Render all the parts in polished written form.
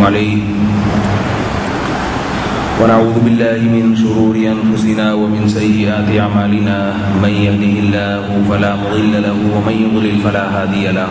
عليه ونعوذ بالله من شرور أنفسنا ومن سيئات أعمالنا من يهده الله فلا مضل له ومن يضلل فلا هادي له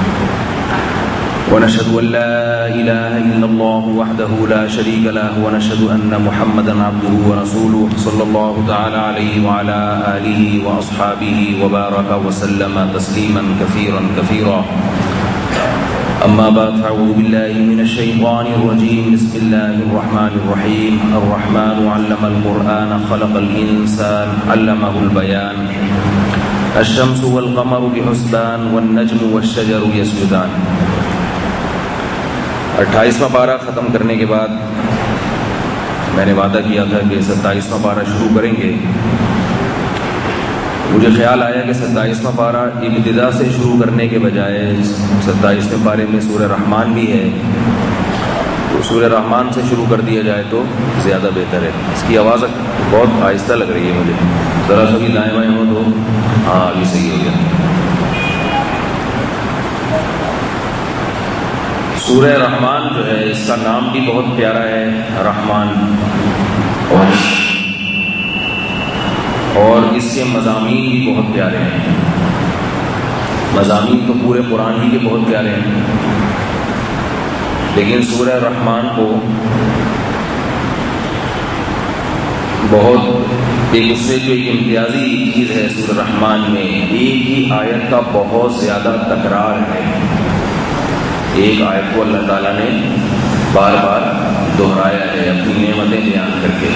ونشهد أن لا إله إلا الله وحده لا شريك له ونشهد أن محمدا عبده ورسوله صلى الله تعالى عليه وعلى آله وأصحابه وبارك وسلم تسليما كثيرا كثيرا أما بعد فأعوذ بالله من الشيطان الرجيم بسم الله الرحمن الرحيم الرحمن علم القرآن خلق الإنسان علمه البيان الشمس والقمر بحسبان والنجم والشجر يسجدان 28واں پارہ ختم کرنے کے بعد میں نے وعدہ کیا تھا کہ 27واں پارہ شروع کریں گے. مجھے خیال آیا کہ 27واں پارہ ابتدا سے شروع کرنے کے بجائے 27ویں پارے میں سورہ رحمان بھی ہے تو سورہ رحمان سے شروع کر دیا جائے تو زیادہ بہتر ہے. اس کی آواز بہت آہستہ لگ رہی ہے مجھے, ذرا سا بھی دائیں بائیں ہو تو ہاں ابھی صحیح ہو گیا. سورہ رحمان جو ہے اس کا نام بھی بہت پیارا ہے, رحمان, اور اس کے مضامین بھی بہت پیارے ہیں. مضامین تو پورے قرآن ہی کے بہت پیارے ہیں, لیکن سورہ رحمان کو بہت اس سے جو ایک امتیازی چیز ہے سورہ رحمان میں, ایک ہی آیت کا بہت زیادہ تکرار ہے. ایک آیت کو اللہ تعالیٰ نے بار بار دہرایا ہے اپنی نعمتیں بیان کر کے.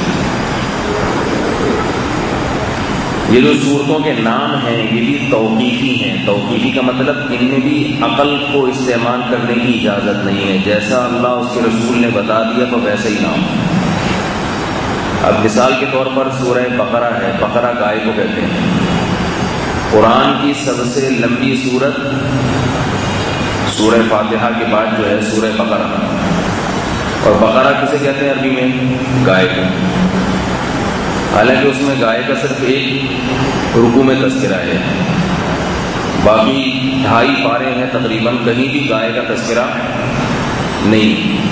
یہ جو صورتوں کے نام ہیں یہ بھی توقیفی ہیں. توقیفی کا مطلب ان میں بھی عقل کو استعمال کرنے کی اجازت نہیں ہے, جیسا اللہ اس کے رسول نے بتا دیا تو ویسا ہی نام. اب مثال کے طور پر سورہ بقرہ ہے, بقرہ گائے کو کہتے ہیں. قرآن کی سب سے لمبی سورت سورہ فاتحہ کے بعد جو ہے سورہ بقرہ, اور بقرہ کسے کہتے ہیں عربی میں؟ گائے کو. حالانکہ اس میں گائے کا صرف ایک رکوع میں تذکرہ ہے, باقی 2.5 پارے ہیں تقریباً, کہیں بھی گائے کا تذکرہ نہیں,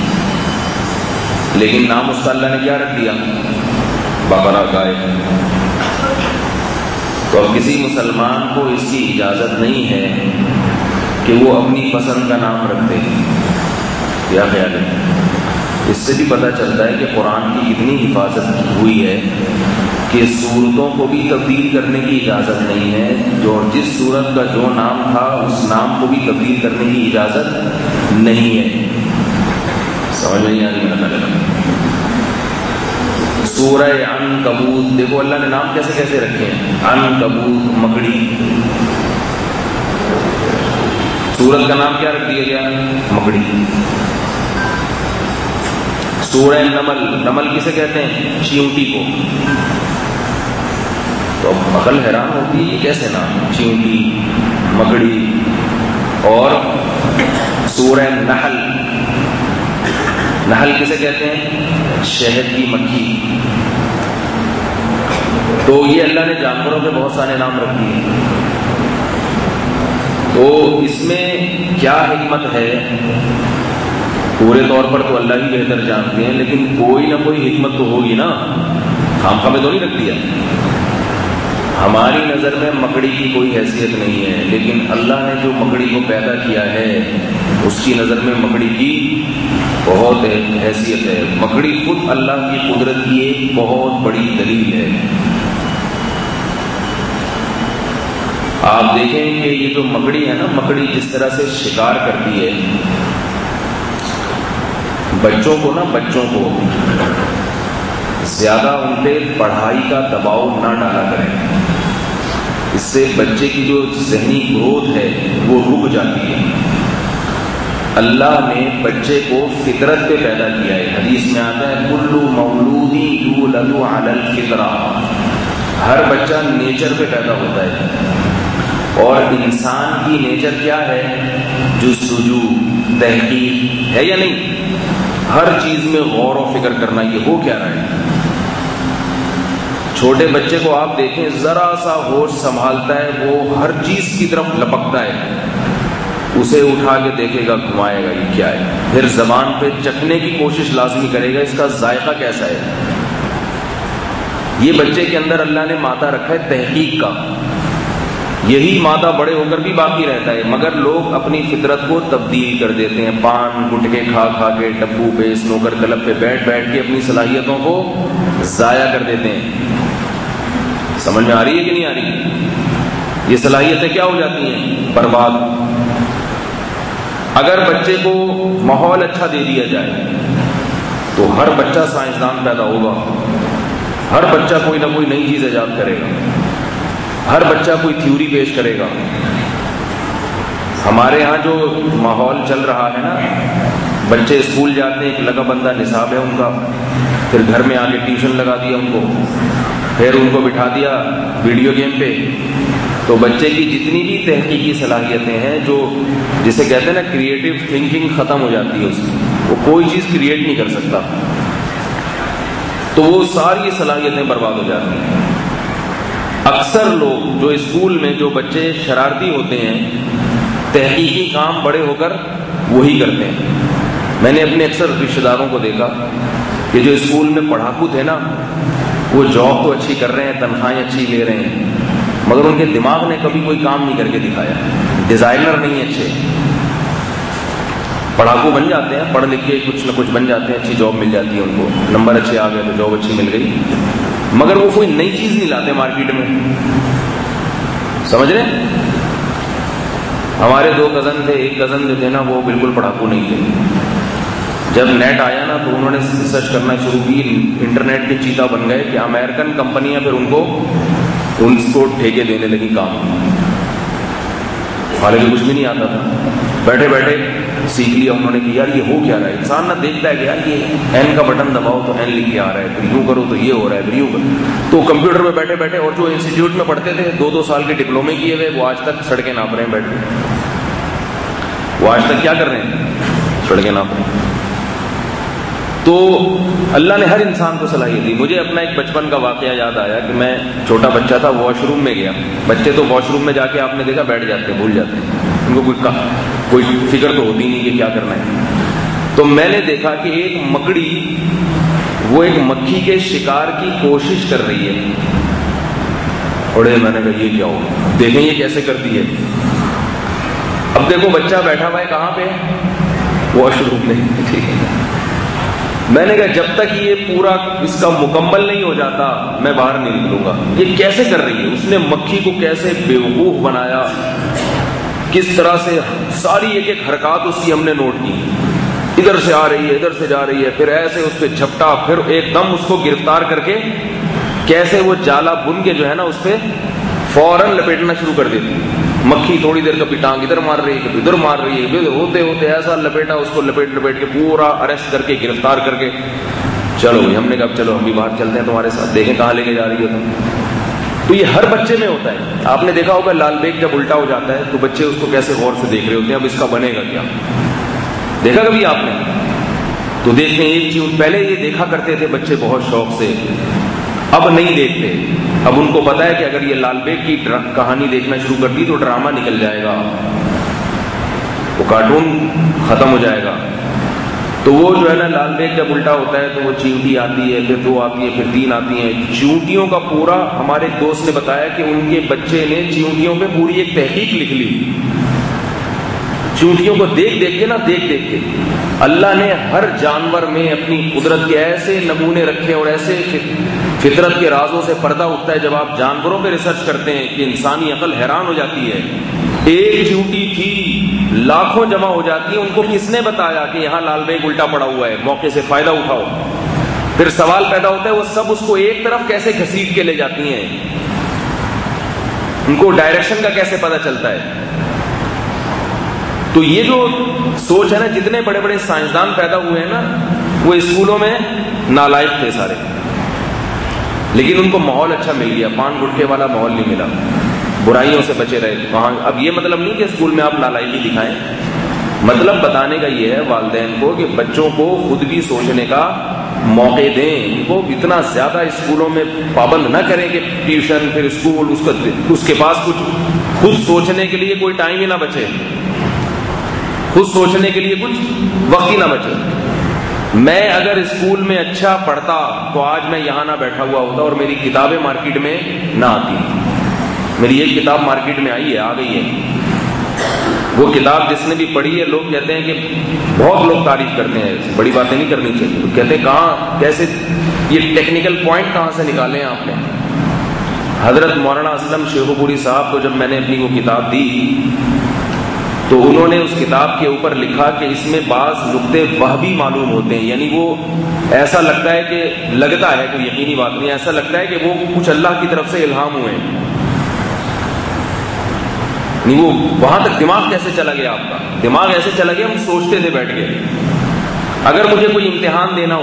لیکن نام اس کا اللہ نے کیا رکھ دیا؟ بقرہ, گائے. تو اب کسی مسلمان کو اس کی اجازت نہیں ہے کہ وہ اپنی پسند کا نام رکھتے ہیں. کیا خیال ہے؟ اس سے بھی پتہ چلتا ہے کہ قرآن کی کتنی حفاظت ہوئی ہے کہ صورتوں کو بھی تبدیل کرنے کی اجازت نہیں ہے. جو جس صورت کا جو نام تھا اس نام کو بھی تبدیل کرنے کی اجازت نہیں ہے. سمجھ نہیں آ رہی میرا خیال. سورہ عنکبوت دیکھو اللہ نے نام کیسے کیسے رکھے ہیں. عنکبوت, مکڑی. سورت کا نام کیا رکھ دیا گیا؟ مکڑی. سورہ نمل, نمل کسے کہتے ہیں؟ چیونٹی کو. تو عقل حیران ہوتی ہے کیسے نام, چیونٹی, مکڑی. اور سورہ نحل, نحل کسے کہتے ہیں؟ شہد کی مکھی. تو یہ اللہ نے جانوروں کے بہت سارے نام رکھ دیے. تو اس میں کیا حکمت ہے پورے طور پر تو اللہ ہی بہتر جانتے ہیں, لیکن کوئی نہ کوئی حکمت تو ہوگی نا. خام خامے تو نہیں رکھ دیا. ہماری نظر میں مکڑی کی کوئی حیثیت نہیں ہے, لیکن اللہ نے جو مکڑی کو پیدا کیا ہے اس کی نظر میں مکڑی کی بہت حیثیت ہے. مکڑی خود اللہ کی قدرت کی ایک بہت بڑی دلیل ہے. آپ دیکھیں کہ یہ جو مکڑی ہے نا, مکڑی جس طرح سے شکار کرتی ہے, بچوں کو زیادہ ان پہ پڑھائی کا دباؤ نہ ڈالا کریں. اس سے بچے کی جو ذہنی گروتھ ہے وہ رک جاتی ہے. اللہ نے بچے کو فطرت پہ پیدا کیا ہے. حدیث میں آتا ہے کل مولود یولد علی الفطرہ, ہر بچہ نیچر پہ پیدا ہوتا ہے. اور انسان کی نیچر کیا ہے؟ جستجو, تحقیق ہے یا نہیں؟ ہر چیز میں غور و فکر کرنا. یہ ہو کیا رہا ہے؟ چھوٹے بچے کو آپ دیکھیں ذرا سا ہوش سنبھالتا ہے وہ ہر چیز کی طرف لپکتا ہے. اسے اٹھا کے دیکھے گا، گھمائے گا یہ کیا ہے، پھر زبان پہ چکھنے کی کوشش لازمی کرے گا اس کا ذائقہ کیسا ہے۔ یہ بچے کے اندر اللہ نے مادہ رکھا ہے تحقیق کا، یہی مادہ بڑے ہو کر بھی باقی رہتا ہے، مگر لوگ اپنی فطرت کو تبدیل کر دیتے ہیں، پان گٹکے کھا کھا کے، ڈبو پہ، سنوکر کلب پہ بیٹھ بیٹھ کے اپنی صلاحیتوں کو ضائع کر دیتے ہیں۔ سمجھ میں آ رہی ہے کہ نہیں آ رہی؟ یہ صلاحیتیں کیا ہو جاتی ہیں؟ برباد۔ اگر بچے کو ماحول اچھا دے دیا جائے تو ہر بچہ سائنسدان پیدا ہوگا، ہر بچہ کوئی نہ کوئی نئی چیز ایجاد کرے گا، ہر بچہ کوئی تھیوری پیش کرے گا۔ ہمارے ہاں جو ماحول چل رہا ہے نا، بچے اسکول جاتے ہیں، ایک لگا بندہ نصاب ہے ان کا، پھر گھر میں آ کے ٹیوشن لگا دیا ان کو، پھر ان کو بٹھا دیا ویڈیو گیم پہ، تو بچے کی جتنی بھی تحقیقی صلاحیتیں ہیں، جو جسے کہتے ہیں نا کریٹو تھنکنگ، ختم ہو جاتی ہے اس کی، وہ کوئی چیز کریٹ نہیں کر سکتا، تو وہ ساری صلاحیتیں برباد ہو جاتی ہیں۔ اکثر لوگ جو اسکول میں جو بچے شرارتی ہوتے ہیں، تحقیقی کام بڑے ہو کر وہی کرتے ہیں۔ میں نے اپنے اکثر رشتہ داروں کو دیکھا کہ جو اسکول میں پڑھاکو تھے نا، وہ جاب تو اچھی کر رہے ہیں، تنخواہیں اچھی لے رہے ہیں، مگر ان کے دماغ نے کبھی کوئی کام نہیں کر کے دکھایا، ڈیزائنر نہیں اچھے، پڑھاکو بن جاتے ہیں، پڑھ لکھ کے کچھ نہ کچھ بن جاتے ہیں، اچھی جاب مل جاتی ہے ان کو، نمبر اچھے آ گئے تو جاب اچھی مل گئی، مگر وہ کوئی نئی چیز نہیں لاتے مارکیٹ میں۔ سمجھ رہے؟ ہمارے 2 کزن تھے، ایک کزن جو تھے نا وہ بالکل پڑھاکو نہیں تھے، جب نیٹ آیا نا تو انہوں نے ریسرچ کرنا شروع کی، انٹرنیٹ کے چیتا بن گئے کہ امریکن کمپنیاں پھر ان کو ٹھیکے دینے لگی کام، حالانکہ کچھ بھی نہیں آتا تھا، بیٹھے بیٹھے سیکھ لیا انہوں نے کہ یار یہ ہو کیا رہا ہے، انسان نہ دیکھتا ہے کہ یار یہ این کا بٹن دباؤ تو این لکھ کے آ رہا ہے، پھر یوں کرو تو یہ ہو رہا ہے، پھر یوں کرو، تو کمپیوٹر پہ بیٹھے بیٹھے، اور جو انسٹیٹیوٹ میں پڑھتے تھے 2-2 سال کے ڈپلومے کیے ہوئے، وہ آج تک سڑکیں ناپ رہے ہیں بیٹھ کے، وہ آج تک کیا کر رہے ہیں؟ سڑکیں ناپ رہے ہیں۔ تو اللہ نے ہر انسان کو صلاحیت دی۔ مجھے اپنا ایک بچپن کا واقعہ یاد آیا کہ میں چھوٹا بچہ تھا، واش روم میں گیا، بچے تو واش روم میں جا کے آپ نے دیکھا بیٹھ جاتے ہیں، بھول جاتے ہیں، ان کو کوئی فکر تو ہوتی نہیں کہ کیا کرنا ہے۔ تو میں نے دیکھا کہ ایک مکڑی وہ ایک مکھی کے شکار کی کوشش کر رہی ہے، اور میں نے کہا یہ کیا ہو، دیکھیں یہ کیسے کرتی ہے۔ اب دیکھو بچہ بیٹھا ہوا ہے کہاں پہ؟ واش روم میں، ٹھیک ہے۔ میں نے کہا جب تک یہ پورا اس کا مکمل نہیں ہو جاتا میں باہر نہیں نکلوں گا۔ یہ کیسے کر رہی ہے؟ اس نے مکھی کو کیسے بیوقوف بنایا، کس طرح سے ساری ایک ایک حرکات اس کی ہم نے نوٹ کی، ادھر سے آ رہی ہے، ادھر سے جا رہی ہے، پھر ایسے اس پہ جھپٹا، پھر ایک دم اس کو گرفتار کر کے کیسے وہ جالا بن کے جو ہے نا اس پہ فوراً لپیٹنا شروع کر دیتی۔ مکھی تھوڑی دیر کبھی ٹانگ ادھر مار رہی ہے، کبھی ادھر مار رہی ہے، ہوتے ہوتے ایسا لپیٹا اس کو، لپیٹ کے پورا اریسٹ کر کے گرفتار کر کے چلو ہم نے کہا چلو ہم بھی باہر چلتے ہیں تمہارے ساتھ، دیکھیں کہاں لے کے جا رہی ہے تم۔ تو یہ ہر بچے میں ہوتا ہے۔ آپ نے دیکھا ہوگا لال بیگ جب الٹا ہو جاتا ہے تو بچے اس کو کیسے غور سے دیکھ رہے ہوتے ہیں، اب اس کا بنے گا کیا، دیکھا کبھی آپ نے؟ تو دیکھتے ہیں ایک چیز، پہلے یہ دیکھا کرتے تھے بچے بہت شوق سے، اب نہیں دیکھتے، اب ان کو پتا ہے کہ اگر یہ لال بیگ کی کہانی دیکھنا شروع کر دی تو ڈرامہ نکل جائے گا، وہ کارٹون ختم ہو جائے گا۔ تو وہ جو ہے نا لال بیگ جب الٹا ہوتا ہے تو وہ چیونٹی آتی ہے، پھر 2 آتی ہے، پھر 3 آتی ہیں، چیونٹیوں کا پورا، ہمارے ایک دوست نے بتایا کہ ان کے بچے نے چیونٹیوں پہ پوری ایک تحقیق لکھ لی، چیونٹیوں کو دیکھ کے نا، دیکھ کے اللہ نے ہر جانور میں اپنی قدرت کے ایسے نمونے رکھے اور ایسے فطرت کے رازوں سے پردہ اٹھتا ہے۔ جب آپ جانوروں پہ ریسرچ کرتے ہیں کہ انسانی عقل حیران ہو جاتی ہے، ایک چیونٹی تھی لاکھوں جمع ہو جاتی ہے، ان کو کس نے بتایا کہ یہاں لال بیگ الٹا پڑا ہوا ہے، موقع سے فائدہ اٹھاؤ۔ پھر سوال پیدا ہوتا ہے وہ سب اس کو ایک طرف کیسے گھسیٹ کے لے جاتی ہیں، ان کو ڈائریکشن کا کیسے پتہ چلتا ہے۔ تو یہ جو سوچ ہے نا، جتنے بڑے بڑے سائنسدان پیدا ہوئے ہیں نا، وہ اسکولوں میں نالائق تھے سارے، لیکن ان کو ماحول اچھا مل گیا، پان گٹکے والا ماحول نہیں ملا، برائیوں سے بچے رہے وہاں۔ اب یہ مطلب نہیں کہ اسکول میں آپ نالائکی دکھائیں، مطلب بتانے کا یہ ہے والدین کو کہ بچوں کو خود بھی سوچنے کا موقع دیں، ان کو اتنا زیادہ اسکولوں میں پابند نہ کریں کہ ٹیوشن پھر اسکول، اس کے پاس کچھ خود سوچنے کے لیے کوئی ٹائم ہی نہ بچے۔ خود سوچنے کے لیے کچھ وقت ہی نہ بچے. میں اگر اسکول میں اچھا پڑھتا تو آج میں یہاں نہ بیٹھا ہوا ہوتا اور میری کتابیں مارکیٹ میں نہ آتی. میری ایک کتاب مارکیٹ میں آئی ہے, آ گئی ہے. وہ کتاب جس نے بھی پڑھی ہے, لوگ کہتے ہیں کہ بہت لوگ تعریف کرتے ہیں, بڑی باتیں نہیں کرنی چاہیے. کہتے ہیں کہاں کیسے یہ ٹیکنیکل پوائنٹ کہاں سے نکالے ہیں آپ نے. حضرت مولانا اسلم شیخو پوری صاحب کو جب میں نے اپنی وہ کتاب دی تو انہوں نے اس کتاب کے اوپر لکھا کہ اس میں بعض نقطے وہمی معلوم ہوتے ہیں, یعنی وہ ایسا لگتا ہے کہ لگتا ہے, کوئی یقینی بات نہیں, ایسا لگتا ہے کہ وہ کچھ اللہ کی طرف سے الہام ہوئے ہیں. نہیں, وہ وہاں تک دماغ کیسے چلا گیا آپ کا؟ دماغ ایسے چلا گیا, ہم سوچتے تھے بیٹھ کے. اگر مجھے کوئی امتحان دینا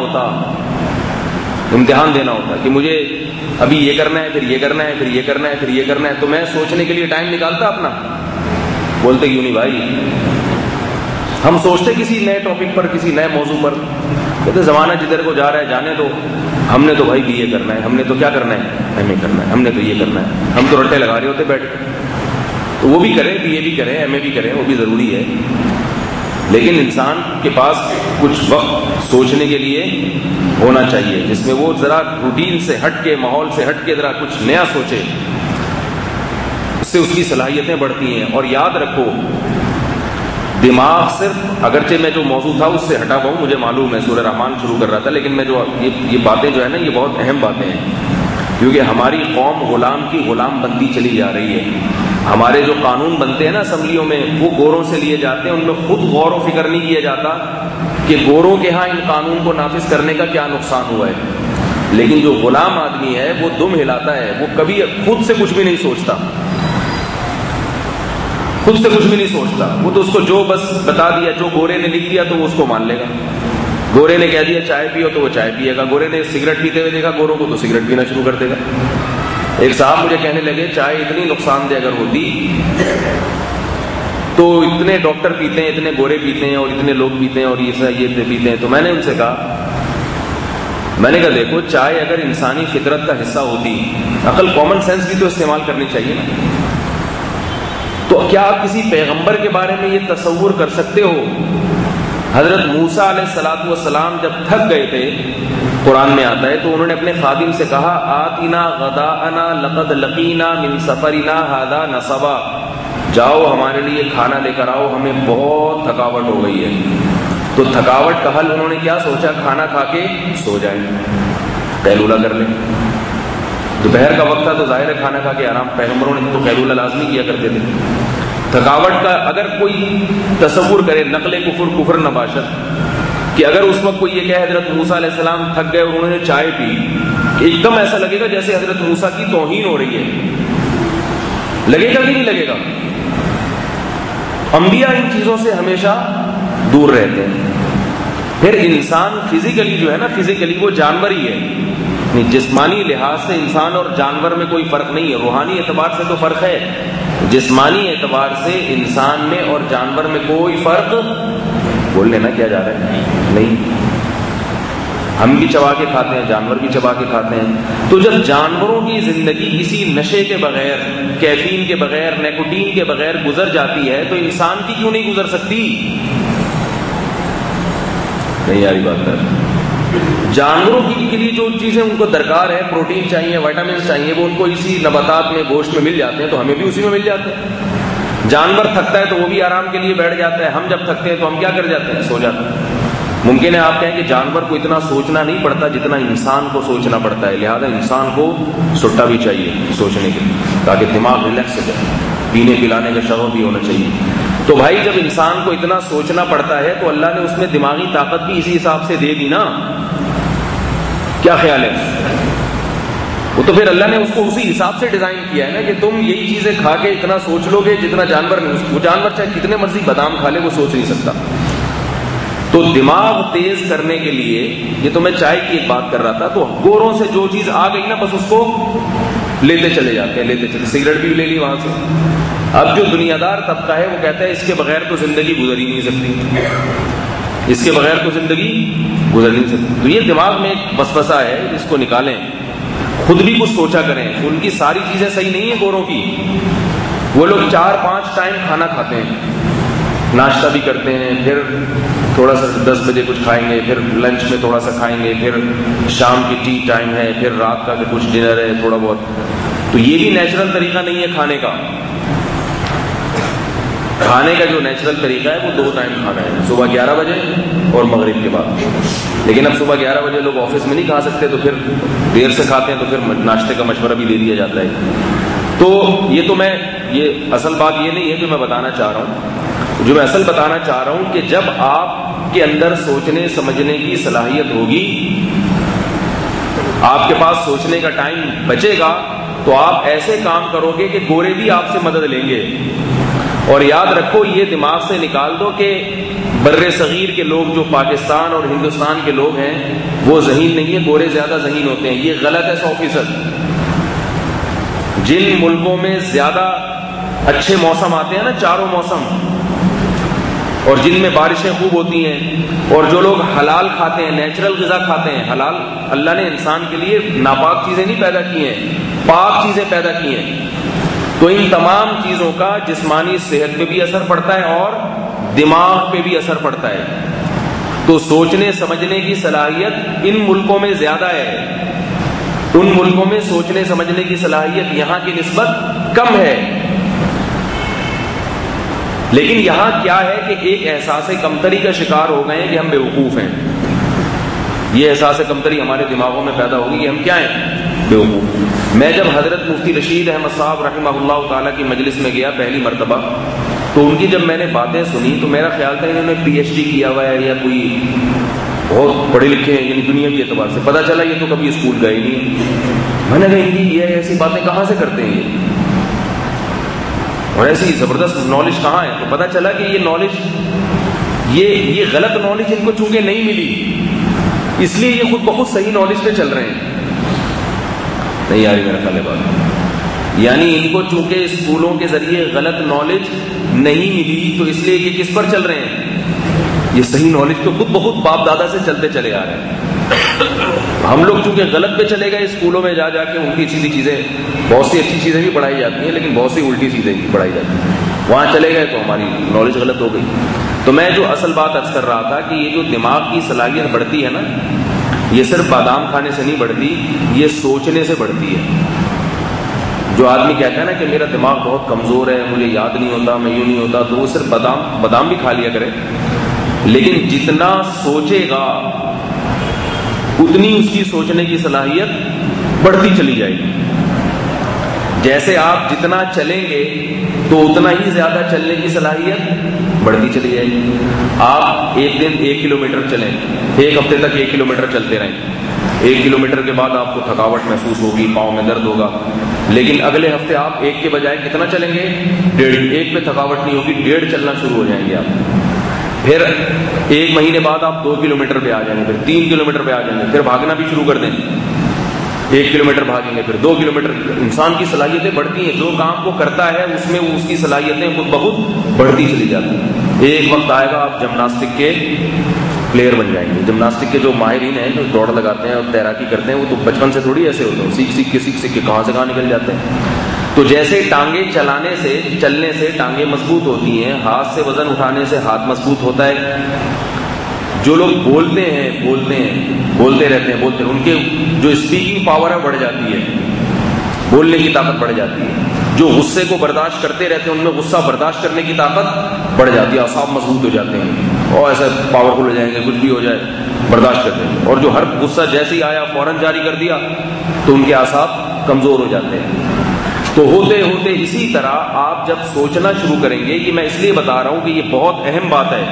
ہوتا کہ مجھے ابھی یہ کرنا ہے, پھر یہ کرنا ہے, پھر یہ کرنا ہے, پھر یہ کرنا ہے, تو میں سوچنے کے لیے ٹائم نکالتا اپنا؟ بولتے کیوں نہیں بھائی. ہم سوچتے کسی نئے ٹاپک پر, کسی نئے موضوع پر, کہتے زمانہ جدھر کو جا رہا ہے جانے دو, ہم نے تو بھائی بی اے کرنا ہے, ہم نے تو کیا کرنا ہے, ایم اے کرنا ہے, ہم نے تو یہ کرنا ہے. ہم تو رٹے لگا رہے ہوتے بیٹھ کے. تو وہ بھی کریں, بی اے بھی کریں, ایم اے بھی کریں, وہ بھی ضروری ہے, لیکن انسان کے پاس کچھ وقت سوچنے کے لیے ہونا چاہیے جس میں وہ ذرا روٹین سے ہٹ کے, ماحول سے ہٹ کے ذرا کچھ نیا سوچے. اس سے اس کی صلاحیتیں بڑھتی ہیں. اور یاد رکھو, دماغ صرف, اگرچہ میں جو موضوع تھا اس سے ہٹا ہوا ہوں, مجھے معلوم ہے سورہ رحمان شروع کر رہا تھا, لیکن میں جو یہ باتیں جو ہے نا, یہ بہت اہم باتیں ہیں, کیونکہ ہماری قوم غلام کی غلام بنتی چلی جا رہی ہے. ہمارے جو قانون بنتے ہیں نا اسمبلیوں میں, وہ گوروں سے لیے جاتے ہیں, ان میں خود غور و فکر نہیں کیا جاتا کہ گوروں کے ہاں ان قانون کو نافذ کرنے کا کیا نقصان ہوا ہے. لیکن جو غلام آدمی ہے وہ دم ہلاتا ہے, وہ کبھی خود سے کچھ بھی نہیں سوچتا, خود سے کچھ بھی نہیں سوچتا. وہ تو اس کو جو بس بتا دیا, جو گورے نے لکھ دیا تو وہ اس کو مان لے گا. گورے نے کہہ دیا چائے پیو تو وہ چائے پیے گا. گورے نے سگریٹ پیتے ہوئے دیکھا گوروں کو تو سگریٹ پینا شروع کر دے گا. ایک صاحب مجھے کہنے لگے چائے اتنی نقصان دہ اگر ہوتی تو اتنے ڈاکٹر پیتے ہیں, اتنے گورے پیتے ہیں, اور اتنے لوگ پیتے ہیں, اور یہ پیتے ہیں. تو میں نے ان سے کہا, میں نے کہا دیکھو, چائے اگر انسانی فطرت کا حصہ ہوتی, عقل کامن سینس بھی تو استعمال کرنی چاہیے نا. تو کیا آپ کسی پیغمبر کے بارے میں یہ تصور کر سکتے ہو؟ حضرت موسیٰ علیہ الصلوۃ والسلام جب تھک گئے تھے, قرآن میں آتا ہے, تو انہوں نے اپنے خادم سے کہا آتنا غداءنا لقد لقینا من سفرنا ھذا نصبا, جاؤ ہمارے لیے کھانا لے کر آؤ, ہمیں بہت تھکاوٹ ہو گئی ہے. تو تھکاوٹ کا حل انہوں نے کیا سوچا, کھانا کھا کے سو جائیں, قیلولہ کر لیں. دوپہر کا وقت تھا تو ظاہر ہے کھانا کھا کے آرام, پیغمبروں نے تو قیلولہ لازمی کیا کرتے تھے. تھکاوٹ کا اگر کوئی تصور کرے, نقل کفر نباشت, کہ اگر اس وقت کوئی یہ کہے حضرت موسیٰ علیہ السلام تھک گئے اور انہوں نے چائے پی, ایک دم ایسا لگے گا جیسے حضرت موسیٰ کی توہین ہو رہی ہے. لگے گا کہ نہیں لگے گا؟ انبیاء ان چیزوں سے ہمیشہ دور رہتے ہیں. پھر انسان فزیکلی جو ہے نا, فزیکلی وہ جانور ہی ہے. جسمانی لحاظ سے انسان اور جانور میں کوئی فرق نہیں ہے, روحانی اعتبار سے تو فرق ہے. جسمانی اعتبار سے انسان میں اور جانور میں کوئی فرق, بول لینا کیا جا رہا ہے, نہیں. ہم بھی چبا کے کھاتے ہیں, جانور بھی چبا کے کھاتے ہیں. تو جب جانوروں کی زندگی کسی نشے کے بغیر, کیفین کے بغیر, نیکوٹین کے بغیر گزر جاتی ہے, تو انسان کی کیوں نہیں گزر سکتی؟ نہیں یاری بات ہے. جانوروں کے لیے جو چیزیں ان کو درکار ہے, پروٹین چاہیے, وائٹامنس چاہیے, وہ ان کو اسی نباتات میں, گوشت میں مل جاتے ہیں, تو ہمیں بھی اسی میں مل جاتے ہیں. جانور تھکتا ہے تو وہ بھی آرام کے لیے بیٹھ جاتا ہے, ہم جب تھکتے ہیں تو ہم کیا کر جاتے ہیں, سو جاتے ہیں. ممکن ہے آپ کہیں کہ جانور کو اتنا سوچنا نہیں پڑتا جتنا انسان کو سوچنا پڑتا ہے, لہذا انسان کو سٹا بھی چاہیے سوچنے کے لیے, تاکہ دماغ ریلیکس ہو جائے, پینے پلانے کا شوق بھی ہونا چاہیے. تو بھائی جب انسان کو اتنا سوچنا پڑتا ہے تو اللہ نے اس میں دماغی طاقت بھی اسی حساب سے دے دی نا. کیا خیال ہے؟ وہ تو پھر اللہ نے اس کو اسی حساب سے ڈیزائن کیا ہے نا, کہ تم یہی چیزیں کھا کے اتنا سوچ لو گے جتنا جانور نہیں. وہ جانور چاہے کتنے مرضی بادام کھا لے, وہ سوچ نہیں سکتا. تو دماغ تیز کرنے کے لیے, یہ تو میں چائے کی ایک بات کر رہا تھا, تو گوروں سے جو چیز آ گئی نا بس اس کو لیتے چلے جاتے ہیں, لیتے چلے. سگریٹ بھی لے لی وہاں سے. اب جو دنیا دار طبقہ ہے وہ کہتا ہے اس کے بغیر تو زندگی گزر ہی نہیں سکتی, اس کے بغیر تو زندگی گزر نہیں سکتی. تو یہ دماغ میں ایک وسوسہ ہے, اس کو نکالیں, خود بھی کچھ سوچا کریں. ان کی ساری چیزیں صحیح نہیں ہیں گوروں کی. وہ لوگ 4-5 ٹائم کھانا کھاتے ہیں, ناشتہ بھی کرتے ہیں، پھر تھوڑا سا 10 بجے کچھ کھائیں گے، پھر لنچ میں تھوڑا سا کھائیں گے، پھر شام کی ٹی ٹائم ہے، پھر رات کا کچھ ڈنر ہے تھوڑا بہت. تو یہ بھی نیچرل طریقہ نہیں ہے کھانے کا. کھانے کا جو نیچرل طریقہ ہے وہ 2 ٹائم کھانا ہے، صبح 11 بجے اور مغرب کے بعد. لیکن اب صبح 11 بجے لوگ آفس میں نہیں کھا سکتے، تو پھر دیر سے کھاتے ہیں، تو پھر ناشتے کا مشورہ بھی دے دیا جاتا ہے. تو یہ اصل بات یہ نہیں ہے جو میں بتانا چاہ رہا ہوں. جو میں اصل بتانا چاہ رہا ہوں کہ جب آپ کے اندر سوچنے سمجھنے کی صلاحیت ہوگی، آپ کے پاس سوچنے کا ٹائم بچے گا، تو آپ ایسے کام کرو گے کہ گورے بھی آپ سے مدد لیں گے. اور یاد رکھو، یہ دماغ سے نکال دو کہ بر صغیر کے لوگ جو پاکستان اور ہندوستان کے لوگ ہیں وہ ذہین نہیں ہیں، گورے زیادہ ذہین ہوتے ہیں. یہ غلط ہے 100%. جن ملکوں میں زیادہ اچھے موسم آتے ہیں نا، چاروں موسم، اور جن میں بارشیں خوب ہوتی ہیں، اور جو لوگ حلال کھاتے ہیں، نیچرل غذا کھاتے ہیں. حلال، اللہ نے انسان کے لیے ناپاک چیزیں نہیں پیدا کی ہیں، پاک چیزیں پیدا کی ہیں. تو ان تمام چیزوں کا جسمانی صحت پہ بھی اثر پڑتا ہے اور دماغ پہ بھی اثر پڑتا ہے. تو سوچنے سمجھنے کی صلاحیت ان ملکوں میں زیادہ ہے. ان ملکوں میں سوچنے سمجھنے کی صلاحیت یہاں کی نسبت کم ہے. لیکن یہاں کیا ہے کہ ایک احساس کمتری کا شکار ہو گئے ہیں کہ ہم بیوقوف ہیں. یہ احساس کمتری ہمارے دماغوں میں پیدا ہوگی کہ ہم کیا ہیں؟ بیوقوف. میں جب حضرت مفتی رشید احمد صاحب رحمہ اللہ تعالیٰ کی مجلس میں گیا پہلی مرتبہ، تو ان کی جب میں نے باتیں سنی تو میرا خیال تھا انہوں نے PhD کیا ہوا ہے یا کوئی بہت پڑھے لکھے ہیں، یعنی دنیا کے اعتبار سے. پتہ چلا یہ تو کبھی اسکول گئے نہیں. میں نے کہا ان کی یہ ایسی باتیں کہاں سے کرتے ہیں اور ایسی زبردست نالج کہاں ہے؟ تو پتہ چلا کہ یہ نالج، یہ غلط نالج ان کو چونکہ نہیں ملی، اس لیے یہ خود بخود صحیح نالج پہ چل رہے ہیں. نہیں آ رہی میرا خیال ہے بات. یعنی ان کو چونکہ اسکولوں کے ذریعے غلط نالج نہیں ملی، تو اس لیے یہ کس پر چل رہے ہیں؟ یہ صحیح نالج تو خود بخود باپ دادا سے چلتے چلے آ رہے ہیں. ہم لوگ چونکہ غلط پہ چلے گئے، اسکولوں میں جا کے الٹی سیدھی چیزیں، بہت سی اچھی چیزیں بھی پڑھائی جاتی ہیں لیکن بہت سی الٹی چیزیں بھی پڑھائی جاتی ہیں. وہاں چلے گئے تو ہماری نالج غلط ہو گئی. تو میں جو اصل بات عرض کر رہا تھا کہ یہ جو دماغ کی صلاحیت بڑھتی ہے نا، یہ صرف بادام کھانے سے نہیں بڑھتی، یہ سوچنے سے بڑھتی ہے. جو آدمی کہتا ہے نا کہ میرا دماغ بہت کمزور ہے، مجھے یاد نہیں ہوتا، میں یوں نہیں ہوتا، تو وہ صرف بادام بھی کھا لیا کرے، لیکن جتنا سوچے گا اتنی اس کی سوچنے کی صلاحیت بڑھتی چلی جائے گی. جیسے آپ جتنا چلیں گے تو اتنا ہی زیادہ چلنے کی صلاحیت بڑھتی چلی جائے گی. آپ ایک دن 1 کلومیٹر چلیں، ایک ہفتے تک 1 کلومیٹر چلتے رہیں، 1 کلومیٹر کے بعد آپ کو تھکاوٹ محسوس ہوگی، پاؤں میں درد ہوگا. لیکن اگلے ہفتے آپ 1 کے بجائے کتنا چلیں گے؟ 1.5. 1 پہ تھکاوٹ نہیں ہوگی، 1.5 چلنا شروع ہو جائیں گے آپ. پھر 1 مہینے بعد آپ 2 کلومیٹر پہ آ جائیں گے، پھر 3 کلومیٹر پہ آ جائیں گے، پھر بھاگنا بھی شروع کر دیں. 1 کلومیٹر بھاگیں گے، پھر 2 کلومیٹر. انسان کی صلاحیتیں بڑھتی ہیں، جو کام وہ کرتا ہے اس میں وہ اس کی صلاحیتیں خود بخود بڑھتی چلی جاتی ہیں. ایک وقت آئے گا آپ جمناسٹک کے پلیئر بن جائیں گے. جمناسٹک کے جو ماہرین ہیں، جو دوڑ لگاتے ہیں اور تیراکی کرتے ہیں، وہ تو بچپن سے تھوڑی ایسے ہوتے ہیں، سیکھ کے کہاں سے کہاں نکل جاتے ہیں. تو جیسے ٹانگیں چلنے سے ٹانگیں مضبوط ہوتی ہیں، ہاتھ سے وزن اٹھانے سے ہاتھ مضبوط ہوتا ہے. جو لوگ بولتے رہتے ہیں، ان کے جو اسپیکنگ پاور ہے بڑھ جاتی ہے، بولنے کی طاقت بڑھ جاتی ہے. جو غصے کو برداشت کرتے رہتے ہیں، ان میں غصہ برداشت کرنے کی طاقت بڑھ جاتی ہے، اعصاب مضبوط ہو جاتے ہیں اور ایسے پاورفل ہو جائیں گے، کچھ بھی ہو جائے برداشت کرتے ہیں. اور جو ہر غصہ جیسے ہی آیا فوراً جاری کر دیا تو ان کے اعصاب کمزور ہو جاتے ہیں. تو ہوتے ہوتے اسی طرح آپ جب سوچنا شروع کریں گے، کہ میں اس لیے بتا رہا ہوں کہ یہ بہت اہم بات ہے.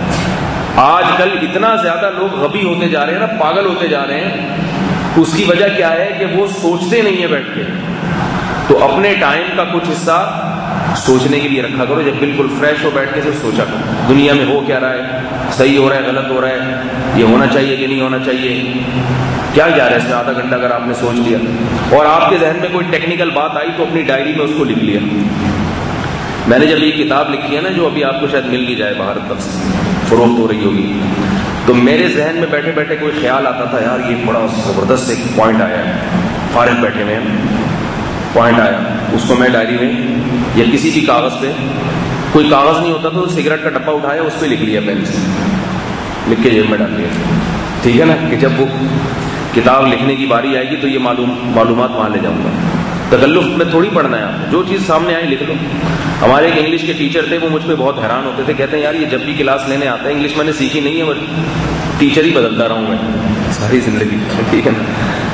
آج کل اتنا زیادہ لوگ غبی ہوتے جا رہے ہیں نا، پاگل ہوتے جا رہے ہیں. اس کی وجہ کیا ہے کہ وہ سوچتے نہیں ہیں بیٹھ کے. تو اپنے ٹائم کا کچھ حصہ سوچنے کے لیے رکھا کرو. جب بالکل فریش ہو بیٹھ کے صرف سوچا کرو، دنیا میں ہو کیا رہا ہے، صحیح ہو رہا ہے، غلط ہو رہا ہے، یہ ہونا چاہیے کہ نہیں ہونا چاہیے، کیا جا رہا ہے اس میں. آدھا گھنٹہ اگر آپ نے سوچ لیا اور آپ کے ذہن میں کوئی ٹیکنیکل بات آئی تو اپنی ڈائری میں اس کو لکھ لیا. میں نے جب یہ کتاب لکھی ہے نا، جو ابھی آپ کو شاید مل بھی جائے، باہر تک فروخت ہو رہی ہوگی، تو میرے ذہن میں بیٹھے بیٹھے کوئی خیال آتا تھا، یار یہ بڑا زبردست ایک پوائنٹ آیا ہے، فارغ بیٹھے میں پوائنٹ آیا، اس کو میں ڈائری میں یا کسی بھی کاغذ پہ کوئی کاغذ نہیں ہوتا تو سگریٹ کا ڈبہ اٹھایا, اس پہ لکھ لیا پین سے, لکھ کے جیب میں ڈال لیا. ٹھیک ہے نا, کہ جب وہ کتاب لکھنے کی باری آئے گی تو یہ معلومات وہاں لے جاؤں گا. تکلف میں تھوڑی پڑھنا ہے آپ, جو چیز سامنے آئی لکھ لو. ہمارے ایک انگلش کے ٹیچر تھے, وہ مجھ پہ بہت حیران ہوتے تھے, کہتے ہیں یار یہ جب بھی کلاس لینے آتا ہے, انگلش میں نے سیکھی نہیں ہے, اور ٹیچر ہی بدلتا رہا ہوں میں ساری زندگی. ٹھیک ہے نا,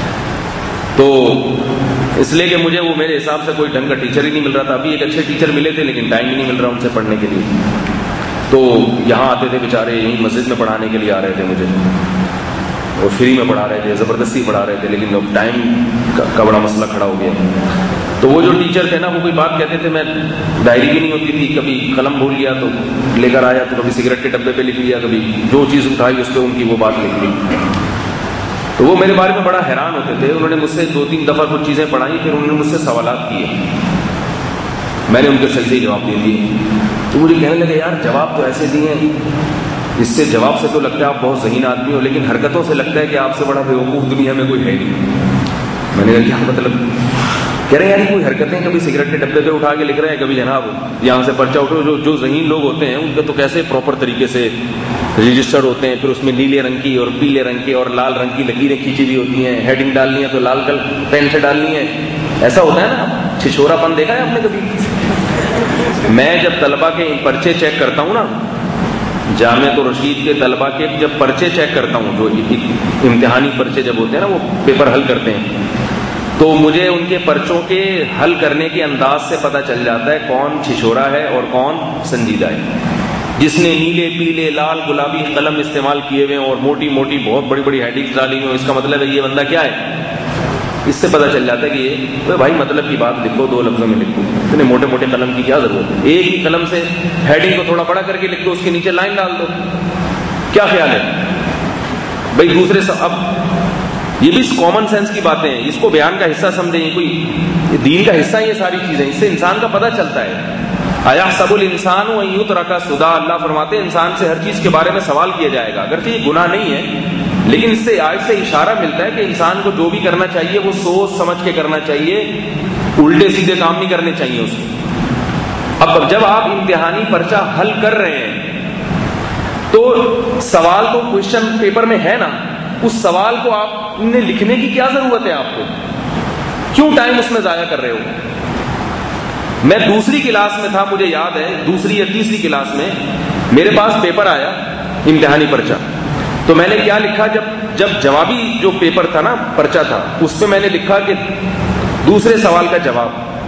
تو اس لیے کہ مجھے وہ میرے حساب سے کوئی ڈھنگ کا ٹیچر ہی نہیں مل رہا تھا. ابھی ایک اچھے ٹیچر ملے تھے لیکن ٹائم ہی نہیں مل رہا ان سے پڑھنے کے لیے. تو یہاں آتے تھے بیچارے, یہیں مسجد میں پڑھانے کے لیے آ رہے تھے مجھے, اور فری میں پڑھا رہے تھے, زبردستی پڑھا رہے تھے, لیکن اب ٹائم کا بڑا مسئلہ کھڑا ہو گیا. تو وہ جو ٹیچر تھے نا, وہ کوئی بات کہتے تھے, میں ڈائری بھی نہیں ہوتی تھی, کبھی قلم بھول گیا تو لے کر آیا, تو کبھی سگریٹ کے ڈبے پہ لکھ لیا, کبھی جو چیز اٹھائی اس پہ ان کی وہ بات لکھ لی. تو وہ میرے بارے میں بڑا حیران ہوتے تھے. انہوں نے مجھ سے 2-3 دفعہ کچھ چیزیں پڑھائی, پھر انہوں نے مجھ سے سوالات کیے, میں نے ان کے صحیح جواب دے دیے. تو مجھے کہنے لگے یار جواب تو ایسے دیے ہیں, اس سے جواب سے تو لگتا ہے آپ بہت ذہین آدمی ہو, لیکن حرکتوں سے لگتا ہے کہ آپ سے بڑا بیوقوف دنیا میں کوئی ہے نہیں. میں نے کہا کیا مطلب؟ کہہ رہے ہیں یار کوئی حرکتیں, کبھی سگریٹ کے ڈبے پہ اٹھا کے لکھ رہے ہیں, کبھی جناب یہاں سے پرچہ اٹھو. جو ذہین لوگ ہوتے ہیں ان کے تو کیسے پراپر طریقے سے رجسٹر ہوتے ہیں, پھر اس میں نیلے رنگ کی اور پیلے رنگ کی اور لال رنگ کی لکیریں کھینچی ہوئی ہوتی ہیں, ہیڈنگ ڈالنی ہے تو لال پین سے ڈالنی ہے. ایسا ہوتا ہے نا, چھچورا پن دیکھا ہے آپ نے کبھی؟ میں جب طلبہ کے پرچے چیک کرتا ہوں نا, جامعۃ الرشید کے طلبہ کے جب پرچے چیک کرتا ہوں, جو امتحانی پرچے جب ہوتے ہیں نا, وہ پیپر حل کرتے ہیں, تو مجھے ان کے پرچوں کے حل کرنے کے انداز سے پتہ چل جاتا ہے کون چھچورا ہے اور کون سنجیدہ ہے. جس نے نیلے پیلے لال گلابی قلم استعمال کیے ہوئے اور موٹی موٹی بہت بڑی بڑی ہیڈنگز ڈالی ہوئی, اس کا مطلب ہے یہ بندہ کیا ہے. اس سے پتہ چل جاتا ہے کہ یہ بھائی مطلب کی بات لکھو, 2 لفظوں میں لکھو, اتنے موٹے موٹے قلم کی کیا ضرورت ہے, ایک ہی قلم سے ہیڈنگ کو تھوڑا بڑا کر کے لکھ دو, اس کے نیچے لائن ڈال دو. کیا خیال ہے بھائی؟ دوسرے سے اب یہ بھی کامن سینس کی باتیں ہیں, اس کو بیان کا حصہ سمجھیں, یہ کوئی دین کا حصہ ہے یہ ساری چیزیں, اس سے انسان کا پتہ چلتا ہے. اَيَحْسَبُ الْإِنسَانُ أَن يُتْرَكَ سُدًى, اللہ فرماتے ہیں انسان سے ہر چیز کے بارے میں سوال کیا جائے گا. اگرچہ یہ گناہ نہیں ہے, لیکن اس سے آیت سے اشارہ ملتا ہے کہ انسان کو جو بھی کرنا چاہیے وہ سوچ سمجھ کے کرنا چاہیے, الٹے سیدھے کام نہیں کرنے چاہیے اس کو. اب جب آپ امتحانی پرچہ حل کر رہے ہیں تو سوال تو کوشچن پیپر میں ہے نا, اس سوال کو آپ نے لکھنے کی کیا ضرورت ہے, آپ کو کیوں ٹائم اس میں ضائع کر رہے ہو. میں دوسری کلاس میں تھا, مجھے یاد ہے 2 یا 3 کلاس میں میرے پاس پیپر آیا امتحانی پرچہ, تو میں نے کیا لکھا, جب جوابی جو پیپر تھا نا, پرچہ تھا, اس پہ میں نے لکھا کہ دوسرے سوال کا جواب,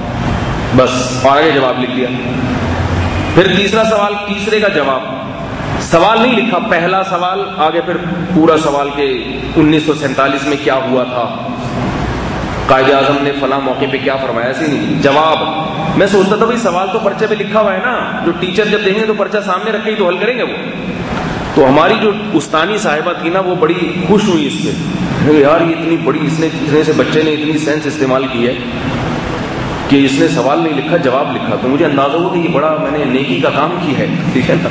بس آگے جواب لکھ دیا. پھر تیسرا سوال, تیسرے کا جواب, سوال نہیں لکھا, پہلا سوال آگے پھر پورا سوال کے 1947 میں کیا ہوا تھا, قائد اعظم نے فلاں موقع پہ کیا فرمایا, ایسے نہیں جواب. میں سوچتا تھا بھائی سوال تو پرچے پہ لکھا ہوا ہے نا, جو ٹیچر جب دیں گے تو پرچہ سامنے رکھے ہی تو حل کریں گے وہ. تو ہماری جو استانی صاحبہ تھی نا, وہ بڑی خوش ہوئی اس پہ, یار یہ اتنی بڑی اتنے سے بچے نے اتنی سینس استعمال کی ہے کہ اس نے سوال نہیں لکھا جواب لکھا. تو مجھے اندازہ ہوا کہ یہ بڑا میں نے نیکی کا کام کی ہے. ٹھیک ہے نا.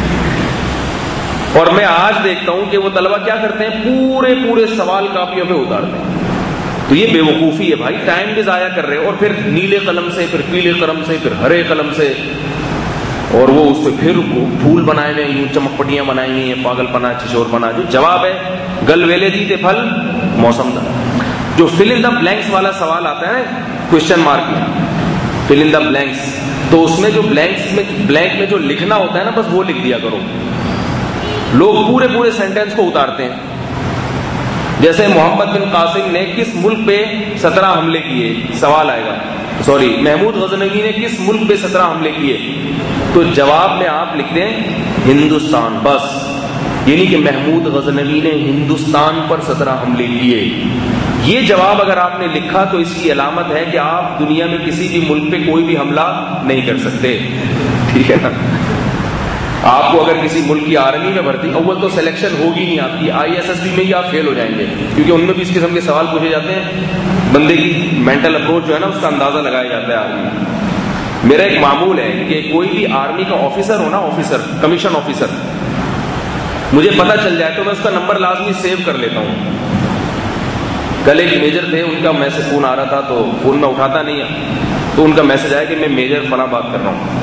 اور میں آج دیکھتا ہوں کہ وہ طلبہ کیا کرتے ہیں, پورے سوال کاپیوں پہ اتارتے ہیں. تو یہ بے وقوفی ہے بھائی, ٹائم بھی ضائع کر رہے ہیں, اور پھر نیلے قلم سے, پھر پیلے قلم سے, پھر ہرے قلم سے, اور وہ اس پہ پھر پھول بنائے ہوئے, یوں چمک پٹیاں بنائی ہوئی ہیں, پاگل پنا چھچور پنا. جو جواب ہے گل ویلے دیتے پھل موسم دا. جو فل ان دا بلینکس والا سوال آتا ہے کوشچن مارک میں, فل ان دا بلینکس, تو اس میں جو بلینک میں جو لکھنا ہوتا ہے نا, بس وہ لکھ دیا کرو. لوگ پورے سینٹینس کو اتارتے ہیں. جیسے محمد بن قاسم نے کس ملک پہ 17 حملے کیے, سوال آئے گا, سوری محمود غزنوی نے کس ملک پہ 17 حملے کیے, تو جواب میں آپ لکھ دیں ہندوستان, بس. یعنی کہ محمود غزنوی نے ہندوستان پر 17 حملے کیے. یہ جواب اگر آپ نے لکھا تو اس کی علامت ہے کہ آپ دنیا میں کسی بھی ملک پہ کوئی بھی حملہ نہیں کر سکتے. ٹھیک ہے نا. آپ کو اگر کسی ملک کی آرمی میں بھرتی, اول تو سلیکشن ہوگی نہیں آپ کی, ISSB میں ہی آپ فیل ہو جائیں گے, کیونکہ ان میں بھی اس قسم کے سوال پوچھے جاتے ہیں. بندے کی مینٹل اپروچ جو ہے نا, اس کا اندازہ لگایا جاتا ہے آرمی میں. میرا ایک معمول ہے کہ کوئی بھی آرمی کا آفیسر ہو نا, آفیسر, کمیشن آفیسر, مجھے پتا چل جائے تو میں اس کا نمبر لازمی سیو کر لیتا ہوں. کل ایک میجر تھے, ان کا فون آ رہا تھا, تو فون میں اٹھاتا نہیں ہے, تو ان کا میسج آیا کہ میں میجر فلاں بات کر رہا ہوں.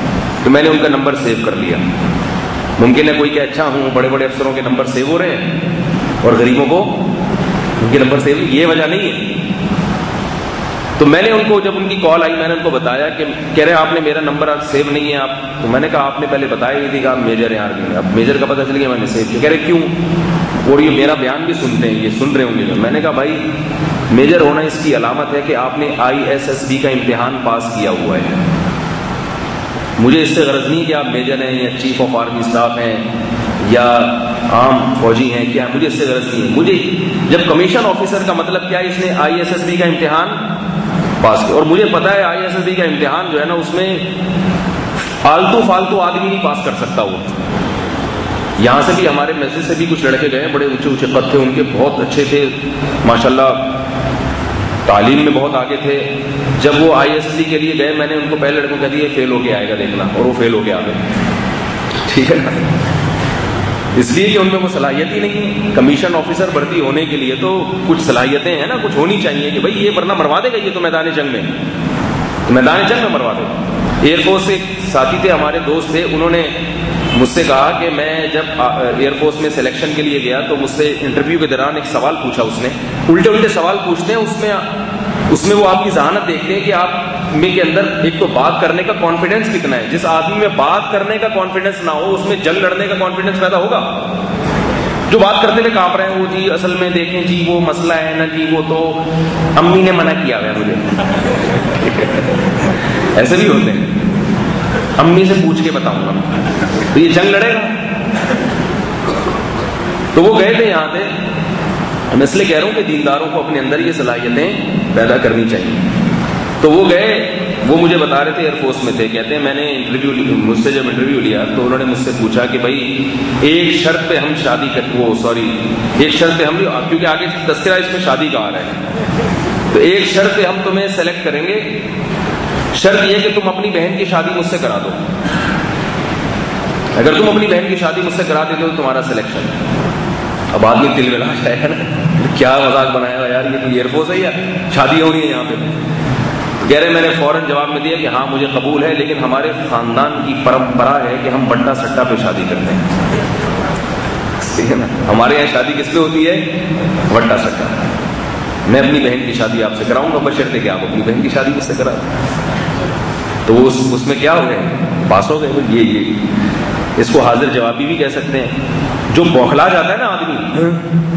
تو میں نے ان کا نمبر سیو کر لیا. ممکن ہے کوئی کہ اچھا ہوں بڑے بڑے افسروں کے نمبر سیو ہو رہے ہیں اور غریبوں کو ان کے نمبر سیو, یہ وجہ نہیں ہے. تو میں نے ان کو, جب ان کی کال آئی میں نے ان کو بتایا کہ کہہ رہے آپ نے میرا نمبر سیو نہیں ہے آپ. تو میں نے کہا آپ نے پہلے بتایا ہی تھی کہ آپ میجر ہیں آرمی میں. اب میجر کا پتہ چل گیا میں نے سیو کیا. کہہ رہے کیوں, اور یہ میرا بیان بھی سنتے ہیں, یہ سن رہے ہوں گے. میں نے کہا بھائی میجر ہونا اس کی علامت ہے کہ آپ نے ISSB کا امتحان پاس کیا ہوا ہے. مجھے اس سے غرض نہیں کہ آپ میجر ہیں یا چیف آف آرمی اسٹاف ہیں یا عام فوجی ہیں, کیا مجھے اس سے غرض نہیں ہے. مجھے جب کمیشن آفیسر کا مطلب کیا ہے, اس نے ISSB کا امتحان پاس کیا. اور مجھے پتا ہے ISSB کا امتحان جو ہے نا اس میں آلتو فالتو آدمی نہیں پاس کر سکتا. وہ یہاں سے بھی ہمارے مسجد سے بھی کچھ لڑکے گئے, بڑے اونچے اونچے قد تھے ان کے, بہت اچھے تھے ماشاءاللہ, تعلیم میں بہت آگے تھے. جب وہ ISSB کے لیے گئے میں نے ان کو پہلے لڑکوں کہہ دیا فیل ہو کے آئے گا دیکھنا, اور وہ فیل ہو کے آ گئے. ٹھیک ہے نا, اس لیے کہ ان میں وہ صلاحیت ہی نہیں ہے. کمیشن آفیسر بھرتی ہونے کے لیے تو کچھ صلاحیتیں ہیں نا, کچھ ہونی چاہیے کہ بھائی یہ ورنہ مروا دے گا یہ تو میدان جنگ میں, تو میدان جنگ میں مروا دے گا. ایئر فورس سے ایک ساتھی تھے ہمارے, دوست تھے, انہوں نے مجھ سے کہا کہ میں جب ایئر فورس میں سلیکشن کے لیے گیا تو مجھ سے انٹرویو کے دوران ایک سوال پوچھا اس نے, الٹے الٹے سوال پوچھتے ہیں اس میں وہ آپ کی ذہانت دیکھتے ہیں کہ آپ میں کے اندر ایک تو بات کرنے کا کانفیڈنس کتنا ہے. جس آدمی میں بات کرنے کا کانفیڈنس نہ ہو اس میں جنگ لڑنے کا کانفیڈنس پیدا ہوگا. جو بات کرتے ہوئے کانپ رہے ہیں, وہ جی اصل میں دیکھیں جی وہ مسئلہ ہے نا جی, وہ تو امی نے منع کیا ہے مجھے. ایسے بھی ہوتے ہیں, امی سے پوچھ کے بتاؤں گا, تو یہ جنگ لڑے گا. تو وہ گئے تھے یہاں پہ, میں اس لیے کہہ رہا ہوں کہ دینداروں کو اپنے اندر یہ صلاحیتیں پیدا کرنی چاہیے. تو وہ گئے, وہ مجھے بتا رہے تھے ایئر فورس میں تھے, کہتے ہیں میں نے مجھ سے جب انٹرویو لیا تو انہوں نے مجھ سے پوچھا کہ بھائی ایک شرط پہ ہم شادی ایک شرط پہ ہم, کیونکہ آگے تذکرہ اس میں شادی کا آ رہا ہے, تو ایک شرط پہ ہم تمہیں سلیکٹ کریں گے. شرط یہ کہ تم اپنی بہن کی شادی مجھ سے کرا دو. اگر تم اپنی بہن کی شادی مجھ سے کرا دیتے ہو تو تمہارا سلیکشن. اب آدمی دل میں لا جائے گا نا, کیا مذاق بنایا گا یار, یہ تو ایئر فورس ہے یا شادی ہو رہی ہے یہاں پہ. کہہ رہے میں نے فوراً جواب میں دیا کہ ہاں مجھے قبول ہے, لیکن ہمارے خاندان کی پرمپرا ہے کہ ہم بٹا سٹا پہ شادی کرتے ہیں. ٹھیک ہے نا, ہمارے یہاں شادی کس پہ ہوتی ہے, بٹا سٹا. میں اپنی بہن کی شادی آپ سے کراؤں گا بشرطے کہ آپ اپنی بہن کی شادی مجھ سے کرا. تو وہ اس میں کیا ہو گئے, پاس ہو گئے. یہ اس کو حاضر جوابی بھی کہہ سکتے ہیں. جو بوکھلا جاتا ہے نا آدمی,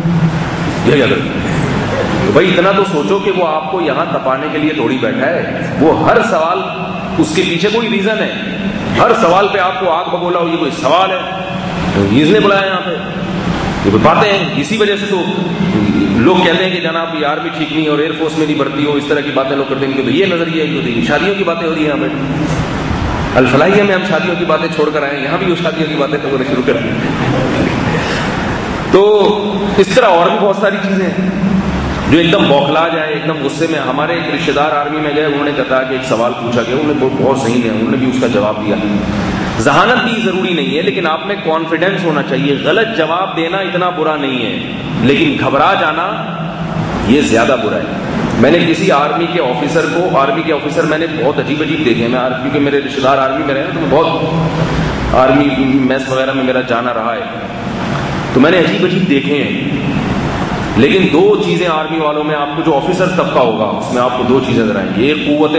بھائی اتنا تو سوچو کہ وہ آپ کو یہاں تپانے کے لیے تھوڑی بیٹھا ہے. وہ ہر سوال اس کے پیچھے کوئی ریزن ہے, ہر سوال پہ آپ کو آگ بگولا ہو, یہ کوئی سوال ہے تو اس نے بلایا یہاں پہ, یہ کوئی باتیں ہیں. اسی وجہ سے تو لوگ کہتے ہیں کہ جناب یہ آرمی ٹھیک نہیں اور ایئر فورس میں نہیں بھرتی ہو, اس طرح کی باتیں لوگ کرتے ہیں. کہ یہ نظریہ ہے, شادیوں کی باتیں ہو رہی ہیں یہاں پہ. الفلاحیہ میں ہم شادیوں کی باتیں چھوڑ کر آئے, یہاں بھی وہ شادیوں کی باتیں ہونا شروع کر دیں. تو اس طرح اور بھی بہت ساری چیزیں ہیں جو ایک دم بوکھلا جائے, ایک دم غصے میں. ہمارے ایک رشتے دار آرمی میں گئے, انہوں نے کہا کہ ایک سوال پوچھا گیا, انہوں نے بہت صحیح ہے, انہوں نے بھی اس کا جواب دیا. ذہانت بھی ضروری نہیں ہے, لیکن آپ میں کانفیڈنس ہونا چاہیے. غلط جواب دینا اتنا برا نہیں ہے, لیکن گھبرا جانا یہ زیادہ برا ہے. میں نے کسی آرمی کے آفیسر میں نے بہت عجیب دیکھے. میں کیونکہ میرے رشتے دار آرمی میں رہے ہیں تو میں بہت آرمی میس وغیرہ میں میرا جانا رہا ہے, تو میں نے عجیب دیکھے ہیں. لیکن دو چیزیں آرمی والوں میں, آپ کو جو آفیسر طبقہ ہوگا اس میں آپ کو دو چیزیں نظر آئیں گی. ایک قوت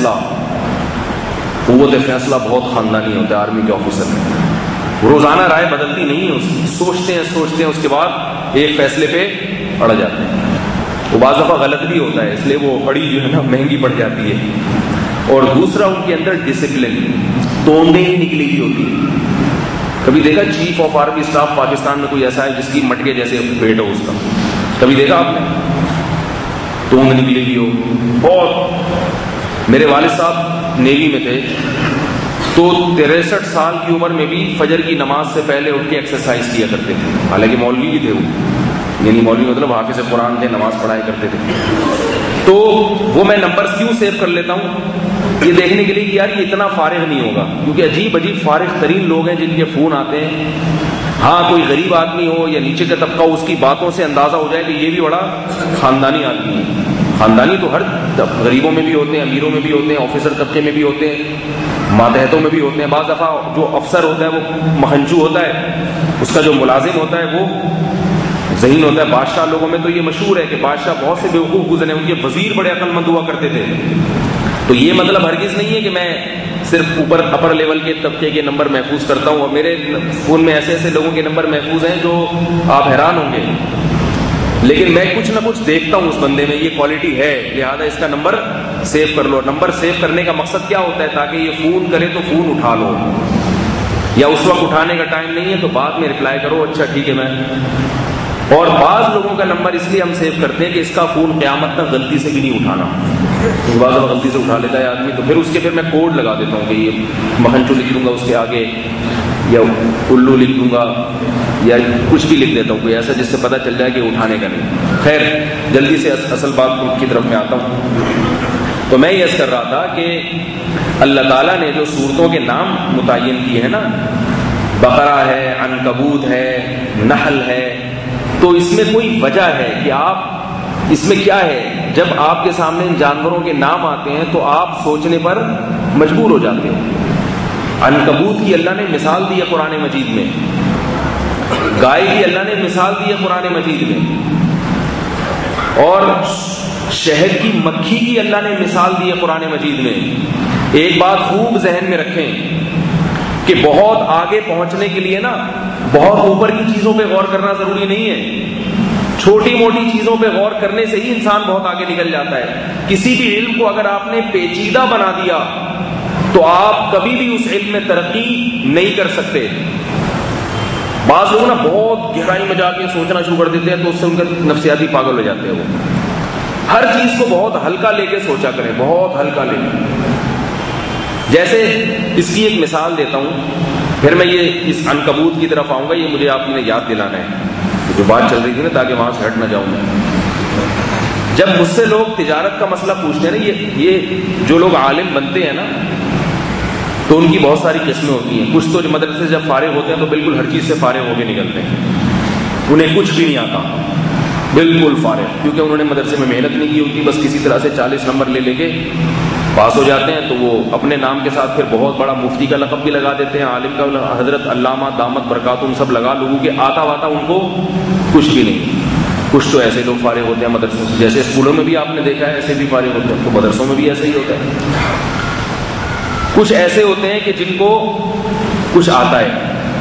فیصلہ بہت خاندانی ہوتا ہے آرمی کے آفیسر میں. روزانہ رائے بدلتی نہیں ہے, سوچتے ہیں اس کے بعد ایک فیصلے پہ اڑ جاتے ہیں. وہ بعض دفعہ غلط بھی ہوتا ہے, اس لیے وہ اڑی جو ہے نا مہنگی پڑ جاتی ہے. اور دوسرا ان کے اندر ڈسپلن, توندے ہی نکلی ہوئی ہوتی ہے. کبھی دیکھا chief of army staff Pakistan میں کوئی ایسا ہے جس کی مٹکے جیسے پیٹ ہو اس کا, کبھی دیکھا آپ نے, توند نکلی ہوئی ہو بہت. میرے والد صاحب نیوی میں تھے, تو 63 سال کی عمر میں بھی فجر کی نماز سے پہلے اٹھ کے ایکسرسائز کیا کرتے تھے. حالانکہ مولوی بھی تھے وہ, یعنی مولوی مطلب حافظ قرآن تھے, نماز پڑھایا کرتے تھے. تو وہ میں نمبر کیوں سیو کر لیتا ہوں, یہ دیکھنے کے لیے کہ یار یہ اتنا فارغ نہیں ہوگا, کیونکہ عجیب فارغ ترین لوگ ہیں جن کے فون آتے ہیں ہاں کوئی غریب آدمی ہو یا نیچے کا طبقہ ہو، اس کی باتوں سے اندازہ ہو جائے کہ یہ بھی بڑا خاندانی آدمی ہے. خاندانی تو ہر غریبوں میں بھی ہوتے ہیں، امیروں میں بھی ہوتے ہیں، آفیسر طبقے میں بھی ہوتے ہیں، ماتحتوں میں بھی ہوتے ہیں. بعض دفعہ جو افسر ہوتا ہے وہ مہنجو ہوتا ہے، اس کا جو ملازم ہوتا ہے وہ ذہین ہوتا ہے. بادشاہ لوگوں میں تو یہ مشہور ہے کہ بادشاہ بہت سے بیوقوف گزرے، ان کے وزیر بڑے عقل مند ہوا کرتے تھے. تو یہ مطلب ہرگز نہیں ہے کہ میں صرف اپر لیول کے طبقے کے نمبر محفوظ کرتا ہوں، اور میرے فون میں ایسے ایسے لوگوں کے نمبر محفوظ ہیں جو آپ حیران ہوں گے. لیکن میں کچھ نہ کچھ دیکھتا ہوں اس بندے میں، یہ کوالٹی ہے، لہذا اس کا نمبر سیو کر لو. نمبر سیو کرنے کا مقصد کیا ہوتا ہے؟ تاکہ یہ فون کرے تو فون اٹھا لو، یا اس وقت اٹھانے کا ٹائم نہیں ہے تو بعد میں رپلائی کرو، اچھا ٹھیک ہے میں. اور بعض لوگوں کا نمبر اس لیے ہم سیو کرتے ہیں کہ اس کا فون قیامت تک غلطی سے بھی نہیں اٹھانا. بعض غلطی سے اٹھا لیتا ہے آدمی، تو پھر میں کوڈ لگا دیتا ہوں کہ یہ مہنچو لکھ دوں گا اس کے آگے، یا الو لکھ دوں گا، یا کچھ بھی لکھ دیتا ہوں کوئی ایسا جس سے پتہ چل جائے کہ اٹھانے کا نہیں. خیر جلدی سے اصل بات کی طرف میں آتا ہوں. تو میں یہ کر رہا تھا کہ اللہ تعالیٰ نے جو صورتوں کے نام متعین کیے ہیں نا، بقرہ ہے، عنکبوت ہے، نحل ہے، تو اس میں کوئی وجہ ہے کہ آپ اس میں کیا ہے؟ جب آپ کے سامنے ان جانوروں کے نام آتے ہیں تو آپ سوچنے پر مجبور ہو جاتے ہیں. عنکبوت کی اللہ نے مثال دی ہے قرآن مجید میں، گائے کی اللہ نے مثال دی ہے قرآن مجید میں، اور شہد کی مکھی کی اللہ نے مثال دی ہے قرآن مجید میں. ایک بات خوب ذہن میں رکھیں کہ بہت آگے پہنچنے کے لیے نا بہت اوپر کی چیزوں پہ غور کرنا ضروری نہیں ہے. چھوٹی موٹی چیزوں پہ غور کرنے سے ہی انسان بہت آگے نکل جاتا ہے. کسی بھی علم کو اگر آپ نے پیچیدہ بنا دیا تو آپ کبھی بھی اس علم میں ترقی نہیں کر سکتے. بعض لوگ نا بہت گہرائی میں جا کے سوچنا شروع کر دیتے ہیں تو اس سے ان کا نفسیاتی پاگل ہو جاتے ہیں. وہ ہر چیز کو بہت ہلکا لے کے سوچا کریں، بہت ہلکا لے کے. جیسے اس کی ایک مثال دیتا ہوں، پھر میں یہ اس عنکبوت کی طرف آؤں گا. یہ مجھے آپ نے یاد دلانا ہے جو بات چل رہی تھی نا، تاکہ وہاں سے ہٹ نہ جاؤں میں. جب مجھ سے لوگ تجارت کا مسئلہ پوچھتے ہیں نا، یہ جو لوگ عالم بنتے ہیں نا تو ان کی بہت ساری قسمیں ہوتی ہیں. کچھ تو مدرسے سے جب فارغ ہوتے ہیں تو بالکل ہر چیز سے فارغ ہو کے نکلتے ہیں، انہیں کچھ بھی نہیں آتا، بالکل فارغ، کیونکہ انہوں نے مدرسے میں محنت نہیں کی ہوتی، بس کسی طرح سے 40 نمبر لے کے پاس ہو جاتے ہیں. تو وہ اپنے نام کے ساتھ پھر بہت بڑا مفتی کا لقب بھی لگا دیتے ہیں، عالم کا، حضرت علامہ دامت برکاتہم سب لگا. لوگوں کے آتا واتا ان کو کچھ بھی نہیں. کچھ تو ایسے لوگ فارغ ہوتے ہیں مدرسوں سے، جیسے اسکولوں میں بھی آپ نے دیکھا ہے ایسے بھی فارغ ہوتے ہیں، تو مدرسوں میں بھی ایسے ہی ہوتا ہے. کچھ ایسے ہوتے ہیں کہ جن کو کچھ آتا ہے.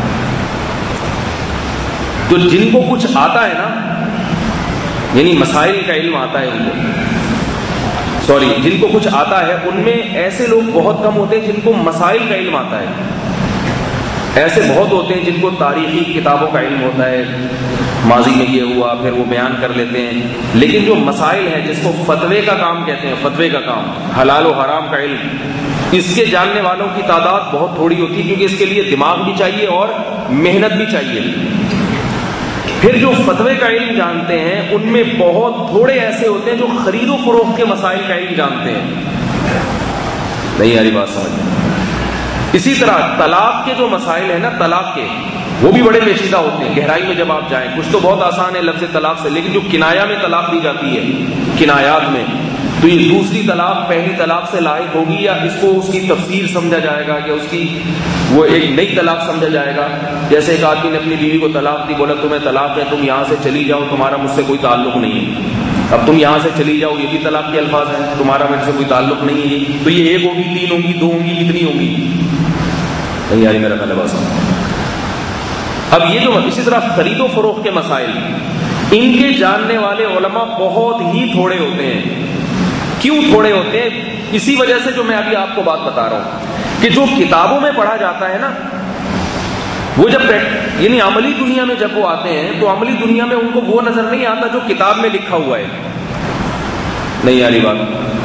تو جن کو کچھ آتا ہے نا، یعنی مسائل کا علم آتا ہے ان کو، جن کو کچھ آتا ہے ان میں ایسے لوگ بہت کم ہوتے ہیں جن کو مسائل کا علم آتا ہے. ایسے بہت ہوتے ہیں جن کو تاریخی کتابوں کا علم ہوتا ہے، ماضی میں یہ ہوا، پھر وہ بیان کر لیتے ہیں. لیکن جو مسائل ہیں جس کو فتوے کا کام کہتے ہیں، فتوے کا کام، حلال و حرام کا علم، اس کے جاننے والوں کی تعداد بہت تھوڑی ہوتی ہے، کیونکہ اس کے لیے دماغ بھی چاہیے اور محنت بھی چاہیے. پھر جو فتوے کا علم جانتے ہیں ان میں بہت تھوڑے ایسے ہوتے ہیں جو خرید و فروخت کے مسائل کا علم جانتے ہیں. نہیں آ رہی بات سمجھ؟ اسی طرح طلاق کے جو مسائل ہیں نا، طلاق کے، وہ بھی بڑے پیچیدہ ہوتے ہیں. گہرائی میں جب آپ جائیں، کچھ تو بہت آسان ہے لفظ طلاق سے، لیکن جو کنایا میں طلاق دی جاتی ہے، کنایات میں، تو یہ دوسری طلاق پہلی طلاق سے لاحق ہوگی، یا اس کو اس کی تفسیر سمجھا جائے گا، یا اس کی وہ ایک نئی طلاق سمجھا جائے گا. جیسے ایک آدمی نے اپنی بیوی کو طلاق دی، بولا تمہیں طلاق ہے، تم یہاں سے چلی جاؤ، تمہارا مجھ سے کوئی تعلق نہیں ہے. اب تم یہاں سے چلی جاؤ، یہ بھی طلاق کے الفاظ ہیں، تمہارا میرے سے کوئی تعلق نہیں ہے. تو یہ ایک ہوگی، 3 ہوں گی، 2 ہوں گی، کتنی ہوں گی؟ نہیں یاری میرا خیال ہے. اب یہ جو اسی طرح خرید و فروخت کے مسائل، ان کے جاننے والے علماء بہت ہی تھوڑے ہوتے ہیں. کیوں تھوڑے ہوتے ہیں؟ اسی وجہ سے جو میں ابھی آپ کو بات بتا رہا ہوں کہ جو کتابوں میں پڑھا جاتا ہے نا، وہ جب یعنی عملی دنیا میں جب وہ آتے ہیں تو عملی دنیا میں ان کو وہ نظر نہیں آتا جو کتاب میں لکھا ہوا ہے. نہیں یاری بات؟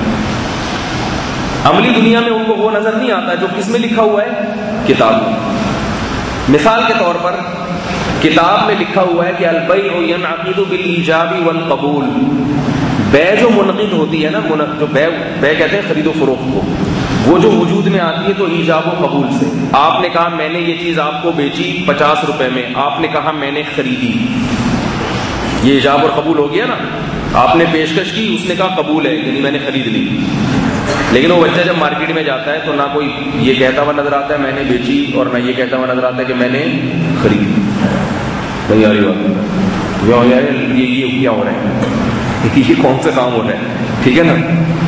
عملی دنیا میں ان کو وہ نظر نہیں آتا جو کس میں لکھا ہوا ہے؟ کتاب میں. مثال کے طور پر کتاب میں لکھا ہوا ہے کہ البیع ینعقد بالایجاب والقبول، بے جو منعقد ہوتی ہے نا، جو بے کہتے ہیں خرید و فروخت کو، وہ جو وجود میں آتی ہے تو ایجاب و قبول سے. آپ نے کہا میں نے یہ چیز آپ کو بیچی 50 روپے میں, آپ نے کہا میں نے خریدی, یہ ایجاب اور قبول ہو گیا نا. آپ نے پیشکش کی, اس نے کہا قبول ہے, یعنی میں نے خرید لی. لیکن وہ بچہ جب مارکیٹ میں جاتا ہے تو نہ کوئی یہ کہتا ہوا نظر آتا ہے میں نے بیچی, اور نہ یہ کہتا ہوا نظر آتا ہے کہ میں نے خریدی. نہیں آ رہی بات, یہ کیا ہو رہا ہے, یہ کون سا کام ہو رہا ہے, ٹھیک ہے نا.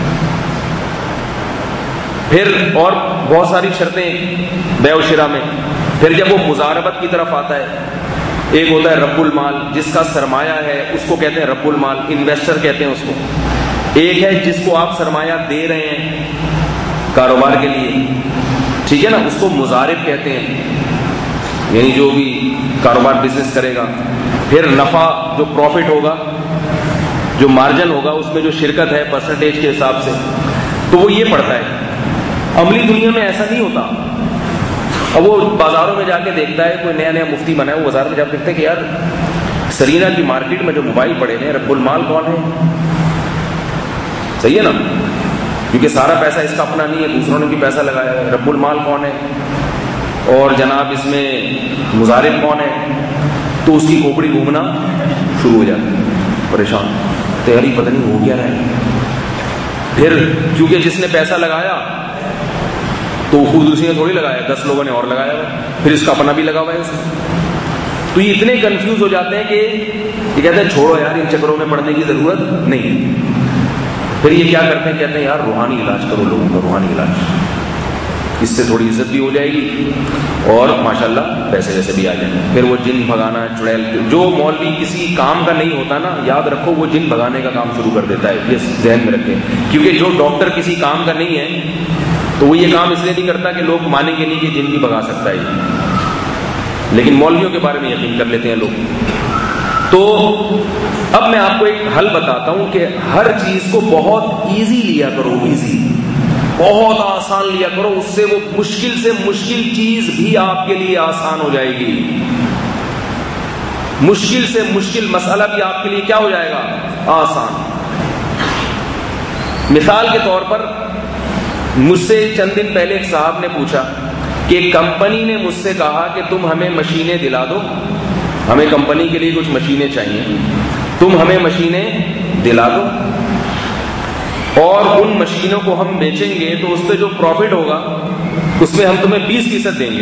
پھر اور بہت ساری شرطیں بیع و شراء میں. پھر جب وہ مضاربت کی طرف آتا ہے, ایک ہوتا ہے رب المال, جس کا سرمایہ ہے اس کو کہتے ہیں رب المال, انویسٹر کہتے ہیں اس کو. ایک ہے جس کو آپ سرمایہ دے رہے ہیں کاروبار کے لیے, ٹھیک ہے نا, اس کو مضارب کہتے ہیں, یعنی جو بھی کاروبار بزنس کرے گا. پھر نفع جو پروفٹ ہوگا, جو مارجن ہوگا, اس میں جو شرکت ہے پرسنٹیج کے حساب سے, تو وہ یہ پڑتا ہے. عملی دنیا میں ایسا نہیں ہوتا. اب وہ بازاروں میں جا کے دیکھتا ہے, کوئی نیا نیا مفتی بنا ہے, وہ بازار میں جا کے دیکھتا ہے کہ یار سرینا کی مارکیٹ میں جو موبائل پڑے ہیں رب المال کون ہے, صحیح ہے نا, کیونکہ سارا پیسہ اس کا اپنا نہیں ہے, دوسروں نے بھی پیسہ لگایا ہے. رب المال کون ہے, اور جناب اس میں مضارب کون ہے, تو اس کی کھوپڑی گھومنا شروع ہو جاتی ہے, پریشان, تیاری پتہ نہیں ہو کیا رہا ہے. پھر کیونکہ جس نے پیسہ لگایا تو خود اسی نے تھوڑی لگایا, 10 لوگوں نے اور لگایا ہوا, پھر اس کا اپنا بھی لگا ہوا ہے اس میں. تو یہ اتنے کنفیوز ہو جاتے ہیں کہ یہ کہتے ہیں چھوڑو یار, ان چکروں میں پڑنے کی ضرورت نہیں. پھر یہ کیا کرتے ہیں, کہتے ہیں یار روحانی علاج کرو لوگوں کا, روحانی علاج, اس سے تھوڑی عزت بھی ہو جائے گی اور ماشاءاللہ پیسے ویسے بھی آ جائیں گے. پھر وہ جن بھگانا, چڑیل, جو مولوی کسی کام کا نہیں ہوتا نا, یاد رکھو وہ جن بھگانے کا کام شروع کر دیتا ہے, یہ ذہن میں رکھیں. کیونکہ جو ڈاکٹر کسی کام کا نہیں ہے تو وہ یہ کام اس لیے نہیں کرتا کہ لوگ مانیں گے نہیں کہ جن بھی بھگا سکتا ہے, لیکن مولویوں کے بارے میں یقین کر لیتے ہیں لوگ. تو اب میں آپ کو ایک حل بتاتا ہوں کہ ہر چیز کو بہت ایزی لیا کرو, ایزی, بہت آسان لیا کرو, اس سے وہ مشکل سے مشکل چیز بھی آپ کے لیے آسان ہو جائے گی. مشکل سے مشکل مسئلہ بھی آپ کے لیے کیا ہو جائے گا, آسان. مثال کے طور پر مجھ سے چند دن پہلے ایک صاحب نے پوچھا کہ کمپنی نے مجھ سے کہا کہ تم ہمیں مشینیں دلا دو, ہمیں کمپنی کے لیے کچھ مشینیں چاہیے, تم ہمیں مشینیں دلا دو, اور ان مشینوں کو ہم بیچیں گے تو اس پہ جو پروفٹ ہوگا اس میں ہم تمہیں 20% دیں گے.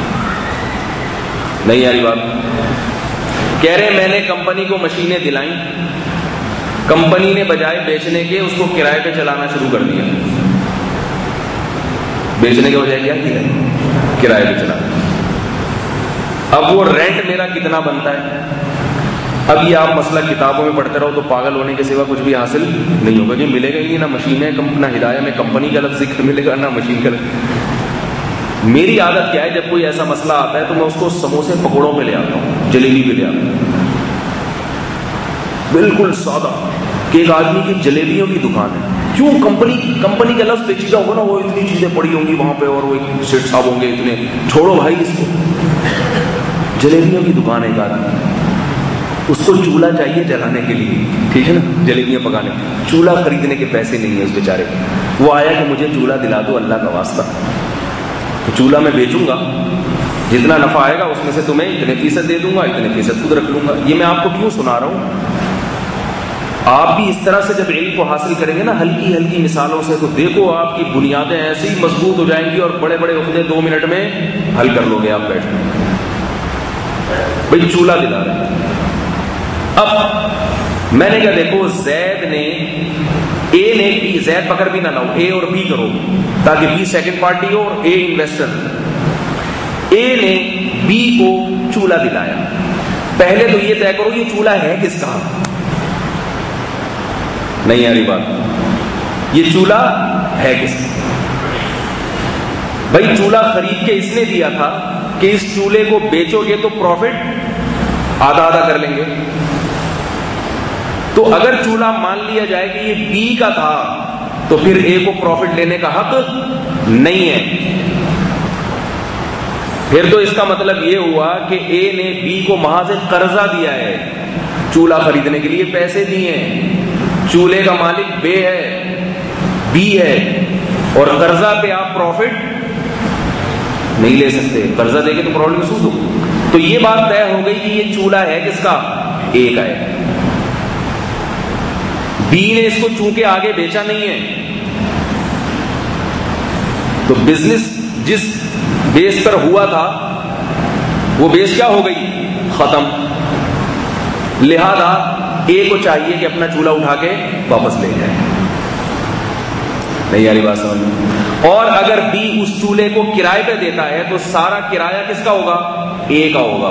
نہیں یاری بات, کہہ رہے میں نے کمپنی کو مشینیں دلائیں, کمپنی نے بجائے بیچنے کے اس کو کرائے پہ چلانا شروع کر دیا. بیچنے کے بجائے کیا کیا, کرائے پہ چلا. اب وہ رینٹ میرا کتنا بنتا ہے. اب یہ آپ مسئلہ کتابوں میں پڑھتے رہو تو پاگل ہونے کے سوا کچھ بھی حاصل نہیں ہوگا, جو ملے گا ہی نہیں, نہ مشینیں, نہ ہدایہ میں کمپنی کا لفظ ذکر ملے گا, نہ مشین کا. میری عادت کیا ہے, جب کوئی ایسا مسئلہ آتا ہے تو میں اس کو سموسے پکوڑوں پہ لے آتا ہوں, جلیبی پہ لے آتا ہوں, بالکل سادہ, کہ ایک آدمی کی جلیبیوں کی دکان ہے. کیوں, کمپنی کا لفظ پیچیدہ ہوگا نا, وہ اتنی چیزیں پڑی ہوں گی وہاں پہ, اور وہ سیٹ صاحب ہوں گے اتنے, چھوڑو بھائی اس کو. جلیبیوں کی دکان ہے ایک آدمی, اس کو چولہا چاہیے جلانے کے لیے, ٹھیک ہے نا, جلیبیاں پکانے, چولہا خریدنے کے پیسے نہیں ہیں اس بیچارے. وہ آیا کہ مجھے چولہا دلا دو اللہ کا واسطہ, تو چولہا میں بیچوں گا, جتنا نفع آئے گا اس میں سے تمہیں اتنے فیصد دے دوں گا, اتنے فیصد خود رکھ لوں گا. یہ میں آپ کو کیوں سنا رہا ہوں, آپ بھی اس طرح سے جب علم کو حاصل کریں گے نا ہلکی ہلکی مثالوں سے, تو دیکھو آپ کی بنیادیں ایسے ہی مضبوط ہو جائیں گی, اور بڑے بڑے عقدے 2 منٹ میں حل کر لو گے آپ بیٹھ کے. بھائی چولہا دلا رہے ہیں. اب میں نے کہا دیکھو, زید نے اے نے بی, زید پکڑ بھی نہ لاؤ, اے اور بی کرو تاکہ بی سیکنڈ پارٹی ہو اور اے انویسٹر. اے نے بی کو چولہا دلایا. پہلے تو یہ طے کرو یہ چولہا ہے کس کا. نہیں آ رہی بات, یہ چولہا ہے کس کا. بھائی چولہا خرید کے اس نے دیا تھا کہ اس چولہے کو بیچو گے تو پروفٹ آدھا آدھا کر لیں گے. تو اگر چولہا مان لیا جائے کہ یہ بی کا تھا تو پھر اے کو پروفٹ لینے کا حق نہیں ہے. پھر تو اس کا مطلب یہ ہوا کہ اے نے بی کو محض قرضہ دیا ہے, چولہا خریدنے کے لیے پیسے دیے ہیں. چولہے کا مالک بے ہے, بی ہے, اور قرضہ پہ آپ پروفٹ نہیں لے سکتے، قرضہ دے کے تو پروفٹ میں سود ہو. تو یہ بات طے ہو گئی کہ یہ چولہا ہے کس کا؟ اے کا ہے. بی نے اس کو چونکہ آگے بیچا نہیں ہے تو بزنس جس بیس پر ہوا تھا وہ بیس کیا ہو گئی؟ ختم. لہذا اے کو چاہیے کہ اپنا چولہا اٹھا کے واپس لے جائے. نہیں یاری بات سمجھ میں. اور اگر بی اس چولہے کو کرائے پہ دیتا ہے تو سارا کرایہ کس کا ہوگا؟ اے کا ہوگا.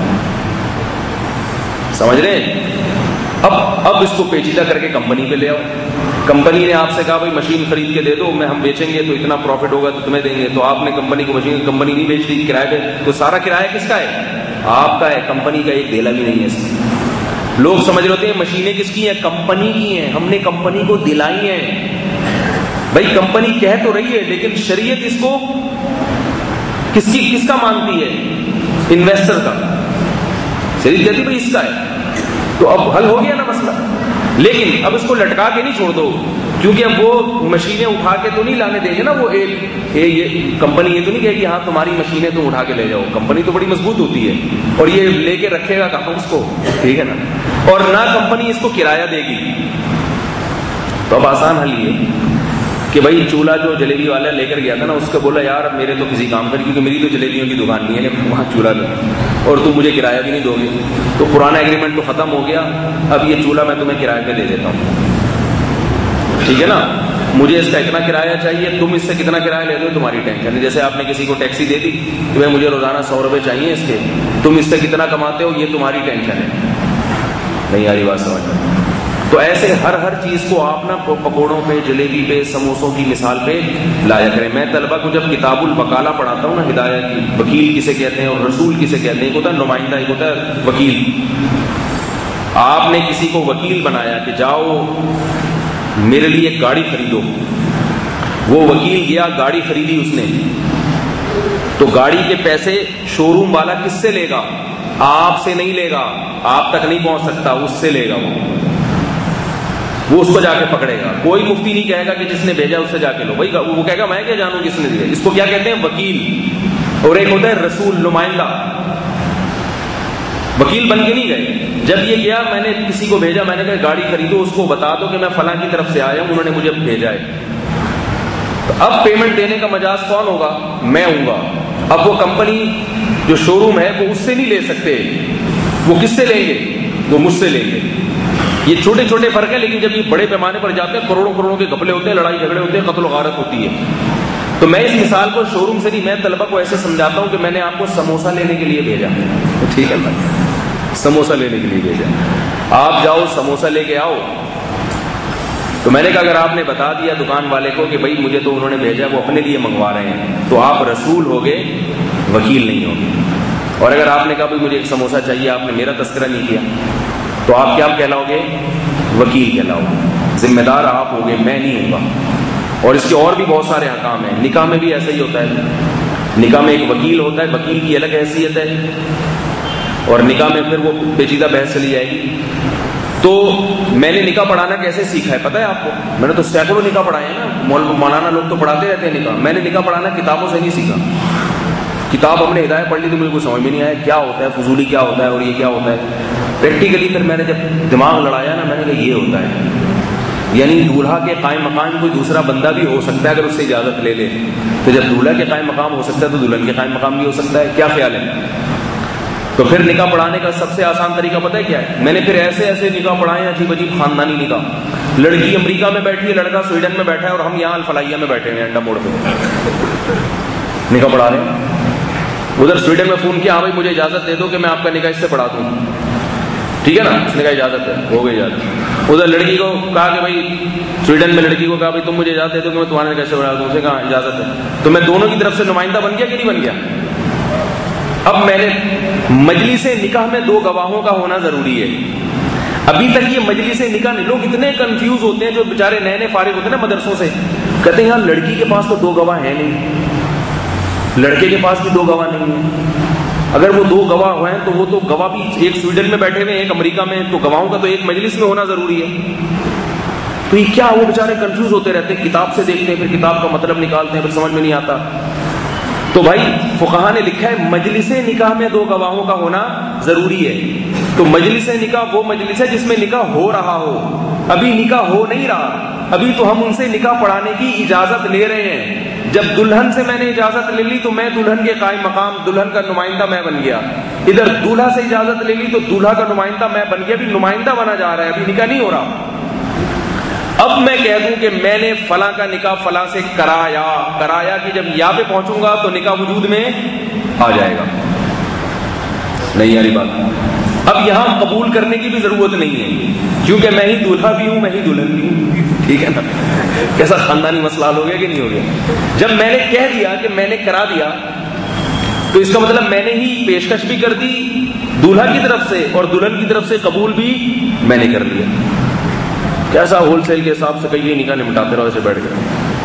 سمجھ رہے ہیں؟ اب اس کو پیچیدہ کر کے کمپنی پہ لے آؤ. کمپنی نے آپ سے کہا بھائی مشین خرید کے دے دو، ہم بیچیں گے تو اتنا پروفٹ ہوگا تو تمہیں دیں گے. تو آپ نے کمپنی کو مشین، کمپنی نہیں بیچ دی کرائے پہ، تو سارا کرایہ کس کا ہے؟ آپ کا ہے. کمپنی کا ایک دھیلا بھی نہیں ہے اس میں. لوگ سمجھ رہے ہوتے ہیں مشینیں کس کی ہیں؟ کمپنی کی ہیں. ہم نے کمپنی کو دلائی ہیں. بھائی کمپنی کہہ تو رہی ہے لیکن شریعت اس کو کس کا مانتی ہے؟ انویسٹر کا. شریعت کہتی بھائی اس کا ہے. تو اب حل ہو گیا نا مسئلہ. لیکن اب اس کو لٹکا کے نہیں چھوڑ دو، کیونکہ اب وہ مشینیں اٹھا کے تو نہیں لانے دیں گے نا. وہ یہ کمپنی یہ تو نہیں کہے کہ ہاں تمہاری مشینیں تم اٹھا کے لے جاؤ. کمپنی تو بڑی مضبوط ہوتی ہے اور یہ لے کے رکھے گا کہاں اس کو؟ ٹھیک ہے نا. اور نہ کمپنی اس کو کرایہ دے گی. تو اب آسان حل یہ کہ بھائی چولہا جو جلیبی والا لے کر گیا تھا نا، اس کو بولا یار میرے تو کسی کام کر، کیونکہ میری تو جلیبیوں کی دکان نہیں ہے وہاں چولہا لے، اور تم مجھے کرایہ بھی نہیں دو گے. تو پرانا ایگریمنٹ تو ختم ہو گیا. اب یہ چولہا میں تمہیں کرایہ پہ دے دیتا ہوں، ٹھیک ہے نا. مجھے اس کا اتنا کرایہ چاہیے، تم اس سے کتنا کرایہ لے دو تمہاری ٹینشن ہے. جیسے آپ نے کسی کو ٹیکسی دے دی کہ بھائی مجھے روزانہ 100 روپے چاہیے اس کے، تم اس سے کتنا کماتے ہو یہ تمہاری ٹینشن ہے. نہیں آ رہی بات سمجھ میں؟ تو ایسے ہر چیز کو آپ نا پکوڑوں پہ، جلیبی پہ، سموسوں کی مثال پہ لایا کریں. میں طلبہ کو جب کتاب الوکالہ پڑھاتا ہوں نا، ہدایت کی، وکیل کسے کہتے ہیں اور رسول کسے کہتے ہیں. ایک ہوتا ہے نمائندہ، ایک ہوتا ہے وکیل. آپ نے کسی کو وکیل بنایا کہ جاؤ میرے لیے ایک گاڑی خریدو. وہ وکیل گیا، گاڑی خریدی اس نے، تو گاڑی کے پیسے شو روم والا کس سے لے گا؟ آپ سے نہیں لے گا. آپ تک نہیں پہنچ سکتا، اس سے لے گا. وہ اس کو جا کے پکڑے گا. کوئی مفتی نہیں کہے گا کہ جس نے بھیجا اس سے جا کے لو. بھائی وہ کہے گا میں کیا جانوں کس نے دیا. اس کو کیا کہتے ہیں؟ وکیل. اور ایک ہوتا ہے رسول، نمائندہ. وکیل بن کے نہیں گئے. جب یہ گیا، میں نے کسی کو بھیجا، میں نے کہا گاڑی خریدو، اس کو بتا دو کہ میں فلاں کی طرف سے آیا ہوں، انہوں نے مجھے بھیجا ہے. تو اب پیمنٹ دینے کا مجاز کون ہوگا؟ میں ہوں گا. اب وہ کمپنی جو شو روم ہے وہ اس سے نہیں لے سکتے. وہ کس سے لیں گے؟ وہ مجھ سے لیں گے. یہ چھوٹے چھوٹے فرق ہیں، لیکن جب یہ بڑے پیمانے پر جاتے ہیں، کروڑوں کے گھپلے ہوتے ہیں، لڑائی جھگڑے ہوتے ہیں، قتل و غارت ہوتی ہے. تو میں اس مثال کو شو روم سے نہیں، میں طلبہ کو ایسے سمجھاتا ہوں کہ میں نے آپ کو سموسہ لینے کے لیے بھیجا. ٹھیک ہے نا، سموسہ لینے کے لیے بھیجا. آپ جاؤ سموسہ لے کے آؤ. تو میں نے کہا اگر آپ نے بتا دیا دکان والے کو کہ بھائی مجھے تو انہوں نے بھیجا، وہ اپنے لیے منگوا رہے ہیں، تو آپ رسول ہوگے، وکیل نہیں ہوگے. اور اگر آپ نے کہا بھائی مجھے ایک سموسہ چاہیے، آپ نے میرا تذکرہ نہیں کیا، تو آپ کیا کہلاؤ گے؟ وکیل کہلاؤ گے. ذمہ دار آپ ہوگے، میں نہیں ہوں گا. اور اس کے اور بھی بہت سارے احکام ہیں. نکاح میں بھی ایسا ہی ہوتا ہے. نکاح میں ایک وکیل ہوتا ہے، وکیل کی الگ حیثیت ہے. اور نکاح میں پھر وہ پیچیدہ بحث چلی جائے گی. تو میں نے نکاح پڑھانا کیسے سیکھا ہے پتہ ہے آپ کو؟ میں نے تو سینکڑوں نکاح پڑھائے ہیں نا. مولانا لوگ تو پڑھاتے رہتے ہیں نکاح. میں نے نکاح پڑھانا کتابوں سے نہیں سیکھا. کتاب ہم نے ہدایت پڑھ لی تو مجھے کو سمجھ میں نہیں آیا کیا ہوتا ہے فضولی کیا ہوتا ہے اور یہ کیا ہوتا ہے. پریکٹیکلی پھر میں نے جب دماغ لڑایا نا، میں نے کہا یہ ہوتا ہے. یعنی دولہا کے قائم مقام کوئی دوسرا بندہ بھی ہو سکتا ہے اگر اس سے اجازت لے لے. تو جب دولہا کے قائم مقام ہو سکتا ہے تو دلہن کے قائم مقام بھی ہو سکتا ہے. کیا خیال ہے؟ تو پھر نکاح پڑھانے کا سب سے آسان طریقہ پتہ ہے کیا ہے؟ میں نے پھر ایسے نکاح پڑھائے ہیں، عجیب عجیب خاندانی نکاح. لڑکی امریکہ میں بیٹھی ہے، لڑکا سویڈن میں بیٹھا ہے، اور ہم یہاں الفلائیہ میں بیٹھے ہیں انڈا موڑ پہ نکاح پڑھا رہے ہیں. ادھر سویڈن میں فون کیا، ہاں بھائی مجھے اجازت دے دو کہ میں آپ کا نکاح اس سے پڑھا دوں. ٹھیک ہے نا، اس نے کہا اجازت ہے، ہو گئی اجازت. ادھر لڑکی کو کہا کہ بھائی سویڈن میں لڑکی کو کہا بھائی تم مجھے اجازت دے دو کہ میں تمہارے نکاح سے پڑھا دوں. اسے کہا اجازت ہے. تو میں دونوں کی طرف سے نمائندہ بن گیا کہ نہیں بن گیا؟ اب میں نے مجلس نکاح میں 2 گواہوں کا ہونا ضروری ہے. ابھی تک یہ مجلس نکاح نہیں، لوگ اتنے کنفیوز ہوتے ہیں جو بیچارے نئے نئے فارغ ہوتے ہیں نا مدرسوں سے، کہتے ہیں یار لڑکی کے پاس تو 2 گواہ ہیں نہیں، لڑکے کے پاس بھی 2 گواہ نہیں ہیں. اگر وہ 2 گواہ ہوئے ہیں تو وہ تو گواہ بھی ایک سویڈن میں بیٹھے ہوئے، ایک امریکہ میں، تو گواہوں کا تو ایک مجلس میں ہونا ضروری ہے. تو یہ کیا، وہ بیچارے کنفیوز ہوتے رہتے ہیں، کتاب سے دیکھتے ہیں، پھر کتاب کا مطلب نکالتے ہیں، پھر سمجھ میں نہیں آتا. تو بھائی فقہا نے لکھا ہے مجلس نکاح میں 2 گواہوں کا ہونا ضروری ہے. تو مجلس نکاح وہ مجلس ہے جس میں نکاح ہو رہا ہو. ابھی نکاح ہو نہیں رہا، ابھی تو ہم ان سے نکاح پڑھانے کی اجازت لے رہے ہیں. جب دلہن سے میں نے اجازت لے لی تو میں دلہن کے قائم مقام، دلہن کا نمائندہ میں بن گیا. ادھر دولہا سے اجازت لے لی تو دولہا کا نمائندہ میں بن گیا. ابھی نمائندہ بنا جا رہا ہے، ابھی نکاح نہیں ہو رہا. اب میں کہہ دوں کہ میں نے فلاں کا نکاح فلاں سے کرایا کہ جب یہاں پہ پہنچوں گا تو نکاح وجود میں آ جائے گا. نہیں یاری بات. اب یہاں قبول کرنے کی بھی ضرورت نہیں ہے کیونکہ میں ہی دولہا بھی ہوں، میں ہی دلہن بھی ہوں. ٹھیک ہے نا؟ کیسا خاندانی مسئلہ حل ہو گیا کہ نہیں ہو گیا؟ جب میں نے کہہ دیا کہ میں نے کرا دیا تو اس کا مطلب میں نے ہی پیشکش بھی کر دی دولہا کی طرف سے اور دلہن کی طرف سے قبول بھی میں نے کر لیا. کیسا ہول سیل کے حساب سے کئی نکاح نمٹاتے رہو ایسے بیٹھ گئے.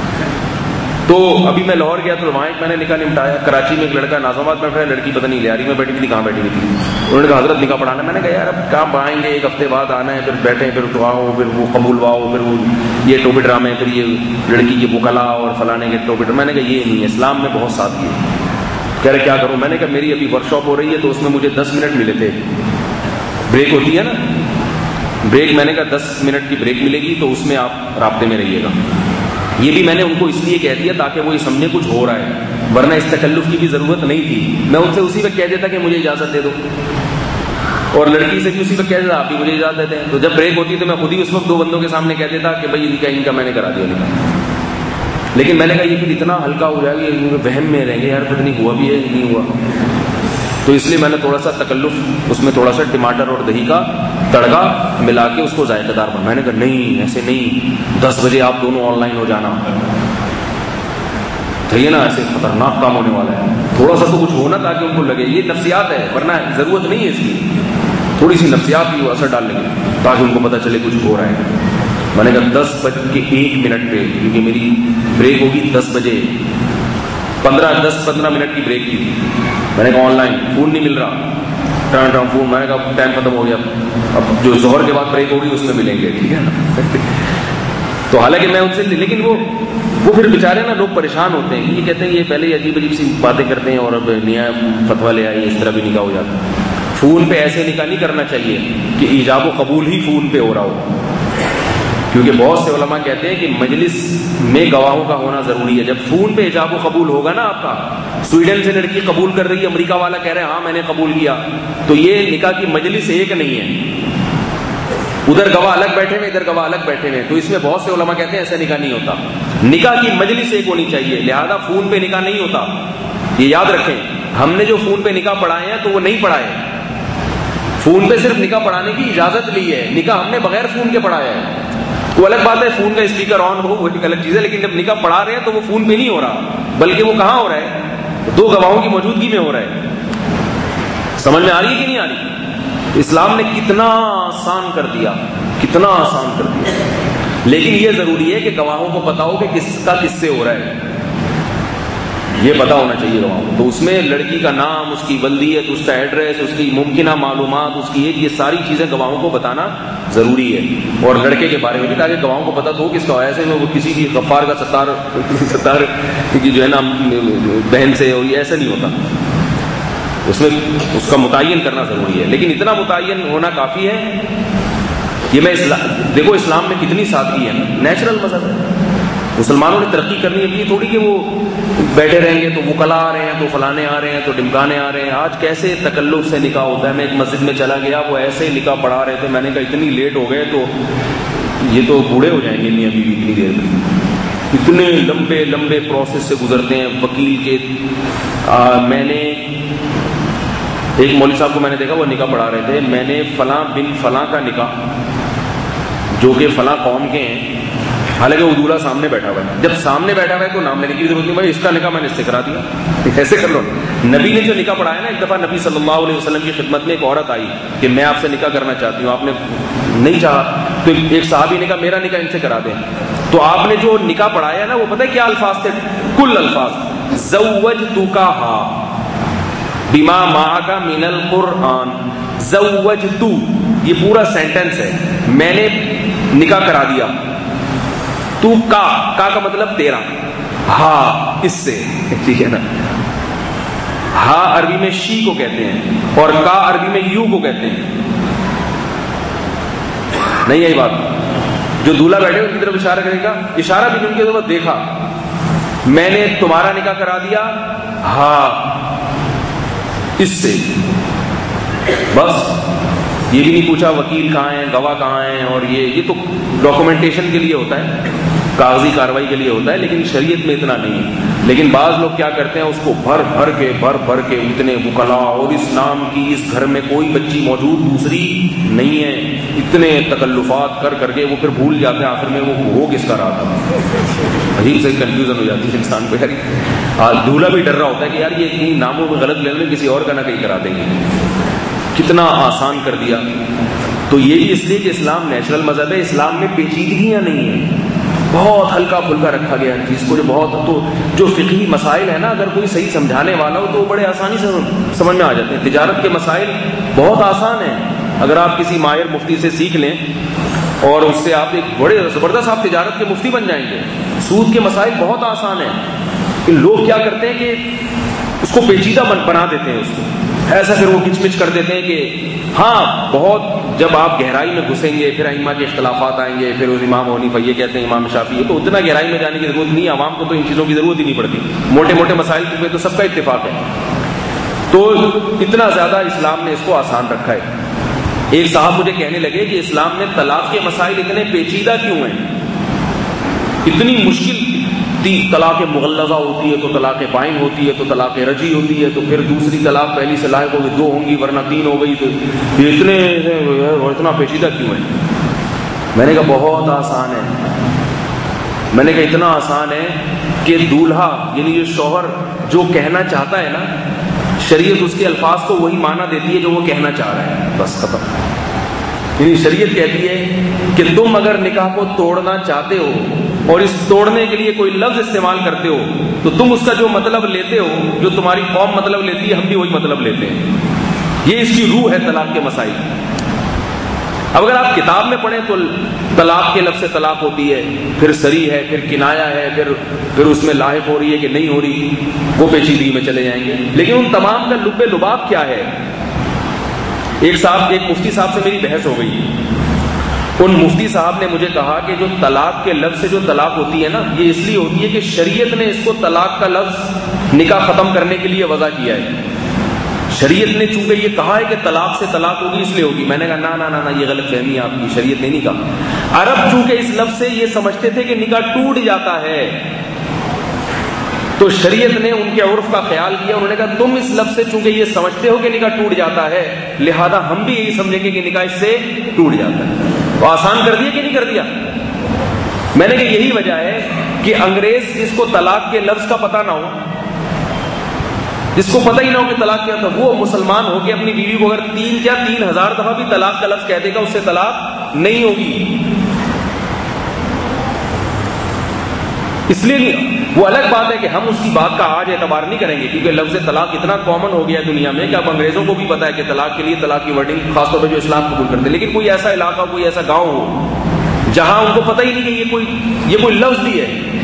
تو ابھی میں لاہور گیا تو وہاں ایک میں نے نکاح نمٹایا. کراچی میں ایک لڑکا ناظم آباد میں بیٹھا، لڑکی پتہ نہیں لیاری میں بیٹھی ہوئی تھی، کہاں بیٹھی ہوئی تھی. انہوں نے کہا حضرت نکاح پڑھانا. میں نے کہا یار اب کہاں آئیں گے، 1 ہفتے بعد آنا ہے، پھر بیٹھیں، پھر دعاؤ، پھر وہ قبول واؤ، پھر وہ یہ ٹوپی ڈرامے، پھر یہ لڑکی کے وکلا اور فلانے کے ٹوپی. میں نے کہا یہ نہیں ہے، اسلام میں بہت سادگی ہے. کہہ رہے کیا کروں؟ میں نے کہا میری ابھی ورک شاپ ہو رہی ہے تو اس میں مجھے 10 منٹ ملے تھے، بریک ہوتی ہے نا بریک. میں نے کہا 10 منٹ کی بریک ملے گی تو اس میں آپ رابطے میں رہیے گا. یہ بھی میں نے ان کو اس لیے کہہ دیا تاکہ وہ یہ سمجھے کچھ ہو رہا ہے، ورنہ اس تکلف کی بھی ضرورت نہیں تھی. میں ان سے اسی وقت کہہ دیتا کہ مجھے اجازت دے دو، اور لڑکی سے بھی اسی وقت کہہ دیتا آپ بھی مجھے اجازت دیتے ہیں. تو جب بریک ہوتی تو میں خود ہی اس وقت 2 بندوں کے سامنے کہہ دیتا کہ بھائی ان کا میں نے کرا دیا نکاح. لیکن میں نے کہا یہ پھر اتنا ہلکا ہو جائے گا، وہم میں رہیں گے یار پتہ نہیں ہوا بھی ہے نہیں ہوا. تو اس لیے میں نے تھوڑا سا تکلف اس میں تھوڑا سا ٹماٹر اور دہی کا تڑکا ملا کے اس کو ذائقہ دار بنا. میں نے کہا نہیں ایسے نہیں، 10 بجے آپ دونوں آن لائن ہو جانا. ہے نا ایسے خطرناک کام ہونے والا ہے. تھوڑا سا تو کچھ ہونا تاکہ ان کو لگے. یہ نفسیات ہے ورنہ ضرورت نہیں ہے اس کی. تھوڑی سی نفسیات بھی وہ اثر ڈال لیں گے تاکہ ان کو پتہ چلے کچھ ہو رہا ہے. میں نے کہا 10:01 پہ، کیونکہ میری بریک ہوگی 10 بجے، 10-15 منٹ کی بریک کی تھی. میں نے کہا آن لائن فون نہیں مل رہا، فون. میں نے کہا ٹائم ختم ہو گیا، اب جو ظہر کے بعد بریک ہوگی اس میں ملیں گے. ٹھیک ہے نا؟ تو حالانکہ میں ان سے، لیکن وہ پھر بیچارے نا لوگ پریشان ہوتے ہیں. یہ کہتے ہیں یہ پہلے عجیب سی باتیں کرتے ہیں اور اب نیا فتویٰ لے آئی، اس طرح بھی نکاح ہو جاتا ہے. فون پہ ایسے نکاح نہیں کرنا چاہیے کہ ایجاب و قبول ہی فون پہ ہو رہا ہو، کیونکہ بہت سے علماء کہتے ہیں کہ مجلس میں گواہوں کا ہونا ضروری ہے. جب فون پہ ایجاب و قبول ہوگا نا آپ کا، سویڈن سے لڑکی قبول کر رہی ہے، امریکہ والا کہہ رہے ہیں ہاں میں نے قبول کیا، تو یہ نکاح کی مجلس ایک نہیں ہے. ادھر گواہ الگ بیٹھے ہوئے، ادھر گواہ الگ بیٹھے ہوئے. تو اس میں بہت سے علماء کہتے ہیں ایسا نکاح نہیں ہوتا. نکاح کی مجلس ایک ہونی چاہیے، لہذا فون پہ نکاح نہیں ہوتا. یہ یاد رکھیں. ہم نے جو فون پہ نکاح پڑھائے ہیں تو وہ نہیں پڑھائے. فون پہ صرف نکاح پڑھانے کی اجازت لی ہے، نکاح ہم نے بغیر فون کے پڑھایا ہے. تو الگ بات ہے فون کا اسپیکر آن ہو، وہ ایک الگ چیز ہے. لیکن جب نکاح پڑھا رہے ہیں تو وہ فون پہ نہیں ہو رہا، بلکہ وہ کہاں ہو رہا ہے؟ 2 گواہوں کی موجودگی میں ہو رہا ہے. سمجھ میں آ رہی ہے کہ نہیں آ رہی؟ اسلام نے کتنا آسان کر دیا، کتنا آسان کر دیا. لیکن یہ ضروری ہے کہ گواہوں کو پتا ہو کہ کس کا کس سے ہو رہا ہے. یہ پتا ہونا چاہیے گواہوں کو. تو اس میں لڑکی کا نام، اس کی ولدیت، اس کا ایڈریس، اس کی ممکنہ معلومات، اس کی یہ ساری چیزیں گواہوں کو بتانا ضروری ہے. اور لڑکے کے بارے میں بھی، تاکہ گواہوں کو پتا تو ہو کس کا. ایسے میں وہ کسی کی غفار کا ستار کی جو ہے نا بہن سے ہو، یہ ایسا نہیں ہوتا. اس میں اس کا متعین کرنا ضروری ہے. لیکن اتنا متعین ہونا کافی ہے. یہ میں دیکھو اسلام میں کتنی سادگی ہے، نیچرل مذہب ہے. مسلمانوں نے ترقی کرنی ہے، تھوڑی کہ وہ بیٹھے رہیں گے تو وکلا آ رہے ہیں، تو فلانے آ رہے ہیں، تو ڈمکانے آ رہے ہیں. آج کیسے تکلف سے نکاح ہوتا ہے. میں ایک مسجد میں چلا گیا، وہ ایسے ہی نکاح پڑھا رہے تھے. میں نے کہا اتنی لیٹ ہو گئے تو یہ تو بوڑھے ہو جائیں گے میاں بیوی اتنی دیر میں. اتنے لمبے لمبے پروسیس سے گزرتے ہیں وکیل کے. میں نے ایک مولوی صاحب کو میں نے دیکھا، وہ نکاح پڑھا رہے تھے. میں نے فلاں بن فلاں کا نکاح، جو کہ فلاں قوم کے ہیں، حالانکہ وہ دولہا سامنے بیٹھا ہوا ہے. جب سامنے بیٹھا ہوا ہے تو نام لینے کی ضرورت نہیں. بھائی اس کا نکاح میں نے اس سے کرا دیا، ایسے کر لو. نبی نے جو نکاح پڑھایا نا، ایک دفعہ نبی صلی اللہ علیہ وسلم کی خدمت میں ایک عورت آئی کہ میں آپ سے نکاح کرنا چاہتی ہوں. آپ نے نہیں چاہا تو ایک صحابی نے کہا میرا نکاح ان سے کرا دیں. تو آپ نے جو نکاح پڑھایا نا، وہ پتہ ہے کیا الفاظ تھے؟ کل الفاظ. زوجتکھا بما معک من القرآن. زوجتو، یہ پورا سینٹنس ہے. میں نے نکاح کرا دیا. تو کا مطلب تیرا، ہا اس سے، ٹھیک ہے نا. ہا عربی میں شی کو کہتے ہیں اور کا عربی میں یو کو کہتے ہیں. نہیں یہی بات، جو دولہا بیٹھے ان کی طرف اشارہ کرے گا، اشارہ بھی ان کی طرف دیکھا، میں نے تمہارا نکاح کرا دیا ہاں اس سے، بس. یہ بھی نہیں پوچھا وکیل کہاں ہیں، گواہ کہاں ہیں، اور یہ تو ڈاکومنٹیشن کے لیے ہوتا ہے، کاغذی کاروائی کے لیے ہوتا ہے، لیکن شریعت میں اتنا نہیں ہے. لیکن بعض لوگ کیا کرتے ہیں، اس کو بھر بھر کے اتنے وکلا، اور اس نام کی اس گھر میں کوئی بچی موجود دوسری نہیں ہے، اتنے تکلفات کر کے وہ پھر بھول جاتے ہیں آخر میں وہ ہو کس کا رہا تھا. عجیب سے کنفیوژن ہو جاتی ہے انسان کو. یار دولہا بھی ڈر رہا ہوتا ہے کہ یار یہ کہیں ناموں میں غلط لے لیں، کسی اور کا نہ کہیں کرا دیں گے. کتنا آسان کر دیا. تو یہ بھی اس لیے کہ اسلام نیچرل مذہب ہے، اسلام میں پیچیدگیاں نہیں ہیں، بہت ہلکا پھلکا رکھا گیا ہے چیز کو. تو جو فقہی مسائل ہیں نا، اگر کوئی صحیح سمجھانے والا ہو تو وہ بڑے آسانی سے سمجھ میں آ جاتے ہیں. تجارت کے مسائل بہت آسان ہیں، اگر آپ کسی ماہر مفتی سے سیکھ لیں اور اس سے آپ ایک بڑے زبردست آپ تجارت کے مفتی بن جائیں گے. سود کے مسائل بہت آسان ہیں. لوگ کیا کرتے ہیں کہ اس کو پیچیدہ بنا دیتے ہیں، اس کو ایسا پھر وہ کچ پچ کر دیتے ہیں کہ ہاں بہت. جب آپ گہرائی میں گھسیں گے پھر ائمہ کے اختلافات آئیں گے، پھر امام حنیفہ یہ کہتے ہیں، امام شافعی، تو اتنا گہرائی میں جانے کی ضرورت نہیں. عوام کو تو ان چیزوں کی ضرورت ہی نہیں پڑتی، موٹے موٹے مسائل پہ تو سب کا اتفاق ہے. تو اتنا زیادہ اسلام نے اس کو آسان رکھا ہے. ایک صاحب مجھے کہنے لگے کہ اسلام میں طلاق کے مسائل اتنے پیچیدہ کیوں ہیں، اتنی مشکل. طلاق مغلظہ ہوتی ہے تو طلاق بائن ہوتی ہے، تو طلاق رجعی ہوتی ہے، تو پھر دوسری طلاق پہلی سے لاحق ہوگی 2 ہوں گی ورنہ 3 ہو گئی، تو یہ اتنا پیچیدہ کیوں ہے؟ میں نے کہا بہت آسان ہے. میں نے کہا اتنا آسان ہے کہ دولہا یعنی جو شوہر جو کہنا چاہتا ہے نا، شریعت اس کے الفاظ کو وہی معنی دیتی ہے جو وہ کہنا چاہ رہا ہے، بس ختم. یعنی شریعت کہتی ہے کہ تم اگر نکاح کو توڑنا چاہتے ہو اور اس توڑنے کے لیے کوئی لفظ استعمال کرتے ہو تو تم اس کا جو مطلب لیتے ہو، جو تمہاری قوم مطلب لیتی ہے، ہم بھی وہی مطلب لیتے ہیں. یہ اس کی روح ہے طلاق کے مسائل. اب اگر آپ کتاب میں پڑھیں تو طلاق کے لفظ سے طلاق ہوتی ہے، پھر صریح ہے، پھر کنایا ہے، پھر اس میں لاحق ہو رہی ہے کہ نہیں ہو رہی، وہ پیچیدگی میں چلے جائیں گے. لیکن ان تمام کا لب لباب کیا ہے؟ ایک مفتی صاحب سے میری بحث ہو گئی. ان مفتی صاحب نے مجھے کہا کہ جو طلاق کے لفظ سے جو طلاق ہوتی ہے نا، یہ اس لیے ہوتی ہے کہ شریعت نے اس کو طلاق کا لفظ نکاح ختم کرنے کے لیے وضع کیا ہے. شریعت نے چونکہ یہ کہا ہے کہ طلاق سے طلاق ہوگی اس لیے ہوگی. میں نے کہا نہ یہ غلط فہمی ہے آپ کی، شریعت نے نہیں کہا. عرب چونکہ اس لفظ سے یہ سمجھتے تھے کہ نکاح ٹوٹ جاتا ہے، تو شریعت نے ان کے عرف کا خیال کیا. انہوں نے کہا تم اس لفظ سے چونکہ یہ سمجھتے ہو کہ نکاح ٹوٹ جاتا ہے، لہذا ہم بھی یہی سمجھیں گے کہ نکاح اس سے ٹوٹ جاتا ہے. تو آسان کر دیا کہ نہیں کر دیا؟ میں نے کہا یہی وجہ ہے کہ انگریز جس کو طلاق کے لفظ کا پتہ نہ ہو، جس کو پتہ ہی نہ ہو کہ طلاق کیا تھا، وہ مسلمان ہو کے اپنی بیوی کو اگر 3,000 دفعہ بھی طلاق کا لفظ کہہ دے گا، اس سے طلاق نہیں ہوگی. اس لیے نہیں. وہ الگ بات ہے کہ ہم اس کی بات کا آج اعتبار نہیں کریں گے، کیونکہ لفظ طلاق اتنا کامن ہو گیا دنیا میں کہ اب انگریزوں کو بھی پتا ہے کہ طلاق کے لیے طلاق کی ورڈنگ خاص طور پہ جو اسلام قبول کرتے ہیں. لیکن کوئی ایسا علاقہ، کوئی ایسا گاؤں ہو جہاں ان کو پتہ ہی نہیں کہ یہ کوئی لفظ بھی ہے.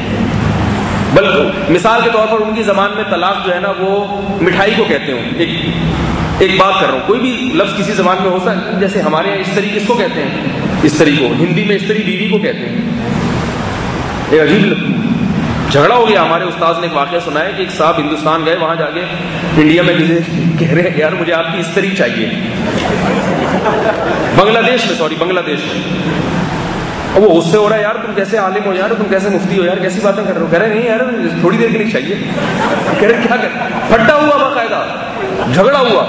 بلکہ مثال کے طور پر ان کی زبان میں طلاق جو ہے نا وہ مٹھائی کو کہتے ہیں. ایک بات کر رہا ہوں، کوئی بھی لفظ کسی زبان میں ہو سکتا ہے. جیسے ہمارے یہاں استری کس کو کہتے ہیں؟ استری کو. ہندی میں استری بیوی کو کہتے ہیں. ایک عجیب جھگڑا ہو گیا. ہمارے استاذ نے ایک واقعہ سنایا کہ ایک صاحب ہندوستان گئے، وہاں جا کے انڈیا میں کہہ رہے ہیں یار مجھے آپ کی استری چاہیے. بنگلہ دیش میں. اور وہ غصے ہو رہا ہے، یار تم کیسے عالم ہو یار، تم کیسے مفتی ہو یار، کیسی باتیں کر رہے ہو؟ کہہ رہے نہیں یار تھوڑی دیر کے لیے چاہیے. کہہ رہے کیا کر، پھٹا ہوا باقاعدہ جھگڑا ہوا،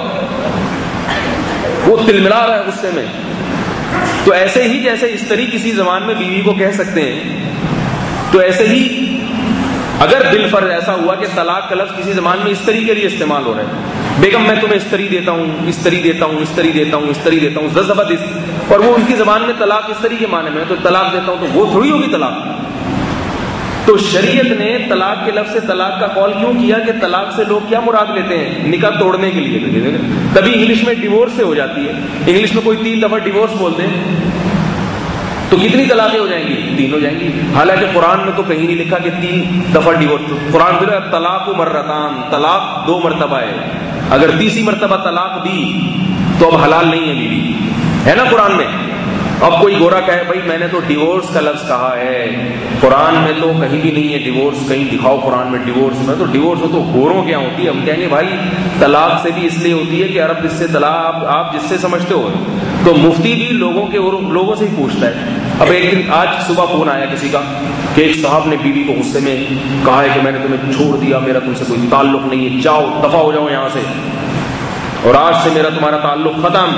وہ تلملا رہا ہے غصے میں. تو ایسے ہی جیسے استری کسی زبان میں بیوی کو کہہ سکتے ہیں، تو ایسے ہی اگر بالفرض ایسا ہوا کہ طلاق کا لفظ کسی زبان میں استری کے لیے استعمال ہو رہا ہے، بیگم میں تمہیں استری دیتا ہوں، استری دیتا ہوں، استری دیتا ہوں، استری دیتا ہوں، زبردست، اور وہ ان کی زبان میں طلاق استری کے معنی میں تو طلاق دیتا ہوں، تو وہ تھوڑی ہوگی طلاق. تو شریعت نے طلاق کے لفظ سے طلاق کا قول کیوں کیا کہ طلاق سے لوگ کیا مراد لیتے ہیں؟ نکاح توڑنے کے لیے. تبھی انگلش میں ڈیورس سے ہو جاتی ہے. انگلش میں کوئی 3 دفعہ ڈیورس بولتے ہیں تو تو کتنی طلاقیں ہو جائیں گی؟ 3 ہو جائیں گی. حالانکہ قرآن میں تو کہیں نہیں لکھا کہ 3 دفعہ ڈیورس. قرآن میں طلاق مرتان، طلاق 2 مرتبہ ہے. اگر تیسری مرتبہ طلاق دی تو اب حلال نہیں ہے بیوی، ہے نا قرآن میں. اب کوئی گورا کہے بھائی میں نے تو ڈیورس کا لفظ کہا ہے، قرآن میں تو کہیں بھی نہیں ہے ڈیورس، کہیں دکھاؤ قرآن میں ڈیورس. میں تو ڈیورس ہو تو گوروں کیا ہوتی ہے؟ ہم کہیں گے بھائی طلاق سے بھی اس لیے ہوتی ہے کہ عرب اس سے طلاق آپ جس سے سمجھتے ہو. تو مفتی بھی لوگوں سے ہی پوچھتا ہے. اب ایک دن آج صبح فون آیا کسی کا کہ ایک صاحب نے بیوی کو غصے میں کہا ہے کہ میں نے تمہیں چھوڑ دیا، میرا تم سے کوئی تعلق نہیں ہے، جاؤ دفع ہو جاؤ یہاں سے، اور آج سے میرا تمہارا تعلق ختم.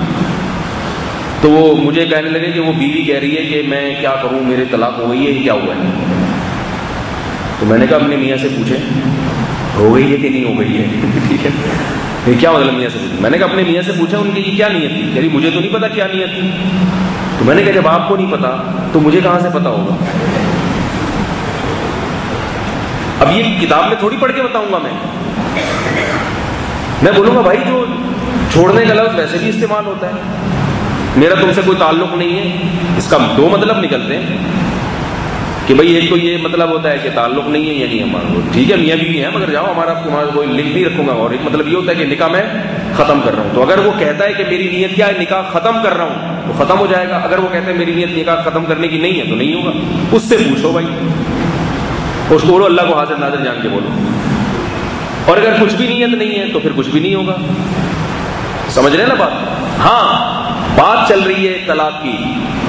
تو وہ مجھے کہنے لگے کہ وہ بیوی کہہ رہی ہے کہ میں کیا کروں، میرے طلاق ہو گئی ہے، کیا ہوا ہے؟ تو میں نے کہا اپنے میاں سے پوچھیں ہو گئی ہے کہ نہیں ہو گئی ہے. ٹھیک ہے، یہ کیا مطلب میاں سے پوچھیں؟ میں نے کہا اپنے میاں سے پوچھا ان کی یہ کیا نیت تھی. یعنی مجھے تو نہیں پتا کیا نیت تھی. تو میں نے کہا جب آپ کو نہیں پتا تو مجھے کہاں سے پتا ہوگا؟ اب یہ کتاب میں تھوڑی پڑھ کے بتاؤں گا. میں بولوں گا بھائی جو چھوڑنے کا لفظ ویسے بھی استعمال ہوتا ہے، میرا تم سے کوئی تعلق نہیں ہے، اس کا 2 مطلب نکلتے ہیں کہ بھائی ایک تو یہ مطلب ہوتا ہے کہ تعلق نہیں ہے، یعنی ہمارا ٹھیک ہے میاں بیوی ہیں مگر جاؤ تمہارا کوئی لنک نہیں رکھوں گا. اور ایک مطلب یہ ہوتا ہے کہ نکاح میں ختم کر رہا ہوں. تو اگر وہ کہتا ہے کہ میری نیت کیا ہے نکاح ختم کر رہا ہوں تو ختم ہو جائے گا. اگر وہ کہتا ہے میری نیت نکاح ختم کرنے کی نہیں ہے تو نہیں ہوگا. اس سے پوچھو بھائی، اس کو بولو اللہ کو حاضر ناظر جان کے بولو. اور اگر کچھ بھی نیت نہیں ہے تو پھر کچھ بھی نہیں ہوگا. سمجھ رہے ہیں نا بات؟ ہاں بات چل رہی ہے طلاق کی.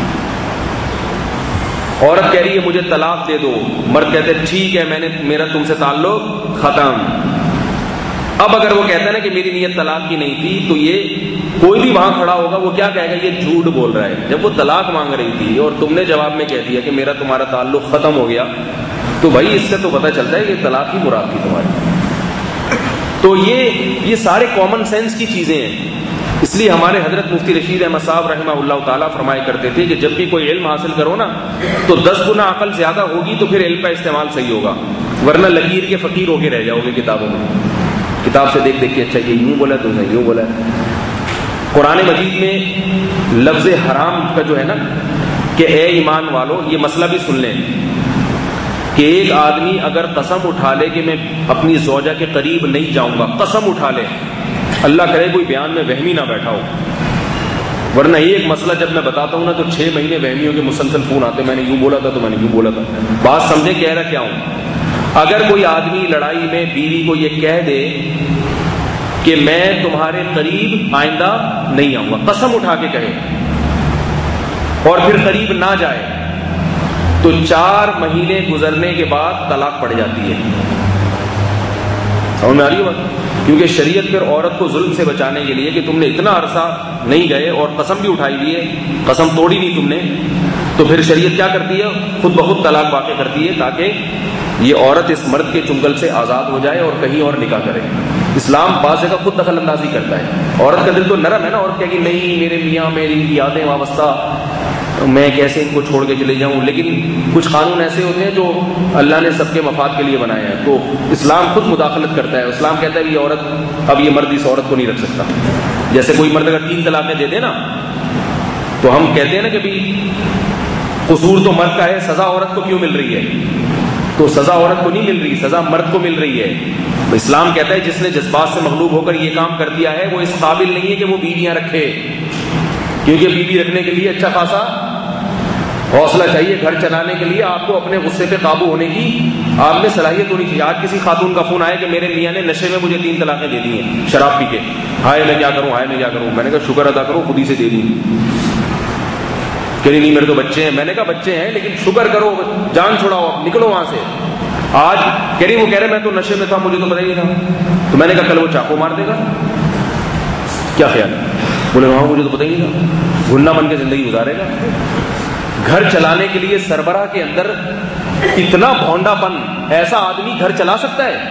عورت کہہ رہی ہے مجھے طلاق دے دو، مرد کہتے ہیں ٹھیک ہے میرا تم سے تعلق ختم. اب اگر وہ کہتا ہے نا کہ میری نیت طلاق کی نہیں تھی تو یہ کوئی بھی وہاں کھڑا ہوگا وہ کیا کہے گا؟ یہ جھوٹ بول رہا ہے. جب وہ طلاق مانگ رہی تھی اور تم نے جواب میں کہہ دیا کہ میرا تمہارا تعلق ختم ہو گیا، تو بھائی اس سے تو پتہ چلتا ہے کہ طلاق ہی مراد تھی تمہاری. تو یہ سارے کامن سینس کی چیزیں ہیں. اس لیے ہمارے حضرت مفتی رشید احمد صاحب رحمہ اللہ تعالیٰ فرمایا کرتے تھے کہ جب بھی کوئی علم حاصل کرو نا تو 10 گنا عقل زیادہ ہوگی تو پھر علم کا استعمال صحیح ہوگا، ورنہ لکیر کے فقیر ہو کے رہ جاؤ گے کتابوں میں. کتاب سے دیکھ دیکھ کے اچھا یہ یوں بولا تو یوں بولا. قرآن مجید میں لفظ حرام کا جو ہے نا کہ اے ایمان والو، یہ مسئلہ بھی سن لیں کہ ایک آدمی اگر قسم اٹھا لے کہ میں اپنی زوجہ کے قریب نہیں جاؤں گا، قسم اٹھا لے، اللہ کرے کوئی بیان میں وہمی نہ بیٹھا ہو، ورنہ ایک مسئلہ جب میں بتاتا ہوں نا تو 6 مہینے وہمیوں کے مسلسل فون آتے، میں نے یوں بولا تھا تو میں نے یوں بولا تھا. بات سمجھے کہہ رہا کیا ہوں. اگر کوئی آدمی لڑائی میں بیوی کو یہ کہہ دے کہ میں تمہارے قریب آئندہ نہیں آؤں گا، قسم اٹھا کے کہے، اور پھر قریب نہ جائے، تو 4 مہینے گزرنے کے بعد طلاق پڑ جاتی ہے. سمجھ میں آ رہی ہے بات؟ کیونکہ شریعت پھر عورت کو ظلم سے بچانے کے لیے کہ تم نے اتنا عرصہ نہیں گئے اور قسم بھی اٹھائی دی ہے، قسم توڑی نہیں تم نے، تو پھر شریعت کیا کرتی ہے؟ خود بخود طلاق واقع کرتی ہے تاکہ یہ عورت اس مرد کے چنگل سے آزاد ہو جائے اور کہیں اور نکاح کرے. اسلام بعض جگہ خود دخل اندازی کرتا ہے. عورت کا دل تو نرم ہے نا، عورت کہے کہ نہیں میرے میاں میری یادیں وابستہ، میں کیسے ان کو چھوڑ کے چلے جاؤں. لیکن کچھ قانون ایسے ہوتے ہیں جو اللہ نے سب کے مفاد کے لیے بنائے ہیں، تو اسلام خود مداخلت کرتا ہے. اسلام کہتا ہے یہ عورت، اب یہ مرد اس عورت کو نہیں رکھ سکتا. جیسے کوئی مرد اگر 3 طلاقیں دے دے نا تو ہم کہتے ہیں نا کہ بھی قصور تو مرد کا ہے، سزا عورت کو کیوں مل رہی ہے؟ تو سزا عورت کو نہیں مل رہی، سزا مرد کو مل رہی ہے. اسلام کہتا ہے جس نے جذبات سے مغلوب ہو کر یہ کام کر دیا ہے وہ اس قابل نہیں ہے کہ وہ بیویاں رکھے، کیونکہ بیوی رکھنے کے لیے اچھا خاصا حوصلہ چاہیے. گھر چلانے کے لیے آپ کو اپنے غصے پہ قابو ہونے کی آپ میں صلاحیت ہونی چاہیے. آج کسی خاتون کا فون آیا کہ میرے میاں نے نشے میں مجھے 3 طلاقیں دے دی ہیں شراب پی کے، ہائے میں کیا کروں، ہائے میں کیا کروں. میں نے کہا شکر ادا کرو، خود ہی سے دے دی. کہ نہیں میرے تو بچے ہیں. میں نے کہا بچے ہیں لیکن شکر کرو، جان چھڑاؤ، نکلو وہاں سے. آج کہہ رہی وہ کہہ رہے میں تو نشے میں تھا، مجھے تو پتہ ہی نہیں تھا. تو میں نے کہا کل وہ چاقو مار دے گا، کیا خیال ہے؟ بولے وہاں مجھے تو پتہ ہی نہیں تھا. گھننا بن کے زندگی گزارے گا. گھر چلانے کے لیے سربراہ کے اندر اتنا بھونڈا پن، ایسا آدمی گھر چلا سکتا ہے؟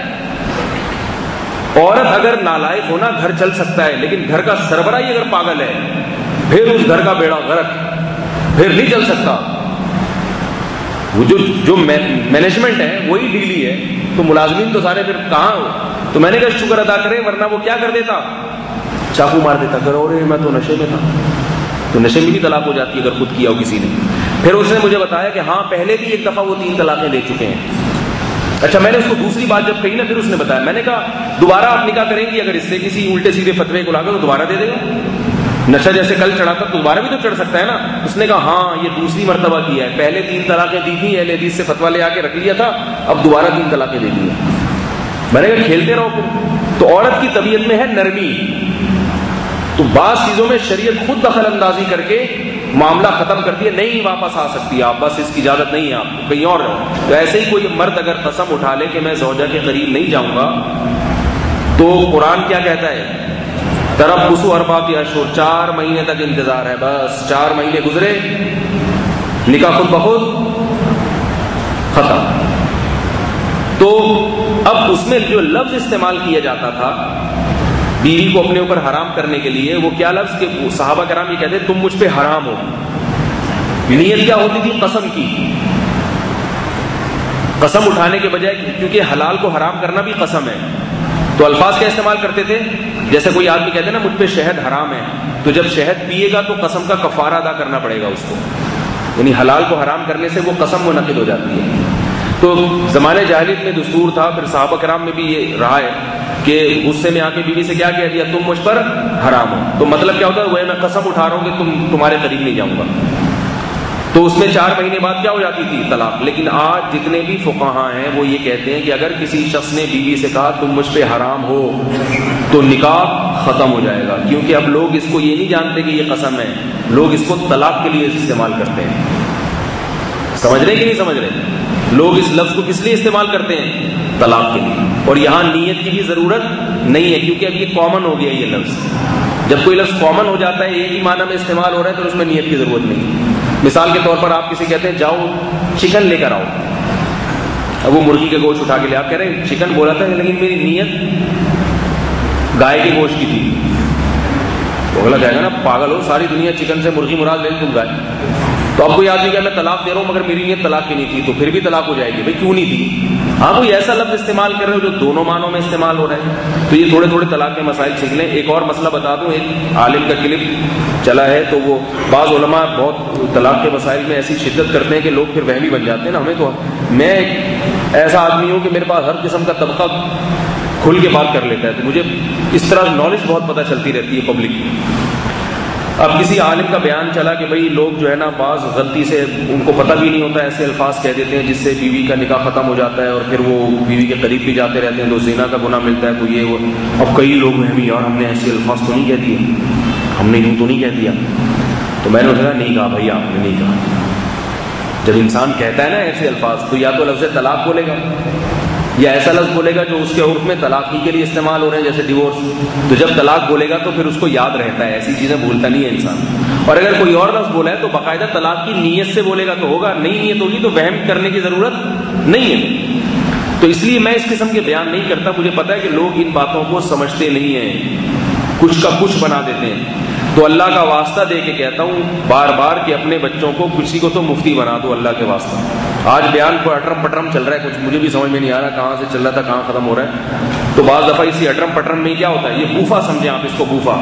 عورت اگر نالائق ہونا گھر چل سکتا ہے، لیکن گھر کا سربراہ ہی اگر پاگل ہے پھر اس گھر کا بیڑا غرق، پھر نہیں چل سکتا. وہ جو مینجمنٹ ہے وہی ڈھیلی ہے تو ملازمین تو سارے پھر کہاں ہو. تو میں نے کہا شکر ادا کرے، ورنہ وہ کیا کر دیتا؟ چاقو مار دیتا. کرو رے میں تو نشے میں تھا. تو نشے میں بھی طلاق ہو جاتی ہے اگر خود کیا ہو کسی نے. پھر اس نے مجھے بتایا کہ ہاں پہلے بھی ایک دفعہ وہ 3 طلاقیں دے چکے ہیں. اچھا میں نے اس کو دوسری بات جب کہی نا پھر اس نے بتایا, میں نے کہا دوبارہ آپ نکاح کریں گی اگر اس سے کسی الٹے سیدھے فتوے کو لا کر تو دوبارہ دے دے گا, نشہ جیسے کل چڑھا تھا تو دوبارہ بھی تو چڑھ سکتا ہے نا. اس نے کہا ہاں یہ دوسری مرتبہ کیا ہے, پہلے 3 طلاقیں دی تھیں, اہل حدیث سے فتویٰ لے آ کے رکھ لیا تھا, اب دوبارہ 3 طلاقیں دے دی ہیں. میں نے کہا کھیلتے رہو پھر. تو عورت کی طبیعت میں ہے نرمی, تو بعض چیزوں میں شریعت خود دخل اندازی کر کے معاملہ ختم کرتی ہے, نہیں واپس آ سکتی آپ, بس اس کی اجازت نہیں ہے آپ کو, کہیں اور رہو. تو ایسے ہی کوئی مرد اگر قسم اٹھا لے کہ میں زوجہ کے قریب نہیں جاؤں گا, تو قرآن کیا کہتا ہے, تربصوا 4 اشہر, 4 مہینے تک انتظار ہے, بس 4 مہینے گزرے نکاح خود بخود ختم. تو اب اس میں جو لفظ استعمال کیا جاتا تھا بیوی کو اپنے اوپر حرام کرنے کے لیے, وہ کیا لفظ کہ صحابہ کرام یہ کہتے تم مجھ پہ حرام ہو. نیت کیا ہوتی تھی, قسم کی, قسم اٹھانے کے بجائے, کیونکہ حلال کو حرام کرنا بھی قسم ہے, تو الفاظ کیا استعمال کرتے تھے, جیسے کوئی آدمی کہتے ہیں نا مجھ پہ شہد حرام ہے, تو جب شہد پیے گا تو قسم کا کفارہ ادا کرنا پڑے گا اس کو, یعنی حلال کو حرام کرنے سے وہ قسم منعقد ہو جاتی ہے. تو زمانے جاہلیت میں دستور تھا, پھر صحابہ کرام میں بھی یہ رہا ہے کہ غصے میں آ کے بیوی سے کیا کہہ دیا, تم مجھ پر حرام ہو. تو مطلب کیا ہوتا ہے, وہ میں قسم اٹھا رہا ہوں کہ تمہارے قریب نہیں جاؤں گا. تو اس میں 4 مہینے بعد کیا ہو جاتی تھی, طلاق. لیکن آج جتنے بھی فقہاء ہیں وہ یہ کہتے ہیں کہ اگر کسی شخص نے بیوی سے کہا تم مجھ پہ حرام ہو, تو نکاح ختم ہو جائے گا, کیونکہ اب لوگ اس کو یہ نہیں جانتے کہ یہ قسم ہے, لوگ اس کو طلاق کے لیے استعمال کرتے ہیں. سمجھ رہے کہ نہیں سمجھ رہے, لوگ اس لفظ کو کس لیے استعمال کرتے ہیں, طلاق کے لیے. اور یہاں نیت کی بھی ضرورت نہیں ہے, کیونکہ اب یہ کامن ہو گیا یہ لفظ. جب کوئی لفظ کامن ہو جاتا ہے, ایک ہی معنی میں استعمال ہو رہا ہے, تو اس میں نیت کی ضرورت نہیں. مثال کے طور پر آپ کسی کہتے ہیں جاؤ چکن لے کر آؤ, اب وہ مرغی کے گوشت اٹھا کے لے, آپ کہہ رہے ہیں چکن بولا تھا لیکن میری نیت گائے کے گوشت کی تھی. تو اگلا کہے گا نا پاگل ہو, ساری دنیا چکن سے مرغی مراد لے تم گائے. تو اب کوئی آدمی کہ میں طلاق دے رہا ہوں مگر میری نیت طلاق کی نہیں تھی, تو پھر بھی طلاق ہو جائے گی. بھائی کیوں نہیں تھی, ہاں کوئی ایسا لفظ استعمال کر رہے ہو جو دونوں معنوں میں استعمال ہو رہے ہیں. تو یہ تھوڑے طلاق کے مسائل سیکھ لیں. ایک اور مسئلہ بتا دوں, ایک عالم کا کلپ چلا ہے, تو وہ بعض علماء بہت طلاق کے مسائل میں ایسی شدت کرتے ہیں کہ لوگ پھر وہمی بن جاتے ہیں نا. ہمیں تو, میں ایسا آدمی ہوں کہ میرے پاس ہر قسم کا طبقہ کھل کے بات کر لیتا ہے, تو مجھے اس طرح نالج بہت پتہ چلتی رہتی ہے پبلک کی. اب کسی عالم کا بیان چلا کہ بھئی لوگ جو ہے نا بعض غلطی سے ان کو پتہ بھی نہیں ہوتا, ایسے الفاظ کہہ دیتے ہیں جس سے بیوی کا نکاح ختم ہو جاتا ہے, اور پھر وہ بیوی کے قریب بھی جاتے رہتے ہیں, تو زنا کا گناہ ملتا ہے, تو یہ وہ. اب کئی لوگ ہیں بھی یار ہم نے ایسے الفاظ تو نہیں کہہ دیے, ہم نے یوں تو نہیں کہہ دیا. تو میں نے کہا نہیں کہا بھائی آپ نے نہیں کہا. جب انسان کہتا ہے نا ایسے الفاظ, تو یا تو لفظ طلاق بولے گا, یا ایسا لفظ بولے گا جو اس کے عرف میں طلاق ہی کے لیے استعمال ہو رہے ہیں, جیسے ڈیورس. تو جب طلاق بولے گا تو پھر اس کو یاد رہتا ہے, ایسی چیزیں بھولتا نہیں ہے انسان. اور اگر کوئی اور لفظ بولا ہے تو باقاعدہ طلاق کی نیت سے بولے گا تو ہوگا, نہیں نیت ہوگی تو وہم کرنے کی ضرورت نہیں ہے. تو اس لیے میں اس قسم کے بیان نہیں کرتا. مجھے پتا ہے کہ لوگ ان باتوں کو سمجھتے نہیں ہیں, کچھ کا کچھ بنا دیتے ہیں. تو اللہ کا واسطہ دے کے کہتا ہوں بار بار کہ اپنے بچوں کو, کسی کو تو مفتی بنا دو اللہ کے واسطہ. آج بیان کو اٹرم پٹرم چل رہا ہے, کچھ مجھے بھی سمجھ میں نہیں آ رہا کہاں سے چل رہا تھا کہاں ختم ہو رہا ہے. تو بعض دفعہ اسی اٹرم پٹرم میں کیا ہوتا ہے, یہ بوفا سمجھیں آپ اس کو, بوفا.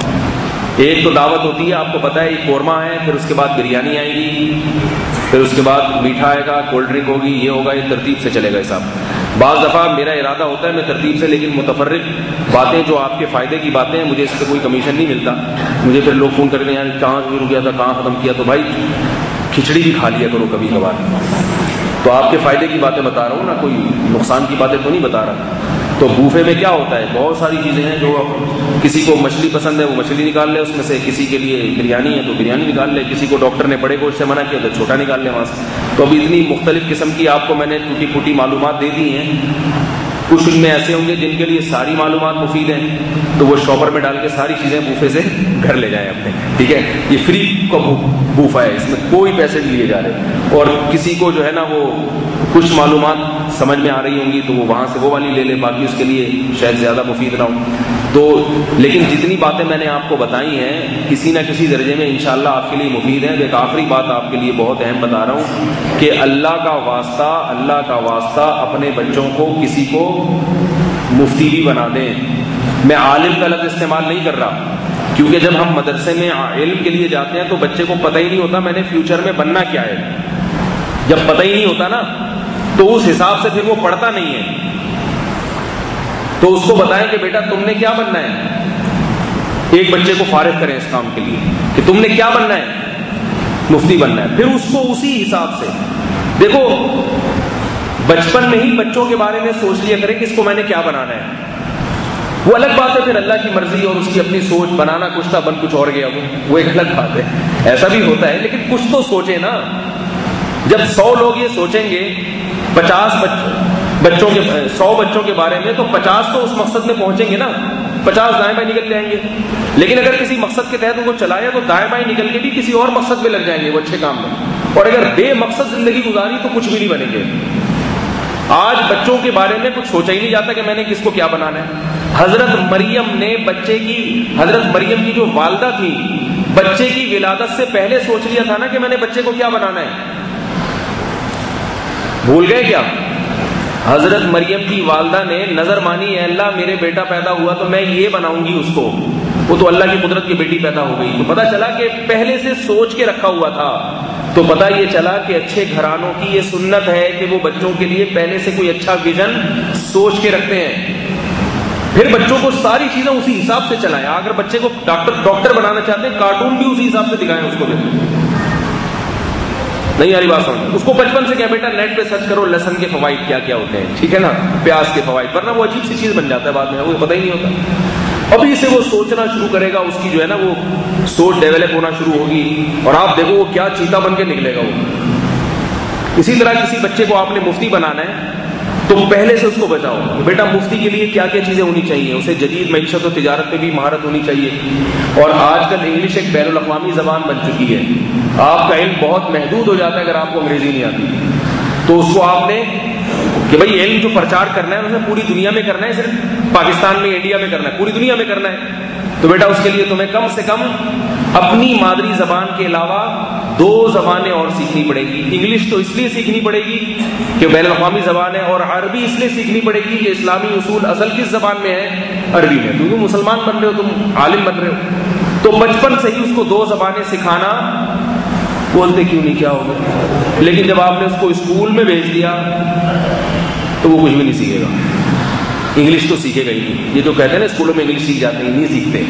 ایک تو دعوت ہوتی ہے, آپ کو پتا ہے یہ قورمہ ہے, پھر اس کے بعد بریانی آئے گی, پھر اس کے بعد میٹھا آئے گا, کولڈ ڈرنک ہوگی, یہ ہوگا, یہ ترتیب سے چلے گا حساب. بعض دفعہ میرا ارادہ ہوتا ہے میں ترتیب سے, لیکن متفرق باتیں جو آپ کے فائدے کی باتیں ہیں, مجھے اس سے کوئی کمیشن نہیں ملتا. مجھے پھر لوگ فون کرتے ہیں یار کہاں شروع کیا تھا کہاں ختم کیا. تو بھائی کھچڑی بھی کھا لیا کرو کبھی کبھار. تو آپ کے فائدے کی باتیں بتا رہا ہوں نا, کوئی نقصان کی باتیں تو نہیں بتا رہا. تو بوفے میں کیا ہوتا ہے, بہت ساری چیزیں ہیں. جو کسی کو مچھلی پسند ہے وہ مچھلی نکال لے اس میں سے, کسی کے لیے بریانی ہے تو بریانی نکال لے, کسی کو ڈاکٹر نے بڑے گوشت سے منع کیا تو چھوٹا نکال لے وہاں سے. تو اب اتنی مختلف قسم کی آپ کو میں نے ٹوٹی پھوٹی معلومات دے دی ہیں. کچھ ان میں ایسے ہوں گے جن کے لیے ساری معلومات مفید ہیں, تو وہ شاپر میں ڈال کے ساری چیزیں بوفے سے گھر لے جائیں اپنے. ٹھیک ہے, یہ فری کا بوفا ہے, اس میں کوئی پیسے نہیں لیے جا رہے. اور کسی کو جو ہے نا وہ کچھ معلومات سمجھ میں آ رہی ہوں گی تو وہ وہاں سے وہ والی لے لے, باقی اس کے لیے شاید زیادہ مفید نہ ہو. تو لیکن جتنی باتیں میں نے آپ کو بتائی ہیں کسی نہ کسی درجے میں انشاءاللہ آپ کے لیے مفید ہیں. ایک آخری بات آپ کے لیے بہت اہم بتا رہا ہوں کہ اللہ کا واسطہ اپنے بچوں کو کسی کو مفتی بھی بنا دیں. میں عالم کا لفظ استعمال نہیں کر رہا, کیونکہ جب ہم مدرسے میں علم کے لیے جاتے ہیں تو بچے کو پتہ ہی نہیں ہوتا میں نے فیوچر میں بننا کیا ہے. جب پتہ ہی نہیں ہوتا نا تو اس حساب سے پھر وہ پڑھتا نہیں ہے. تو اس کو بتائیں کہ بیٹا تم نے کیا بننا ہے. ایک بچے کو فارغ کریں اس کام کے لیے کہ تم نے کیا بننا ہے, مفتی بننا ہے. پھر اس کو اسی حساب سے دیکھو, بچپن میں ہی بچوں کے بارے میں سوچ لیا کریں کہ اس کو میں نے کیا بنانا ہے. وہ الگ بات ہے پھر اللہ کی مرضی اور اس کی اپنی سوچ, بنانا کچھ تھا بن کچھ اور گیا, وہ ایک الگ بات ہے, ایسا بھی ہوتا ہے. لیکن کچھ تو سوچے نا. جب 100 لوگ یہ سوچیں گے 100 بچوں کے بارے میں تو 50 تو اس مقصد میں پہنچیں گے نا, 50 دائیں بائیں نکل جائیں گے. لیکن اگر کسی مقصد کے تحت ان کو چلایا تو دائیں بائیں نکل کے بھی کسی اور مقصد میں لگ جائیں گے وہ اچھے کام میں. اور اگر بے مقصد زندگی گزاری تو کچھ بھی نہیں بنیں گے. آج بچوں کے بارے میں کچھ سوچا ہی نہیں جاتا کہ میں نے کس کو کیا بنانا ہے. حضرت مریم کی جو والدہ تھی بچے کی ولادت سے پہلے سوچ لیا تھا نا کہ میں نے بچے کو کیا بنانا ہے. بھول گئے کیا؟ حضرت مریم کی والدہ نے نظر مانی, اے اللہ میرے بیٹا پیدا ہوا تو میں یہ بناؤں گی اس کو. وہ تو اللہ کی قدرت کی بیٹی پیدا ہو گئی. تو پتا چلا کہ پہلے سے سوچ کے رکھا ہوا تھا. تو پتا یہ چلا کہ اچھے گھرانوں کی یہ سنت ہے کہ وہ بچوں کے لیے پہلے سے کوئی اچھا ویژن سوچ کے رکھتے ہیں. پھر بچوں کو ساری چیزیں اسی حساب سے چلائیں. اگر بچے کو ڈاکٹر بنانا چاہتے ہیں کارٹون بھی اسی حساب سے دکھائیں اس کو. نہیں آ رہی بات سمجھ, اس کو بچپن سے کیا بیٹا نیٹ پہ سرچ کرو لہسن کے فوائد کیا کیا ہوتے ہیں, ٹھیک ہے نا, پیاز کے فوائد, ورنہ وہ عجیب سی چیز بن جاتا ہے بعد میں, وہ پتہ ہی نہیں ہوتا. ابھی سے وہ سوچنا شروع کرے گا, اس کی جو ہے نا وہ سوچ ڈیولپ ہونا شروع ہوگی اور آپ دیکھو وہ کیا چیتا بن کے نکلے گا وہ. اسی طرح کسی بچے کو آپ نے مفتی بنانا ہے تو پہلے سے اس کو بتاؤ بیٹا مفتی کے لیے کیا کیا چیزیں ہونی چاہیے. اسے جدید معیشت و تجارت میں بھی مہارت ہونی چاہیے. اور آج کل انگلش ایک بین الاقوامی زبان بن چکی ہے. آپ کا علم بہت محدود ہو جاتا ہے اگر آپ کو انگریزی نہیں آتی. تو اس کو آپ نے کہ بھائی علم جو پرچار کرنا ہے اسے پوری دنیا میں کرنا ہے, صرف پاکستان میں انڈیا میں کرنا ہے, پوری دنیا میں کرنا ہے. تو بیٹا اس کے لیے تمہیں کم سے کم اپنی مادری زبان کے علاوہ 2 زبانیں اور سیکھنی پڑے گی. انگلش تو اس لیے سیکھنی پڑے گی کہ بین الاقوامی زبان ہے, اور عربی اس لیے سیکھنی پڑے گی کہ اسلامی اصول اصل کس زبان میں ہے, عربی میں. کیونکہ مسلمان بن رہے ہو, تم عالم بن رہے ہو. تو بچپن سے ہی اس کو 2 زبانیں سکھانا. بولتے کیوں نہیں, کیا ہوگا. لیکن جب آپ نے اس کو اسکول میں بھیج دیا تو وہ کچھ بھی نہیں سیکھے گا. انگلش تو سیکھے گا ہی نہیں. یہ جو کہتے ہیں نا اسکولوں میں انگلش سیکھ جاتے ہیں, نہیں سیکھتے.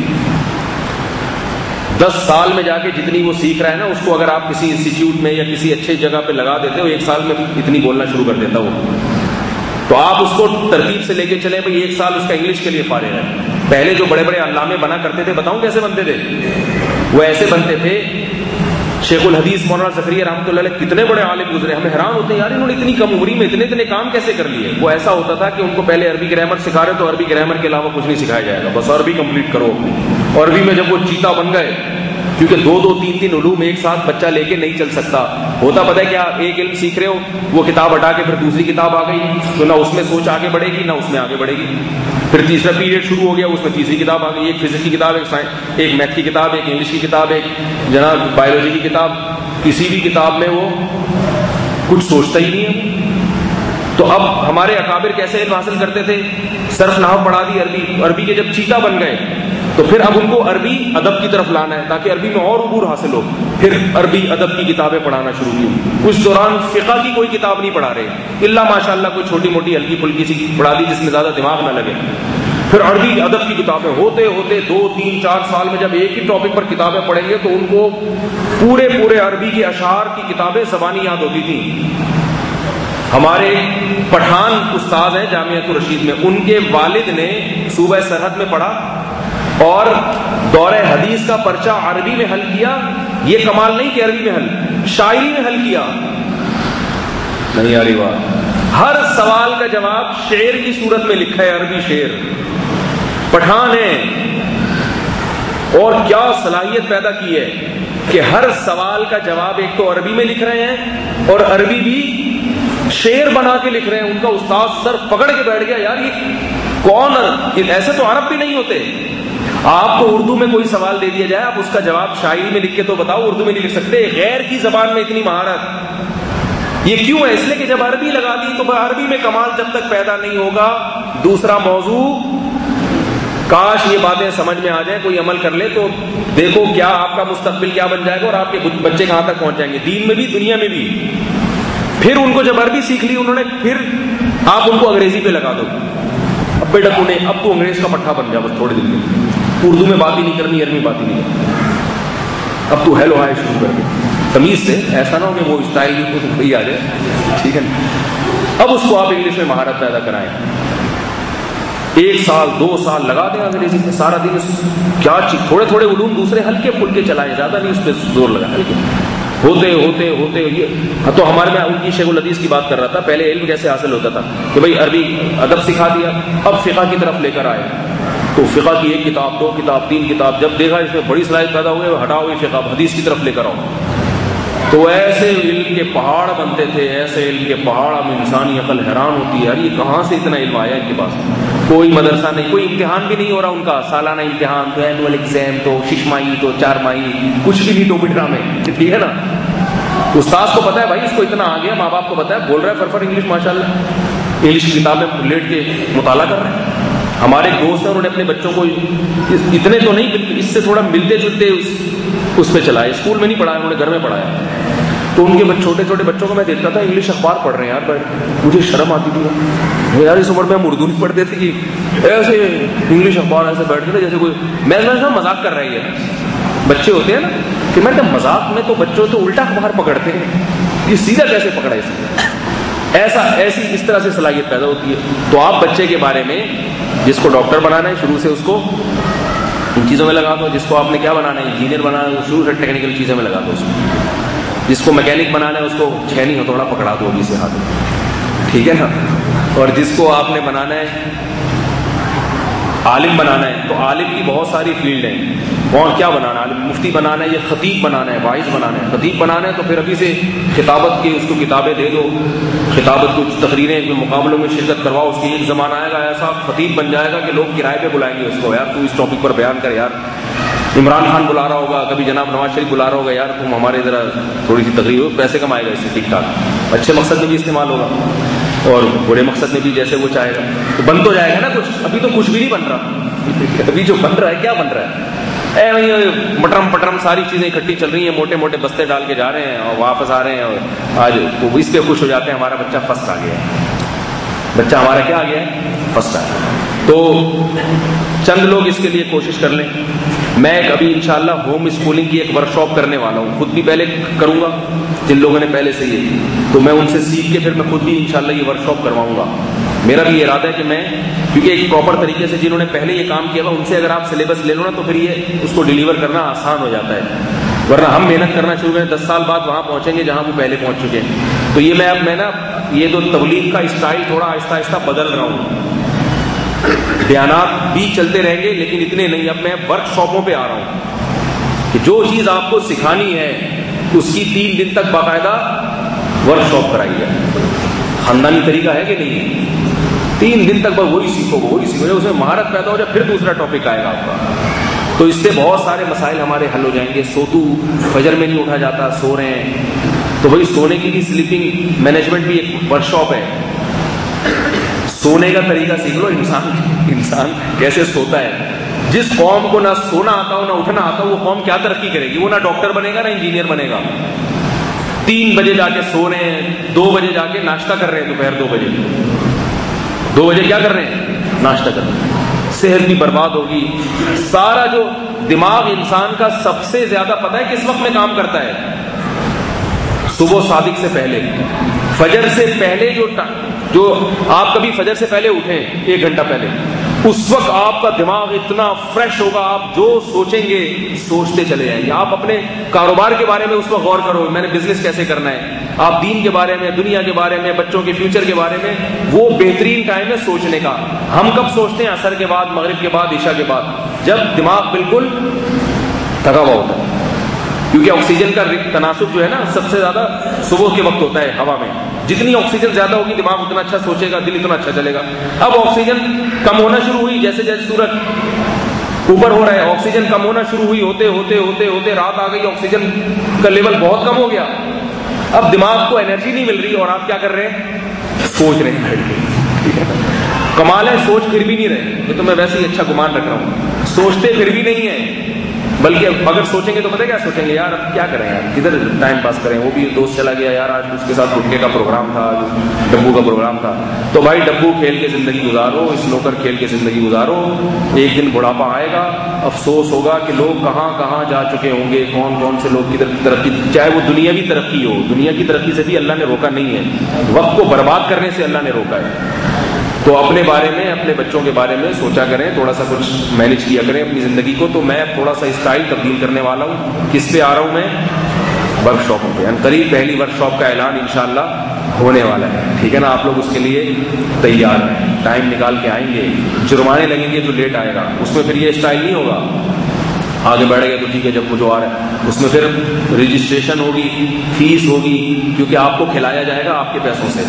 10 سال میں جا کے جتنی وہ سیکھ رہا ہے نا, اس کو اگر آپ کسی انسٹیٹیوٹ میں یا کسی اچھے جگہ پہ لگا دیتے ہو 1 سال میں اتنی بولنا شروع کر دیتا وہ. تو آپ اس کو ترتیب سے لے کے چلیں بھائی 1 سال اس کا انگلش کے لیے فارغ ہے. پہلے جو بڑے بڑے علامے بنا کرتے تھے بتاؤں کیسے بنتے تھے. وہ ایسے بنتے تھے, شیخ الحدیث مولانا زکریا رحمۃ اللہ علیہ کتنے بڑے عالم گزرے, ہمیں حیران ہوتے ہیں یار انہوں نے اتنی کم عمری میں اتنے کام کیسے کر لیے. وہ ایسا ہوتا تھا کہ ان کو پہلے عربی گرامر سکھا رہے تو عربی گرامر کے علاوہ کچھ نہیں سکھایا جائے گا, بس عربی کمپلیٹ کرو. عربی میں جب وہ چیتا بن گئے, کیونکہ 2 3 علوم ایک ساتھ بچہ لے کے نہیں چل سکتا. ہوتا پتہ ہے کیا, ایک علم سیکھ رہے ہو وہ کتاب ہٹا کے پھر دوسری کتاب آ گئی تو نہ اس میں سوچ آگے بڑھے گی نہ اس میں آگے بڑھے گی. پھر تیسرا پیریڈ شروع ہو گیا, اس میں تیسری کتاب آ گئی, ایک فزکس کی کتاب, ایک میتھ کی کتاب, ایک انگلش کی کتاب, ایک جناب بایولوجی کی کتاب. کسی بھی کتاب میں وہ کچھ سوچتا ہی نہیں ہے. تو اب ہمارے اکابر کیسے علم حاصل کرتے تھے, صرف نحو پڑھا دی, عربی کے جب چیتا بن گئے تو پھر اب ان کو عربی ادب کی طرف لانا ہے تاکہ عربی میں اور عبور حاصل ہو. پھر عربی ادب کی کتابیں پڑھانا شروع کی. اس دوران فقہ کی کوئی کتاب نہیں پڑھا رہے الا ماشاءاللہ کوئی چھوٹی موٹی ہلکی پھلکی سی پڑھا دی جس میں زیادہ دماغ نہ لگے. پھر عربی ادب کی کتابیں ہوتے ہوتے 2 3 4 سال میں جب ایک ہی ٹاپک پر کتابیں پڑھیں گے تو ان کو پورے عربی کے اشعار کی کتابیں زبانی یاد ہوتی تھیں. ہمارے پٹھان استاد ہیں جامعۃ الرشید میں, ان کے والد نے صوبہ سرحد میں پڑھا اور دور حدیث کا پرچہ عربی میں حل کیا. یہ کمال نہیں کہ عربی میں حل, شاعری میں حل کیا. نہیں آ رہی بات. ہر سوال کا جواب شعر کی صورت میں لکھا ہے, عربی شعر. پٹھان ہیں اور کیا صلاحیت پیدا کی ہے کہ ہر سوال کا جواب ایک تو عربی میں لکھ رہے ہیں اور عربی بھی شعر بنا کے لکھ رہے ہیں. ان کا استاد سر پکڑ کے بیٹھ گیا, یار یہ کون, ایسے تو عرب بھی نہیں ہوتے. آپ کو اردو میں کوئی سوال دے دیا جائے, آپ اس کا جواب شاعری میں لکھ کے تو بتاؤ, اردو میں نہیں لکھ سکتے. غیر کی زبان میں اتنی مہارت, یہ کیوں ہے؟ اس لیے کہ جب عربی لگا دی تو عربی میں کمال جب تک پیدا نہیں ہوگا دوسرا موضوع کاش یہ باتیں سمجھ میں آ جائیں, کوئی عمل کر لے تو دیکھو کیا آپ کا مستقبل کیا بن جائے گا اور آپ کے بچے کہاں تک پہنچ جائیں گے, دین میں بھی دنیا میں بھی. پھر ان کو جب عربی سیکھ لی انہوں نے, پھر آپ ان کو انگریزی پہ لگا دو. اب بیٹا اب تو انگریز کا پٹھا بن گیا بس تھوڑے دن میں, اردو میں بات ہی نہیں کرنی, عربی بات ہی نہیں کرنی, اب تو ہیلو ہائے شروع کر دے تمیز سے. ایسا نہ ہو کہ وہ اسٹائل بھی کچھ صحیح آ جائے, ٹھیک ہے نا. اب اس کو آپ انگلش میں مہارت پیدا کرائیں, 1 سال 2 سال لگا دیں انگریزی میں, سارا دن کیا تھوڑے تھوڑے علوم دوسرے ہلکے پھلکے چلائیں, زیادہ نہیں اس پہ زور لگا, ہلکے ہوتے ہوتے ہوتے یہ تو ہمارے میں ان کی شیخ الحدیث کی بات کر رہا تھا. پہلے علم کیسے حاصل ہوتا تھا کہ بھائی عربی ادب سکھا دیا, اب فقہ کی طرف لے کر آئے تو فقہ کی 1 کتاب 2 کتاب 3 کتاب, جب دیکھا اس میں بڑی صلاحیت پیدا ہوئی, ہٹاؤ یہ فقہ, حدیث کی طرف لے کر آؤ. تو ایسے علم کے پہاڑ بنتے تھے, ایسے علم کے پہاڑ. اب انسانی عقل حیران ہوتی ہے, یار یہ کہاں سے اتنا علم آیا ان کے پاس. کوئی مدرسہ نہیں, کوئی امتحان بھی نہیں ہو رہا ان کا, سالانہ امتحان تو اینوئل ایگزام تو 6 ماہی تو 4 ماہی, کچھ بھی نہیں, ٹوپی ڈرامے, ٹھیک ہے نا. استاد کو پتا ہے بھائی اس کو اتنا آ گیا, ماں باپ کو پتا ہے, بول رہا ہے فرفر انگلش ماشاء اللہ, انگلش کی کتابیں لیٹ کے مطالعہ کر رہے ہیں. ہمارے دوست ہیں انہوں نے اپنے بچوں کو اتنے تو نہیں, اس سے تھوڑا ملتے جلتے اس پہ چلائے, اسکول میں نہیں پڑھایا انہوں نے, گھر میں پڑھایا. تو ان کے چھوٹے چھوٹے بچوں کو میں دیکھتا تھا انگلش اخبار پڑھ رہے ہیں یار, مجھے شرم آتی تھی یار, اس عمر میں ہم اردو نہیں پڑھتے تھے کہ ایسے انگلش اخبار ایسے بیٹھتے تھے جیسے کوئی, میں مذاق کر رہی ہے. بچے ہوتے ہیں نا کہ میں مذاق میں تو بچوں تو الٹا اخبار پکڑتے ہیں, یہ سیدھا کیسے پکڑا ایسی اس طرح سے صلاحیت پیدا ہوتی ہے. تو آپ بچے کے بارے میں, جس کو ڈاکٹر بنانا ہے شروع سے اس کو ان چیزوں میں لگا دو, جس کو آپ نے کیا بنانا ہے انجینئر بنانا ہے شروع سے ٹیکنیکل چیزوں میں لگا دو, اس کو جس کو میکینک بنانا ہے اس کو چھینی ہتھوڑا پکڑا دو ابھی سے ہاتھ, ٹھیک ہے نا. اور جس کو آپ نے بنانا ہے عالم بنانا ہے تو عالم کی بہت ساری فیلڈ ہیں. اور کیا بنانا ہے, عالم مفتی بنانا ہے, یہ خطیب بنانا ہے, واعظ بنانا ہے. خطیب بنانا ہے تو پھر ابھی سے خطابت کی اس کو کتابیں دے دو, خطابت کچھ تقریریں مقابلوں میں شرکت کرواؤ. اس کی ایک زمانہ آئے گا ایسا خطیب بن جائے گا کہ لوگ کرائے پہ بلائیں گے اس کو, یار تو اس ٹاپک پر بیان کر یار. عمران خان بلا رہا ہوگا, کبھی جناب نواز شریف بلا رہا ہوگا, یار تم ہمارے ذرا تھوڑی سی تقریر ہو, پیسے کمائے گا اس سے ٹھیک ٹھاک, اچھے مقصد میں بھی استعمال ہوگا اور برے مقصد میں بھی جیسے وہ چاہے گا. تو بن تو جائے گا نا کچھ, ابھی تو کچھ بھی نہیں بن رہا. ابھی جو بن رہا ہے کیا بن رہا ہے, مٹرم پٹرم ساری چیزیں اکٹھی چل رہی ہیں, موٹے موٹے بستے ڈال کے جا رہے ہیں اور واپس آ رہے ہیں, اور آج وہ اس پہ خوش ہو جاتے ہیں ہمارا بچہ فرسٹ آ گیا ہے, بچہ ہمارا کیا آ گیا ہے, فرسٹ آ گیا. تو چند لوگ اس کے لیے کوشش کر لیں. میں ابھی انشاءاللہ ہوم اسکولنگ کی ایک ورکشاپ کرنے والا ہوں, خود بھی پہلے کروں گا, جن لوگوں نے پہلے سے یہ تو میں ان سے سیکھ کے پھر میں خود بھی انشاءاللہ یہ ورکشاپ کرواؤں گا. میرا بھی یہ ارادہ ہے کہ میں, کیونکہ ایک پراپر طریقے سے جنہوں نے پہلے یہ کام کیا تھا ان سے اگر آپ سلیبس لے لو نا تو پھر یہ اس کو ڈیلیور کرنا آسان ہو جاتا ہے. ورنہ ہم محنت کرنا شروع کریں 10 سال بعد وہاں پہنچیں گے جہاں وہ پہلے پہنچ چکے ہیں. تو یہ میں نا یہ تو تبلیغ کا اسٹائل تھوڑا آہستہ آہستہ بدل رہا ہوں. بیانات بھی چلتے رہیں گے لیکن اتنے نہیں. اب میں ورک شاپوں پہ آ رہا ہوں کہ جو چیز آپ کو سکھانی ہے اس کی 3 دن تک باقاعدہ ورک شاپ کرائی جائے. خاندانی طریقہ ہے کہ نہیں, 3 دن تک بس وہی سیکھو, اس میں مہارت پیدا ہو جائے پھر دوسرا ٹاپک آئے گا آپ کا. تو اس سے بہت سارے مسائل ہمارے حل ہو جائیں گے. سوتو فجر میں نہیں اٹھا جاتا, سو رہے ہیں, تو بھائی سونے کی بھی سلیپنگ مینجمنٹ بھی ایک ورک شاپ ہے. سونے کا طریقہ سیکھ لو, انسان کیسے سوتا ہے. جس قوم کو نہ سونا آتا ہو نہ اٹھنا آتا ہو وہ قوم کیا ترقی کرے گی, وہ نہ ڈاکٹر بنے گا نہ انجینئر بنے گا. 3 بجے جا کے سو رہے ہیں, 2 بجے جا کے ناشتہ کر رہے ہیں, دوپہر 2 بجے کیا کر رہے ہیں, ناشتہ کر رہے ہیں. صحت بھی برباد ہوگی. سارا جو دماغ انسان کا سب سے زیادہ پتہ ہے کس وقت میں کام کرتا ہے, صبح صادق سے پہلے, فجر سے پہلے. جو آپ کبھی فجر سے پہلے اٹھیں 1 گھنٹہ پہلے, اس وقت آپ کا دماغ اتنا فریش ہوگا, آپ جو سوچیں گے سوچتے چلے جائیں گے. آپ اپنے کاروبار کے بارے میں اس وقت غور کرو, میں نے بزنس کیسے کرنا ہے. آپ دین کے بارے میں, دنیا کے بارے میں, بچوں کے فیوچر کے بارے میں, وہ بہترین ٹائم ہے سوچنے کا. ہم کب سوچتے ہیں, عصر کے بعد, مغرب کے بعد, عشاء کے بعد, جب دماغ بالکل تھکا ہوا ہوتا ہے. کیونکہ آکسیجن کا تناسب جو ہے نا سب سے زیادہ صبح کے وقت ہوتا ہے ہوا میں. جتنی آکسیجن زیادہ ہوگی دماغ اتنا اچھا سوچے گا, دل اتنا اچھا چلے گا. اب آکسیجن کم ہونا شروع ہوئی, جیسے جیسے سورج اوپر ہو رہا ہے آکسیجن کم ہونا شروع ہوئی, ہوتے ہوتے ہوتے ہوتے رات آ گئی, آکسیجن کا لیول بہت کم ہو گیا. اب دماغ کو انرجی نہیں مل رہی اور آپ کیا کر رہے ہیں, سوچ رہے ہیں بیٹھ کے. کمال ہے سوچ پھر بھی نہیں رہے، یہ تو میں ویسے ہی اچھا گمان رکھ رہا ہوں، سوچتے پھر بھی نہیں ہیں، بلکہ اگر سوچیں گے تو پتہ کیا سوچیں گے، یار اب کیا کریں یار، کدھر ٹائم پاس کریں، وہ بھی دوست چلا گیا یار آج اس کے ساتھ گٹکے کا پروگرام تھا، ڈبو کا پروگرام تھا، تو بھائی ڈبو کھیل کے زندگی گزارو، اس نوکر کھیل کے زندگی گزارو، ایک دن بڑھاپا آئے گا، افسوس ہوگا کہ لوگ کہاں کہاں جا چکے ہوں گے، کون کون سے لوگ کدھر ترقی، چاہے وہ دنیاوی ترقی ہو، دنیا کی ترقی سے بھی اللہ نے روکا نہیں ہے، وقت کو برباد کرنے سے اللہ نے روکا ہے۔ تو اپنے بارے میں، اپنے بچوں کے بارے میں سوچا کریں، تھوڑا سا کچھ مینج کیا کریں اپنی زندگی کو۔ تو میں تھوڑا سا اسٹائل تبدیل کرنے والا ہوں، کس پہ آ رہا ہوں میں؟ ورک شاپوں پہ، قریب پہلی ورک شاپ کا اعلان انشاءاللہ ہونے والا ہے، ٹھیک ہے نا، آپ لوگ اس کے لیے تیار ہیں، ٹائم نکال کے آئیں گے، جرمانے لگیں گے جو لیٹ آئے گا، اس میں پھر یہ اسٹائل نہیں ہوگا، آگے بڑھے گا تو ٹھیک ہے، جب وہ جو آ رہا ہے اس میں پھر رجسٹریشن ہوگی، فیس ہوگی، کیونکہ آپ کو کھلایا جائے گا آپ کے پیسوں سے،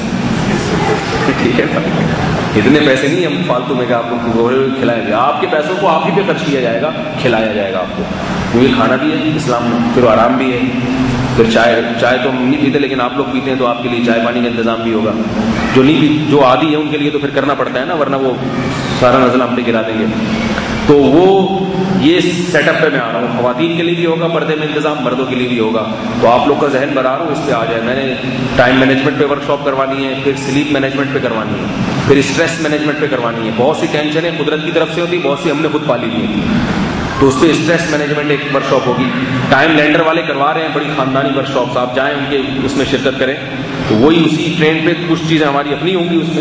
ٹھیک ہے نا، اتنے پیسے نہیں ہم فالتو میں کہ آپ کو کھلایا جائے گا، آپ کے پیسوں کو آپ ہی پہ خرچ کیا جائے گا، کھلایا جائے گا آپ کو، کیونکہ کھانا بھی ہے اسلام میں، پھر آرام بھی ہے، پھر چائے تو ہم نہیں پیتے لیکن آپ لوگ پیتے ہیں تو آپ کے لیے چائے پانی کا انتظام بھی ہوگا، جو نہیں پی جو عادی ہے ان کے لیے تو پھر کرنا پڑتا ہے نا، ورنہ وہ سارا نزلہ ہم پہ گرا دیں گے۔ تو وہ یہ سیٹ اپ پہ میں آ رہا ہوں، خواتین کے لیے بھی ہوگا پردے میں انتظام، مردوں کے لیے بھی ہوگا، تو آپ لوگ کا ذہن بنا رہا ہوں اس پہ آ جائے۔ میں نے ٹائم مینجمنٹ پہ ورک شاپ کروانی ہے، پھر سلیپ مینجمنٹ پہ کروانی ہے، پھر اسٹریس مینجمنٹ پہ کروانی ہے، بہت سی ٹینشنیں قدرت کی طرف سے ہوتی، بہت سی ہم نے خود پالی ہوئی ہیں، تو اس پہ اسٹریس مینجمنٹ ایک ورک شاپ ہوگی۔ ٹائم لینڈر والے کروا رہے ہیں بڑی خاندانی ورک شاپس، آپ جائیں ان کے اس میں شرکت کریں، تو وہی اسی ٹرینڈ پہ کچھ چیزیں ہماری اپنی ہوں گی، اس میں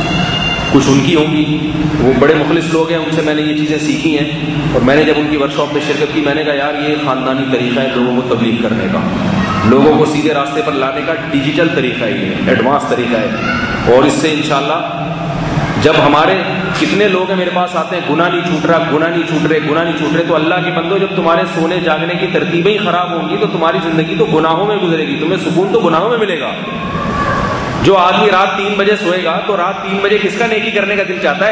کچھ ان کی ہوں گی، وہ بڑے مخلص لوگ ہیں، ان سے میں نے یہ چیزیں سیکھی ہیں، اور میں نے جب ان کی ورک شاپ میں شرکت کی میں نے کہا یار یہ خاندانی طریقہ ہے لوگوں کو تبلیغ کرنے کا، لوگوں کو سیدھے راستے پر لانے کا ڈیجیٹل طریقہ ہے، یہ ایڈوانس طریقہ ہے، اور اس سے انشاءاللہ جب ہمارے کتنے لوگ ہیں میرے پاس آتے ہیں، گناہ نہیں چھوٹ رہا، گناہ نہیں چھوٹ رہے، گناہ نہیں چھوٹ رہے، تو اللہ کے بندو جب تمہارے سونے جاگنے کی ترتیبیں ہی خراب ہوں گی تو تمہاری زندگی تو گناہوں میں گزرے گی، تمہیں سکون تو گناہوں میں ملے گا۔ جو آدمی رات 3 بجے سوئے گا تو رات 3 بجے کس کا نیکی کرنے کا دل چاہتا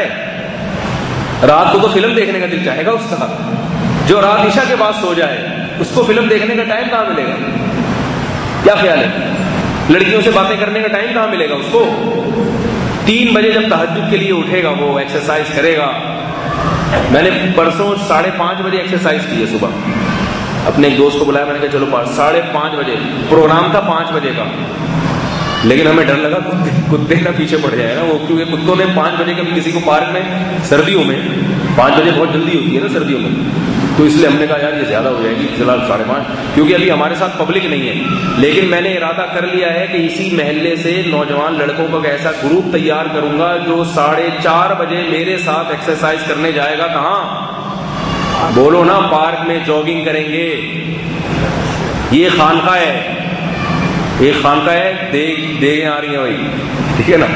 ہے؟ رات کو تو فلم دیکھنے کا دل چاہے گا اس کا۔ جو رات عشاء کے بعد سو جائے اس کو فلم دیکھنے کا ٹائم کہاں ملے گا؟ کیا خیال ہے؟ لڑکیوں سے باتیں کرنے کا ٹائم کہاں ملے گا اس کو؟ 3 بجے جب تہجد کے لیے اٹھے گا وہ ایکسرسائز کرے گا۔ میں نے پرسوں 5:30 بجے ایکسرسائز کی ہے صبح، اپنے ایک دوست کو بلایا، میں نے کہا چلو 5:30 بجے، پروگرام تھا 5 بجے کا، لیکن ہمیں ڈر لگا کتے نہ پیچھے پڑ جائے نا وہ، کیونکہ کتوں نے 5 بجے کبھی کسی کو پارک میں، سردیوں میں 5 بجے بہت جلدی ہوتی ہے نا سردیوں میں، تو اس لیے ہم نے کہا یار یہ زیادہ ہو جائے گی، فی الحال 5:30، کیونکہ ابھی ہمارے ساتھ پبلک نہیں ہے، لیکن میں نے ارادہ کر لیا ہے کہ اسی محلے سے نوجوان لڑکوں کا ایک ایسا گروپ تیار کروں گا جو 4:30 بجے میرے ساتھ ایکسرسائز کرنے جائے گا۔ کہاں؟ بولو نا، پارک میں جاگنگ کریں گے۔ یہ خانقاہ ہے، ایک خانقاہ ہے، دیگیں آ رہی ہیں بھائی، ٹھیک ہے نا،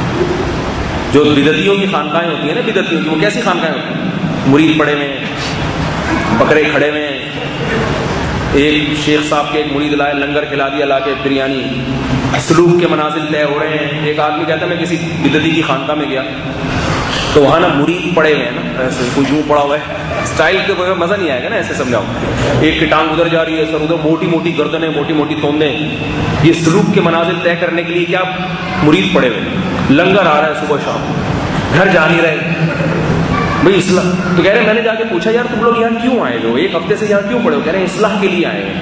جو بدعتیوں کی خانقاہیں ہوتی ہیں نا، بدعتیوں کی، وہ کیسی خانقاہیں ہوتی ہیں؟ مرید پڑے ہوئے ہیں، بکرے کھڑے ہوئے ہیں، ایک شیخ صاحب کے ایک مرید لائے، لنگر کھلا دیا لا کے، بریانی، سلوک کے منازل طے ہو رہے ہیں۔ ایک آدمی کہتا ہے میں کسی بدعتی کی خانقاہ میں گیا تو وہاں نا مرید پڑے ہوئے ہیں نا، ایسے کوئی یوں پڑا ہوا ہے، اسٹائل کے بغیر مزہ نہیں آئے گا نا، ایسے سمجھاؤ، ایک کی ٹانگ ادھر جا رہی ہے، سر ادھر، موٹی موٹی گردنیں، موٹی موٹی توندیں، یہ سلوک کے منازل طے کرنے کے لیے کیا مرید پڑے ہوئے، لنگر آ رہا ہے صبح شام، گھر جا نہیں رہے بھائی اصلاح، تو کہہ رہے میں نے جا کے پوچھا یار تم لوگ یہاں کیوں آئے ہو، 1 ہفتے سے یہاں کیوں پڑے ہو؟ کہہ رہے ہیں اصلاح کے لیے آئے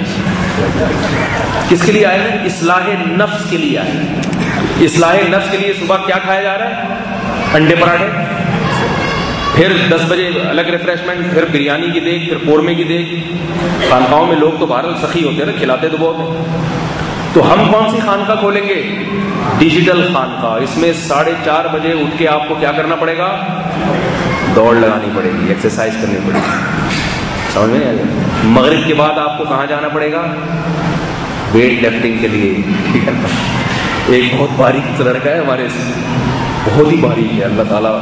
ہیں۔ کس کے لیے آئے ہیں؟ اصلاح نفس کے لیے آئے ہیں۔ اصلاح نفس کے لیے صبح کیا کھایا جا رہا ہے؟ انڈے پراٹھے، پھر 10 بجے الگ ریفریشمنٹ، پھر بریانی کی دیگ، پھر قورمے کی دیگ۔ خانقاہوں میں لوگ تو بہرحال سخی ہوتے ہیں نا، کھلاتے تو بہت ہیں۔ تو ہم کون سی خانقاہ کھولیں گے؟ ڈیجیٹل خانقاہ۔ اس میں 4:30 بجے اٹھ کے آپ کو کیا کرنا پڑے گا؟ دوڑ لگانی پڑے گی، ایکسرسائز کرنی پڑے گی، سمجھ میں نہیں آ گیا؟ مغرب کے بعد آپ کو کہاں جانا پڑے گا؟ ویٹ لفٹنگ کے لیے، ٹھیک ہے نا۔ ایک بہت باریک لڑکا ہے ہمارے سے، بہت ہی باریک ہے، اللہ تعالیٰ،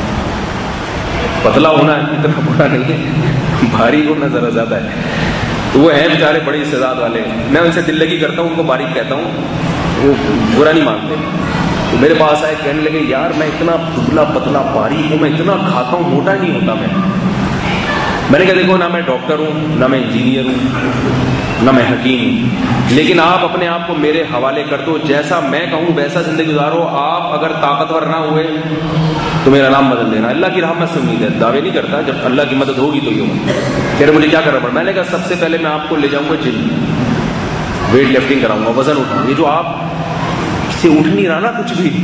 پتلا ہونا اتنا برا نہیں ہے، بھاری ہونا ذرا زیادہ ہے، تو وہ ہیں بیچارے بڑے استعداد والے، میں ان سے دل لگی کرتا ہوں، ان کو باریک کہتا ہوں، وہ برا نہیں مانتے۔ تو میرے پاس آئے، کہنے لگے یار میں اتنا دبلا پتلا باریک ہوں، میں اتنا کھاتا ہوں، موٹا نہیں ہوتا میں، میں نے کہا دیکھو نہ میں ڈاکٹر ہوں، نہ میں انجینئر ہوں، نہ میں حکیم ہوں، لیکن آپ اپنے آپ کو میرے حوالے کر دو، جیسا میں کہوں ویسا زندگی گزارو. آپ اگر طاقتور نہ ہوئے تو میرا نام بدل دینا. اللہ کی رحمت سے امید ہے، دعوے نہیں کرتا، جب اللہ کی مدد ہوگی تو یہ ہوگا. کہہ رہے مجھے کیا کرنا پڑا؟ میں نے کہا سب سے پہلے میں آپ کو لے جاؤں گا جم، ویٹ لفٹنگ کراؤں گا، وزن اٹھاؤں. یہ جو آپ سے اٹھ نہیں رہا نا کچھ بھی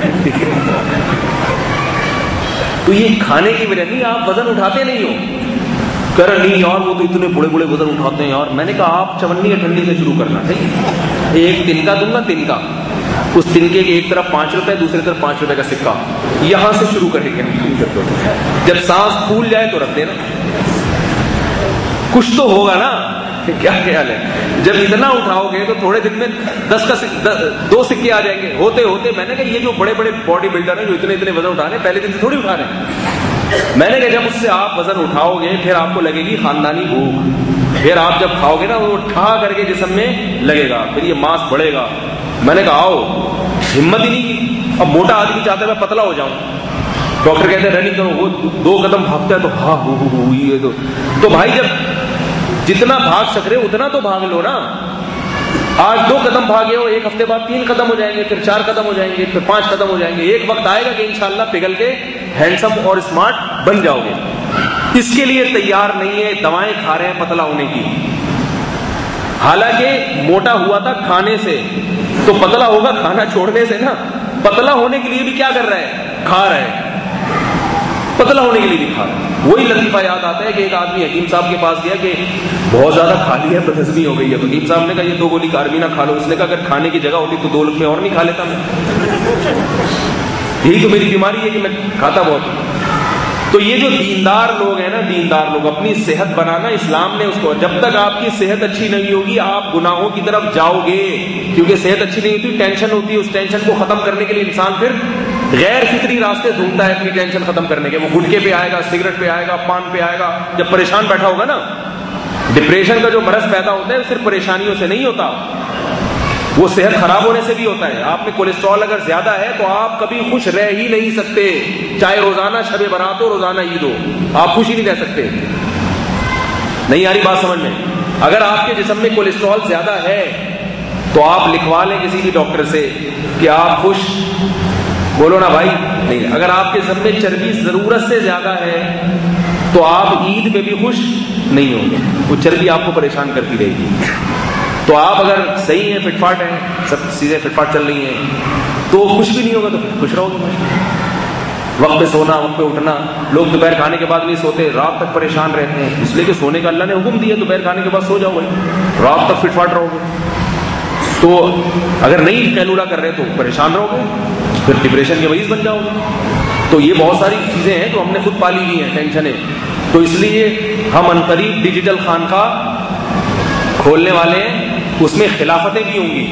تو یہ کھانے کی وجہ نہیں، آپ وزن اٹھاتے نہیں ہو. کہہ رہا نہیں یار وہ تو اتنے بڑے بڑے وزن اٹھاتے ہیں یار. میں نے کہا آپ چونی یا ٹھنڈی سے شروع کرنا. صحیح، ایک تنکا دوں گا، تنکا، اس تنکے کی ایک طرف 5 روپے، دوسری طرف 5 روپے کا سکہ، یہاں سے شروع کریں گے. جب سانس پھول جائے تو رکھ دینا. کچھ تو ہوگا نا. کیا خیال ہے؟ جب اتنا اٹھاؤ گے تو تھوڑے دن میں 2 سکے آ جائیں گے ہوتے ہوتے. میں نے کہا یہ جو بڑے بڑے باڈی بلڈر ہیں جو اتنے اتنے وزن اٹھا رہے ہیں پہلے دن سے تھوڑی اٹھا رہے ہیں. میں نے کہا جب اس سے آپ وزن اٹھاؤ گے پھر آپ کو لگے گی خاندانی بھوک، پھر آپ جب کھاؤ گے نا وہ ٹھا کر کے جسم میں لگے گا، پھر یہ ماس بڑھے گا. میں نے کہا آؤ، ہمت ہی نہیں کی. اب موٹا آدمی چاہتا ہے میں پتلا ہو جاؤں. ڈاکٹر کہتے ہیں رننگ کرو، وہ 2 قدم بھاگتا ہے تو ہاں یہ تو بھائی جب جتنا بھاگ سک رہے اتنا تو بھاگ لو نا. آج 2 قدم بھاگے ہو، ایک ہفتے بعد 3 قدم ہو جائیں گے، پھر 4 قدم ہو جائیں گے، پھر 5 قدم ہو جائیں گے. ایک وقت آئے گا کہ انشاءاللہ پگھل کے ہینڈسم اور اسمارٹ بن جاؤ گے. اس کے لیے تیار نہیں ہے، دوائیں کھا رہے ہیں پتلا ہونے کی. حالانکہ موٹا ہوا تھا کھانے سے، تو پتلا ہوگا کھانا چھوڑنے سے نا. پتلا ہونے کے لیے بھی کیا کر رہا ہے؟ کھا رہا ہے. پتلا ہونے کے لیے بھی کھا رہا ہے. وہی لطیفہ یاد آتا ہے کہ ایک آدمی حکیم صاحب کے پاس گیا کہ بہت زیادہ کھا لی ہے، بدہضمی ہو گئی ہے. حکیم صاحب نے کہا یہ 2 گولی کاربینہ کھا لو. اس نے کہا اگر کھانے کی جگہ ہوتی تو 2 لقمے اور نہیں کھا لیتا میں. یہی تو میری بیماری ہے کہ میں کھاتا بہت ہوں. تو یہ جو دیندار لوگ ہیں نا، دیندار لوگ، اپنی صحت بنانا اسلام نے اس کو، جب تک آپ کی صحت اچھی نہیں ہوگی آپ گناہوں کی طرف جاؤ گے. کیونکہ صحت اچھی نہیں ہوتی، ٹینشن ہوتی ہے. اس ٹینشن کو ختم کرنے کے لیے انسان پھر غیر فطری راستے ڈھونڈتا ہے اپنی ٹینشن ختم کرنے کے. وہ گٹکے پہ آئے گا، سگریٹ پہ آئے گا، پان پہ آئے گا. جب پریشان بیٹھا ہوگا نا، ڈپریشن کا جو مرض پیدا ہوتا ہے صرف پریشانیوں سے نہیں ہوتا، وہ صحت خراب ہونے سے بھی ہوتا ہے. آپ میں کولیسٹرول اگر زیادہ ہے تو آپ کبھی خوش رہ ہی نہیں سکتے. چاہے روزانہ شب برات ہو، روزانہ عید ہو، آپ خوش ہی نہیں رہ سکتے. نہیں آ رہی بات سمجھ میں؟ اگر آپ کے جسم میں کولیسٹرول زیادہ ہے تو آپ لکھوا لیں کسی بھی ڈاکٹر سے کہ آپ خوش، بولو نا بھائی. نہیں، اگر آپ کے جسم میں چربی ضرورت سے زیادہ ہے تو آپ عید پہ بھی خوش نہیں ہوں گے. وہ چربی آپ کو پریشان کرتی رہے گی. تو آپ اگر صحیح ہیں، فٹ فاٹ ہیں، سب چیزیں فٹ فاٹ چل رہی ہیں تو خوش بھی نہیں ہوگا تو خوش رہو گے. وقت پہ سونا، وقت پہ اٹھنا. لوگ دوپہر کھانے کے بعد نہیں سوتے، رات تک پریشان رہتے ہیں. اس لیے کہ سونے کا اللہ نے حکم دیا، دوپہر کھانے کے بعد سو جاؤ بھائی، رات تک فٹ فاٹ رہو گے. تو اگر نہیں قیلولہ کر رہے تو پریشان رہو گے، پھر ڈپریشن کے باعث بن جاؤ گے. تو یہ بہت ساری چیزیں ہیں جو ہم نے خود پالی ہوئی ہیں، ٹینشنیں. تو اس لیے ہم عنقریب ڈیجیٹل خانقاہ کھولنے والے ہیں. اس میں خلافتیں بھی ہوں گی.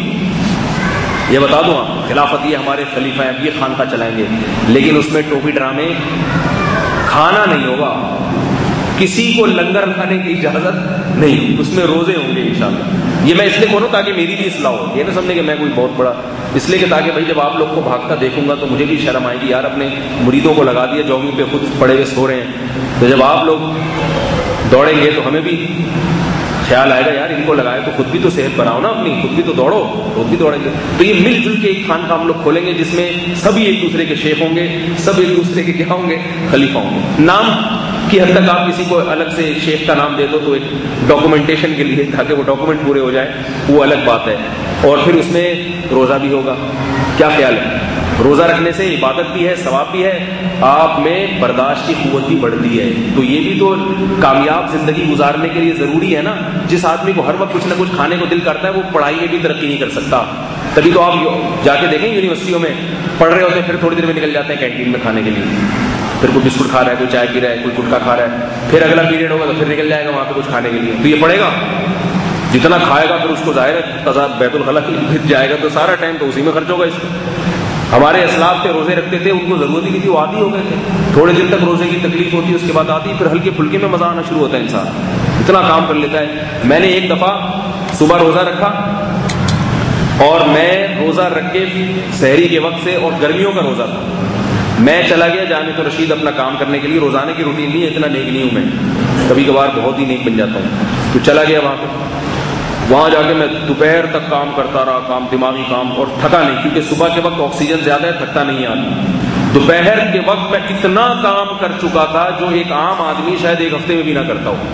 یہ بتا دوں آپ، خلافت یہ ہمارے خلیفہ ہیں، یہ خانقاہ چلائیں گے. لیکن اس میں ٹوپی ڈرامے، کھانا نہیں ہوگا، کسی کو لنگر کھانے کی اجازت نہیں. اس میں روزے ہوں گے انشاءاللہ. یہ میں اس لیے بولوں تاکہ میری بھی اصلاح ہو. یہ نہ سمجھے کہ میں کوئی بہت بڑا، اس لیے کہ تاکہ بھائی جب آپ لوگ کو بھاگتا دیکھوں گا تو مجھے بھی شرم آئے گی. یار اپنے مریدوں کو لگا دیا جاگنگ پہ، خود پڑے ہوئے سو رہے ہیں. تو جب آپ لوگ دوڑیں گے تو ہمیں بھی خیال آئے گا یار ان کو لگائے تو خود بھی تو صحت بناؤ نا اپنی، خود بھی تو دوڑو، خود بھی دوڑیں گے. تو یہ مل جل کے ایک خانقاہ ہم لوگ کھولیں گے جس میں سبھی ایک دوسرے کے شیخ ہوں گے، سب ایک دوسرے کے کیا ہوں گے؟ خلیفہ ہوں گے. نام کی حد تک آپ کسی کو الگ سے شیخ کا نام دے دو تو ایک ڈاکومنٹیشن کے لیے، تاکہ وہ ڈاکومنٹ پورے ہو جائے، وہ الگ بات ہے. اور پھر اس میں روزہ بھی ہوگا. کیا خیال ہے؟ روزہ رکھنے سے عبادت بھی ہے، ثواب بھی ہے، آپ میں برداشت کی قوت بھی بڑھتی ہے. تو یہ بھی تو کامیاب زندگی گزارنے کے لیے ضروری ہے نا. جس آدمی کو ہر وقت کچھ نہ کچھ کھانے کو دل کرتا ہے وہ پڑھائی میں بھی ترقی نہیں کر سکتا. تبھی تو آپ جا کے دیکھیں یونیورسٹیوں میں پڑھ رہے ہوتے ہیں، پھر تھوڑی دیر میں نکل جاتے ہیں کینٹین میں کھانے کے لیے. پھر کوئی بسکٹ کھا رہا ہے، کوئی چائے پی رہا ہے، کوئی گٹکا کھا رہا ہے. پھر اگلا پیریڈ ہوگا تو پھر نکل جائے گا وہاں پہ کچھ کھانے کے لیے. تو یہ پڑھے گا، جتنا کھائے گا پھر اس کو ظاہر ہے بیت الخلا پھر جائے گا تو سارا ٹائم تو اسی میں خرچ ہوگا. اس ہمارے اسلاف تھے روزے رکھتے تھے، ان کو ضرورت ہی نہیں تھی، وہ عادی ہو گئے تھے. تھوڑے دن تک روزے کی تکلیف ہوتی ہے، اس کے بعد آتی، پھر ہلکے پھلکے میں مزہ آنا شروع ہوتا ہے. انسان اتنا کام کر لیتا ہے. میں نے ایک دفعہ صبح روزہ رکھا اور میں روزہ رکھ کے سحری کے وقت سے، اور گرمیوں کا روزہ تھا، میں چلا گیا جامعۃ الرشید اپنا کام کرنے کے لیے، روزانہ کی روٹین نہیں ہے، اتنا نیک نہیں ہوں میں، کبھی کبھار بہت ہی نیک بن جاتا ہوں، تو چلا گیا وہاں پہ، وہاں جا کے میں دوپہر تک کام کرتا رہا، کام دماغی کام، اور تھکا نہیں، کیونکہ صبح کے وقت آکسیجن زیادہ ہے، تھکتا نہیں ہے آدمی۔ دوپہر کے وقت میں اتنا کام کر چکا تھا جو ایک عام آدمی شاید ایک ہفتے میں بھی نہ کرتا ہو،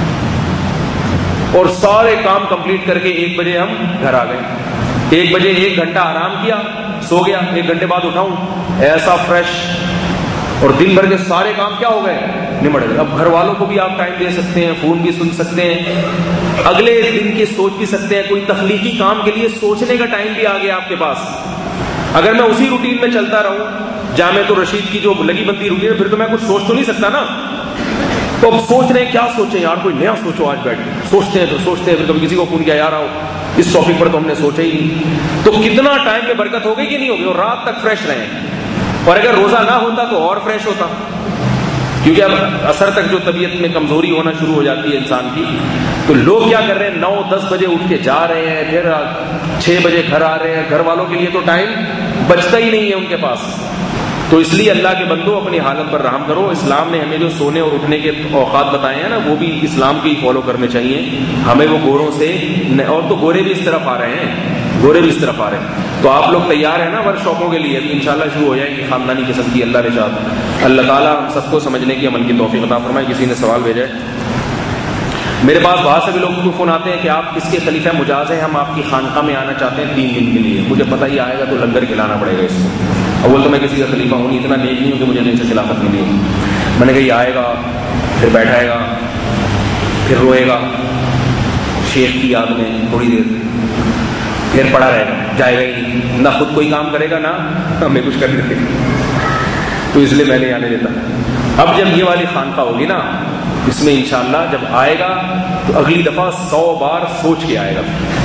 اور سارے کام کمپلیٹ کر کے 1 بجے ہم گھر آ گئے۔ 1 بجے 1 گھنٹہ آرام کیا، سو گیا، 1 گھنٹے بعد اٹھاؤں ایسا فریش، اور دن بھر کے سارے کام کیا ہو گئے، نمٹ گئے۔ اب گھر والوں کو بھی آپ ٹائم دے سکتے ہیں، فون بھی سن سکتے ہیں، اگلے دن کی سوچ بھی سکتے ہیں، کوئی تخلیقی کام کے لیے سوچنے کا ٹائم بھی آ گیا آپ کے پاس۔ اگر میں اسی روٹین میں چلتا رہوں، جامعۃ الرشید کی جو لگی بنتی روٹین ہے، پھر تو میں کچھ سوچ تو نہیں سکتا نا۔ تو اب سوچ رہے ہیں کیا سوچیں یار، کوئی نیا سوچو، آج بیٹھ سوچتے ہیں، پھر کبھی کسی کو فون کیا، یار آؤ اس ٹاپک پر تو ہم نے سوچا ہی نہیں۔ تو کتنا ٹائم میں برکت ہو گئی کہ نہیں ہو گئی، اور رات تک فریش رہے، اور اگر روزہ نہ ہوتا تو اور فریش ہوتا، کیونکہ اب اثر تک جو طبیعت میں کمزوری ہونا شروع ہو جاتی ہے انسان کی۔ تو لوگ کیا کر رہے ہیں، 9-10 بجے اٹھ کے جا رہے ہیں، پھر 6 بجے گھر آ رہے ہیں، گھر والوں کے لیے تو ٹائم بچتا ہی نہیں ہے ان کے پاس۔ تو اس لیے اللہ کے بندو اپنی حالت پر رحم کرو۔ اسلام نے ہمیں جو سونے اور اٹھنے کے اوقات بتائے ہیں نا، وہ بھی اسلام کے ہی فالو کرنے چاہیے ہمیں، وہ گوروں سے، اور تو گورے بھی اس طرف آ رہے ہیں، گورے بھی اس طرف آ رہے ہیں۔ تو آپ لوگ تیار ہیں نا ورک شاپوں کے لیے؟ ابھی انشاءاللہ شروع ہو جائیں گی خاندانی قسم کی، اللہ نے چاہا۔ اللہ تعالیٰ ہم سب کو سمجھنے کی، عمل کی توفیق عطا فرمائے۔ کسی نے سوال بھیجا ہے میرے پاس، باہر سے بھی لوگوں کو فون آتے ہیں کہ آپ کس کے خلیفہ مجاز ہیں، ہم آپ کی خانقاہ میں آنا چاہتے ہیں 3 دن کے لیے، مجھے پتہ ہی آئے گا تو لنگر کھلانا پڑے گا اس کو۔ اول تو میں کسی کا خلیفہ ہوں نہیں، اتنا نیک نہیں ہوں کہ مجھے نہیں سے خلافت ملی۔ میں نے کہا یہ آئے گا، پھر بیٹھائے گا، پھر روئے گا شیخ کی یاد میں تھوڑی دیر، پھر پڑا رہے گا، جائے گا ہی نہیں، نہ خود کوئی کام کرے گا نہ ہمیں کچھ کرنے دے گا۔ تو اس لیے میں نہیں آنے دیتا۔ اب جب یہ والی خانقاہ ہوگی نا، اس میں انشاءاللہ جب آئے گا تو اگلی دفعہ 100 بار سوچ کے آئے گا۔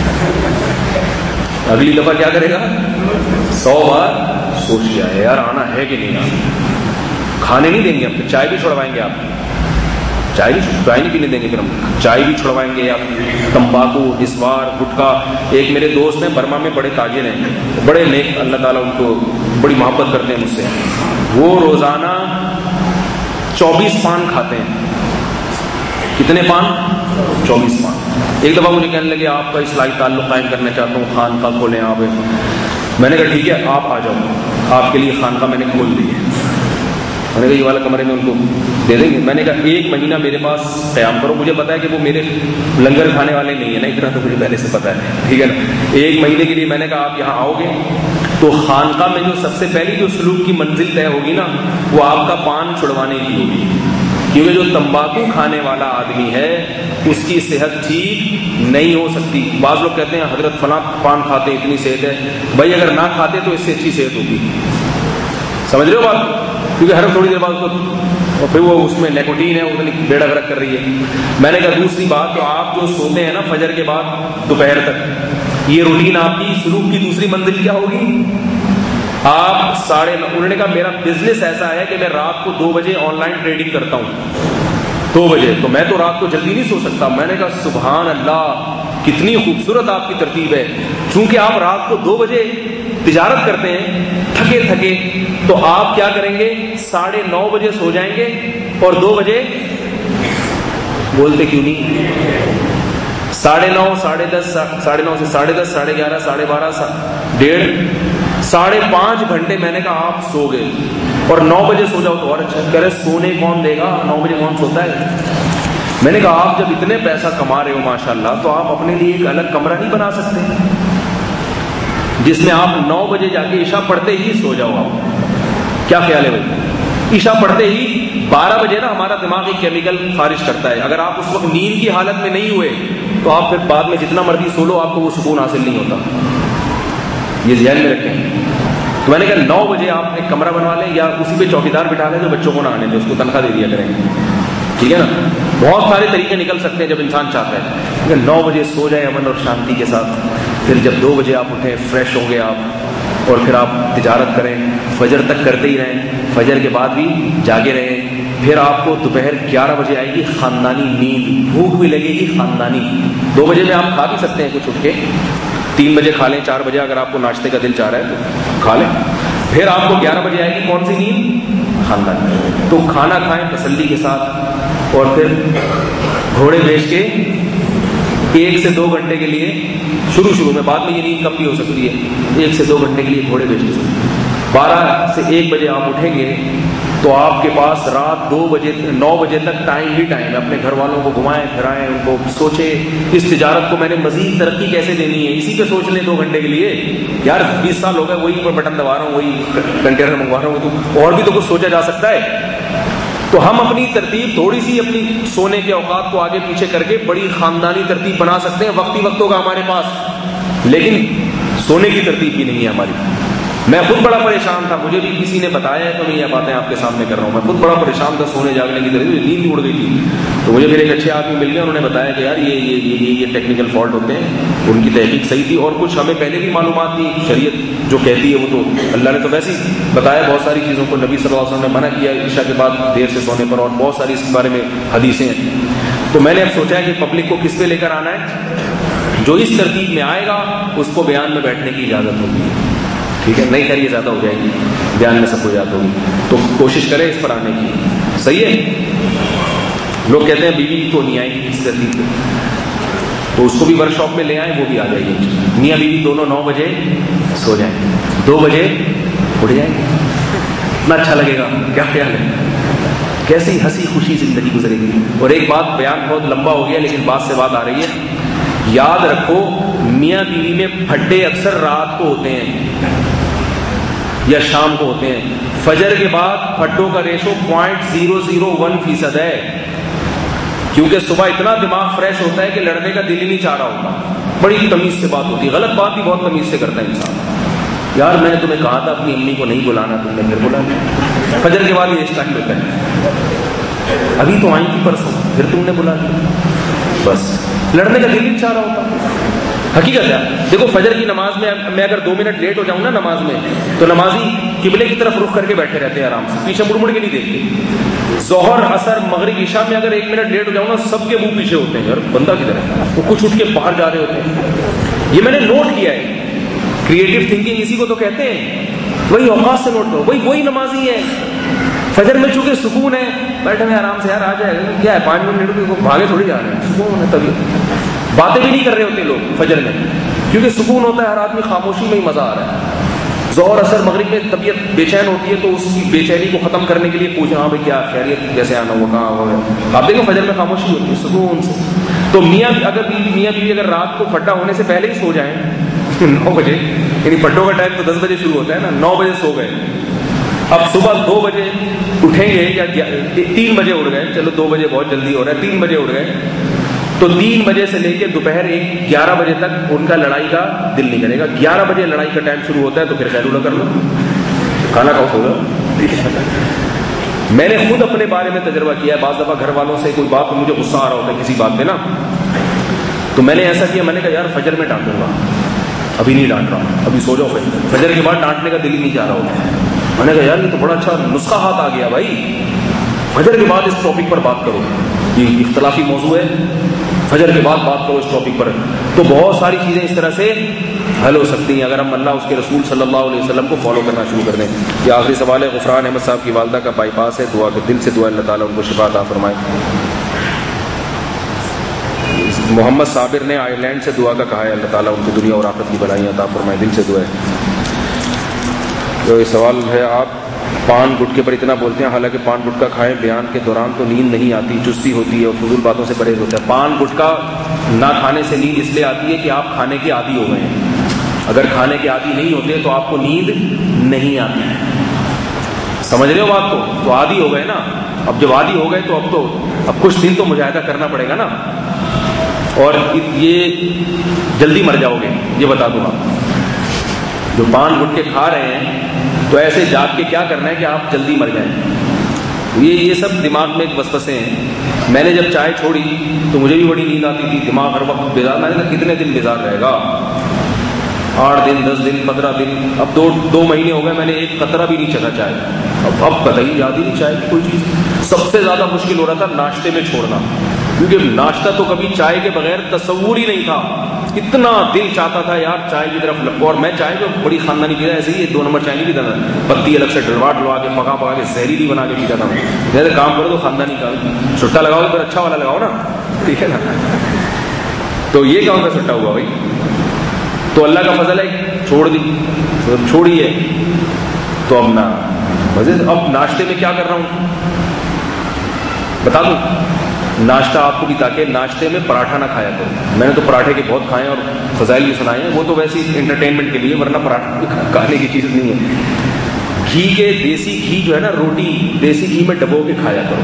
اگلی دفعہ کیا کرے گا، 100 بار سوچ کے آئے، یار آنا ہے کہ نہیں آنا۔ کھانے نہیں دیں گے ہم، چائے بھی چھڑوائیں گے، آپ چائے نہیں پینے دیں گے، پھر ہم چائے بھی چھڑوائیں گے، یا تمباکو، اسوار، گٹکا۔ ایک میرے دوست ہیں برما میں، بڑے تاجر ہیں، بڑے نیک، اللہ تعالیٰ ان کو بڑی محبت کرتے ہیں مجھ سے۔ وہ روزانہ 24 پان کھاتے ہیں۔ کتنے پان؟ 24 پان۔ ایک دفعہ مجھے کہنے لگے آپ کا اصلاحی تعلق قائم کرنا چاہتا ہوں، خانقاہ کھولیں آپ۔ میں نے کہا ٹھیک ہے آپ آ جاؤ، آپ کے لیے خانقاہ میں نے کھول دی ہے۔ میں نے کہا یہ والا کمرے میں ان کو دے دیں گے۔ میں نے کہا 1 مہینہ میرے پاس قیام کرو، مجھے پتا ہے کہ وہ میرے لنگر کھانے والے نہیں ہیں نا، اتنا تو مجھے پہلے سے پتا ہے، ٹھیک ہے نا۔ 1 مہینے کے لیے میں نے کہا آپ یہاں آؤ گے تو خانقاہ میں جو سب سے پہلی جو سلوک کی منزل طے ہوگی نا، وہ آپ کا پان چھڑوانے کی ہوگی، کیونکہ جو تمباکو کھانے والا آدمی ہے اس کی صحت ٹھیک نہیں ہو سکتی۔ بعض لوگ کہتے ہیں حضرت فلاں پان کھاتے ہیں اتنی صحت ہے، بھائی اگر نہ کھاتے تو اس سے اچھی صحت ہوگی، سمجھ رہے ہو بات؟ کیونکہ ہر تھوڑی دیر بعد کو، اور پھر وہ اس میں نیکوٹین ہے، اتنی بیڑا گرک کر رہی ہے۔ میں نے کہا دوسری بات، تو آپ جو سوتے ہیں نا فجر کے بعد دوپہر تک، یہ روٹین آپ کی سلوک کی دوسری منزل کیا ہوگی؟ آپ 9:30، انہوں نے کہا میرا بزنس ایسا ہے کہ میں رات کو 2 بجے آن لائن ٹریڈنگ کرتا ہوں، 2 بجے، تو میں تو رات کو جلدی نہیں سو سکتا۔ میں نے کہا سبحان اللہ، کتنی خوبصورت آپ کی ترتیب ہے، چونکہ آپ رات کو 2 بجے تجارت کرتے ہیں تھکے تھکے، تو آپ کیا کریں گے، 9:30 بجے سو جائیں گے، اور 2 بجے، بولتے کیوں نہیں، 9:30، 10:30، 9:30 سے 10:30، 11:30، 12:30، 1:30، 5.5 گھنٹے میں نے کہا آپ سو گئے، اور 9 بجے سو جاؤ تو اور اچھا۔ کہہ رہے سونے کون دے گا، 9 بجے کون سوتا ہے؟ میں نے کہا آپ جب اتنے پیسہ کما رہے ہو ماشاءاللہ، تو آپ اپنے لیے ایک الگ کمرہ نہیں بنا سکتے جس میں آپ 9 بجے جا کے عشاء پڑھتے ہی سو جاؤ؟ آپ کیا خیال ہے بھائی؟ عشاء پڑھتے ہی 12 بجے نا ہمارا دماغ ایک کیمیکل خارج کرتا ہے، اگر آپ اس وقت نیند کی حالت میں نہیں ہوئے تو آپ پھر بعد میں جتنا مرضی سو لو، آپ کو وہ سکون حاصل نہیں ہوتا، یہ ذہن میں رکھیں۔ تو میں نے کہا 9 بجے آپ ایک کمرہ بنوا لیں، یا اسی پہ چوکیدار بٹھا لیں جو بچوں کو نہ آنے دیں، اس کو تنخواہ دے دیا کریں، ٹھیک ہے نا۔ بہت سارے طریقے نکل سکتے ہیں جب انسان چاہتا ہے کہ 9 بجے سو جائے امن اور شانتی کے ساتھ، پھر جب 2 بجے آپ اٹھیں فریش ہوں گے آپ، اور پھر آپ تجارت کریں، فجر تک کرتے ہی رہیں، فجر کے بعد بھی جاگے رہیں، پھر آپ کو دوپہر 11 بجے آئے گی خاندانی نیند، بھوک بھی لگے گی خاندانی۔ 2 بجے میں آپ کھا بھی سکتے ہیں کچھ اٹھ کے، 3 بجے کھا لیں، 4 بجے اگر آپ کو ناشتے کا دل چاہ رہا ہے تو کھا لیں، پھر آپ کو 11 بجے آئے گی کون سی نیند؟ خاندان. تو کھانا کھائیں تسلی کے ساتھ، اور پھر گھوڑے بیچ کے 1 سے 2 گھنٹے کے لیے شروع میں، بعد میں یہ نیند کم بھی ہو سکتی ہے، 1 سے 2 گھنٹے کے لیے گھوڑے بیچ کے 12 سے 1 بجے آپ اٹھیں گے تو آپ کے پاس رات 9 بجے تک ٹائم ہی ٹائم ہے. اپنے گھر والوں کو گھمائیں پھرائیں، ان کو سوچیں اس تجارت کو میں نے مزید ترقی کیسے دینی ہے، اسی پہ سوچ لیں 2 گھنٹے کے لیے. یار 20 سال ہو گئے وہی پر بٹن دبا رہا ہوں، وہی کنٹینر منگوا رہا ہوں، تو اور بھی تو کچھ سوچا جا سکتا ہے. تو ہم اپنی ترتیب تھوڑی سی اپنی سونے کے اوقات کو آگے پیچھے کر کے بڑی خاندانی ترتیب بنا سکتے ہیں. وقتی وقت ہوگا ہمارے پاس، لیکن سونے کی ترتیب بھی نہیں ہے ہماری. میں خود بڑا پریشان تھا، مجھے بھی کسی نے بتایا ہے تو میں یہ باتیں آپ کے سامنے کر رہا ہوں. میں خود بڑا پریشان تھا سونے جاگنے کی طرح، نیند اڑ گئی تھی. تو مجھے پھر ایک اچھے آدمی مل گئے، انہوں نے بتایا کہ یار یہ ٹیکنیکل فالٹ ہوتے ہیں. ان کی تحقیق صحیح تھی، اور کچھ ہمیں پہلے بھی معلومات تھی. شریعت جو کہتی ہے وہ تو اللہ نے تو ویسے ہی بتایا بہت ساری چیزوں کو. نبی صلی اللہ علیہ وسلم نے منع کیا عشاء کے بعد دیر سے سونے پر، اور بہت ساری اس بارے میں حدیثیں ہیں. تو میں نے اب سوچا ہے کہ پبلک کو کس پہ لے کر آنا ہے، جو اس ترتیب میں آئے گا اس کو بیان میں بیٹھنے کی اجازت ہوگی. ٹھیک ہے، نہیں خیر یہ زیادہ ہو جائے گی، بیان میں سب کو اجازت ہوگی. تو کوشش کریں اس پر آنے کی. صحیح ہے. لوگ کہتے ہیں بیوی تو نہیں آئے گی اس ترتیب پہ، تو اس کو بھی ورک شاپ میں لے آئیں، وہ بھی آ جائے گی. میاں بیوی دونوں 9 بجے سو جائیں، 2 بجے اٹھ جائیں گے. اتنا اچھا لگے گا. کیا خیال ہے؟ کیسی ہنسی خوشی زندگی گزرے گی. اور ایک بات، بیان بہت لمبا ہو گیا لیکن بات سے بات آ رہی ہے. یاد رکھو میاں بیوی میں پھڈے اکثر رات کو ہوتے ہیں یا شام کو ہوتے ہیں. فجر کے بعد پھڈوں کا ریشو 0.001% ہے، کیونکہ صبح اتنا دماغ فریش ہوتا ہے کہ لڑنے کا دل ہی نہیں چاہ رہا ہوتا. بڑی تمیز سے بات ہوتی ہے، غلط بات بھی بہت تمیز سے کرتا ہے انسان. یار میں نے تمہیں کہا تھا اپنی امی کو نہیں بلانا، تم نے پھر بلا لیا. فجر کے بعد یہ اسٹائل ہوتا ہے، ابھی تو آئی تھی پرسوں، پھر تم نے بلا لیا. بس لڑنے کا دل نہیں چاہ رہا ہوتا. حقیقت ہے. دیکھو فجر کی نماز میں اگر 2 منٹ لیٹ ہو جاؤں نا نماز میں، تو نمازی قبلے کی طرف رخ کر کے بیٹھے رہتے ہیں آرام سے، پیچھے مڑ مڑ کے نہیں دیکھتے. ظہر عصر مغرب عشاء میں اگر 1 منٹ لیٹ ہو جاؤں نا، سب کے منہ پیچھے ہوتے ہیں. یار بندہ کدھر ہے؟ وہ کچھ اٹھ کے باہر جا رہے ہوتے ہیں. یہ میں نے نوٹ کیا ہے. کریٹو تھنکنگ اسی کو تو کہتے ہیں. وہی اوقات سے نوٹ کرو. وہی نمازی ہے. فجر میں چونکہ سکون ہے، بیٹھے میں آرام سے، یار آ جائے گا کیا ہے، 5 منٹ کو بھاگے تھوڑی جا رہے ہیں، سکون ہے. تبھی باتیں بھی نہیں کر رہے ہوتے لوگ فجر میں، کیونکہ سکون ہوتا ہے. ہر آدمی خاموشی میں ہی مزہ آ رہا ہے. ظہر عصر مغرب میں طبیعت بے چین ہوتی ہے، تو اس کی بے چینی کو ختم کرنے کے لیے پوچھیں ہاں بھائی کیا خیریت، کیسے آنا ہوا، کہاں ہوا. آپ دیکھیں فجر میں خاموشی ہوتی ہے سکون سے. تو میاں بیوی اگر رات کو پھڈا ہونے سے پہلے ہی سو جائیں 9 بجے، یعنی پھڈوں کا ٹائم تو 10 بجے شروع ہوتا ہے نا، 9 بجے سو گئے. اب صبح 2 بجے اٹھیں گے یا 3 بجے اٹھ گئے، چلو 2 بجے بہت جلدی ہو رہا ہے، 3 بجے اٹھ گئے، تو 3 بجے سے لے کے دوپہر 11 بجے تک ان کا لڑائی کا دل نہیں کرے گا. 11 بجے لڑائی کا ٹائم شروع ہوتا ہے تو پھر خیرولہ کر لو، کھانا کھاؤ سو جاؤ. میں نے خود اپنے بارے میں تجربہ کیا ہے. بعض دفعہ گھر والوں سے کوئی بات، مجھے غصہ آ رہا ہوتا ہے کسی بات پہ نا، تو میں نے ایسا کیا، میں نے کہا یار فجر میں ڈانٹوں گا، ابھی نہیں ڈانٹ رہا، ابھی سو جاؤ. فجر کے بعد ڈانٹنے کا دل ہی نہیں چاہ رہا ہوتا. میں نے کہا یار یہ تو بڑا اچھا نسخہ ہاتھ آ گیا بھائی، فجر کے بعد اس ٹاپک پر بات کرو. یہ اختلافی موضوع ہے، فجر کے بعد بات کرو اس ٹاپک پر. تو بہت ساری چیزیں اس طرح سے حل ہو سکتی ہیں اگر ہم اللہ اس کے رسول صلی اللہ علیہ وسلم کو فالو کرنا شروع کر دیں. یہ آخری سوال ہے. غفران احمد صاحب کی والدہ کا بائی پاس ہے، دعا کے دل سے دعا اللہ تعالیٰ ان کو شفا عطا فرمائے. محمد صابر نے آئرلینڈ سے دعا کا کہا ہے، اللہ تعالیٰ ان کو دنیا اور آخرت کی بھلائی عطا فرمائے. دل سے دعا ہے. تو یہ سوال ہے، آپ پان گٹکے پر اتنا بولتے ہیں، حالانکہ پان گٹکا کھائیں بیان کے دوران تو نیند نہیں آتی، چستی ہوتی ہے اور فضول باتوں سے پرہیز ہوتا ہے. پان گٹکا نہ کھانے سے نیند اس لیے آتی ہے کہ آپ کھانے کے عادی ہو گئے ہیں. اگر کھانے کے عادی نہیں ہوتے تو آپ کو نیند نہیں آتی. سمجھ رہے ہو بات کو؟ تو عادی ہو گئے نا. اب جب عادی ہو گئے تو اب کچھ دن تو مجاہدہ کرنا پڑے گا نا. اور یہ جلدی مر جاؤ گے، یہ بتا دوں. آپ جو پان گٹکے کھا رہے ہیں تو ایسے جاگ کے کیا کرنا ہے کہ آپ جلدی مر جائیں. یہ سب دماغ میں ایک وسوسے ہیں. میں نے جب چائے چھوڑی تو مجھے بھی بڑی نیند آتی تھی، دماغ ہر وقت بیدار. میں نے کہا کتنے دن بیدار رہے گا؟ 8 دن 10 دن 15 دن. اب 2 مہینے ہو گئے میں نے ایک قطرہ بھی نہیں چکھا چائے. اب قطعی یاد ہی نہیں چائے کی کوئی چیز. سب سے زیادہ مشکل ہو رہا تھا ناشتے میں چھوڑنا. کیونکہ ناشتہ تو کبھی چائے کے بغیر تصور ہی نہیں تھا. اتنا دل چاہتا تھا یار چائے کی طرف لپکو. اور میں چائے کو بڑی خاندانی پیتا, ایسے ہی 2 نمبر چائے نہیں پیتا تھا, پتی الگ سے ڈلوا کے پکا کے زہریلی بنا کے پیتا تھا. جیسے کام کرو تو خاندانی کا چھٹا لگاؤ پھر اچھا والا لگاؤ نا, ٹھیک ہے نا. تو یہ کون کا چھٹا ہوا بھائی؟ تو اللہ کا فضل ہے چھوڑی ہے. تو اب نا اب ناشتے میں کیا کر رہا ہوں بتا دوں. ناشتہ آپ کو بھی, تاکہ ناشتے میں پراٹھا نہ کھایا کرو. میں نے تو پراٹھے کے بہت کھائے اور فضائل بھی سنائے ہیں, وہ تو ویسے ہی انٹرٹینمنٹ کے لیے, ورنہ پراٹھا کھانے کی چیز نہیں ہے. گھی کے دیسی گھی جو ہے نا, روٹی دیسی گھی میں ڈبو کے کھایا کرو.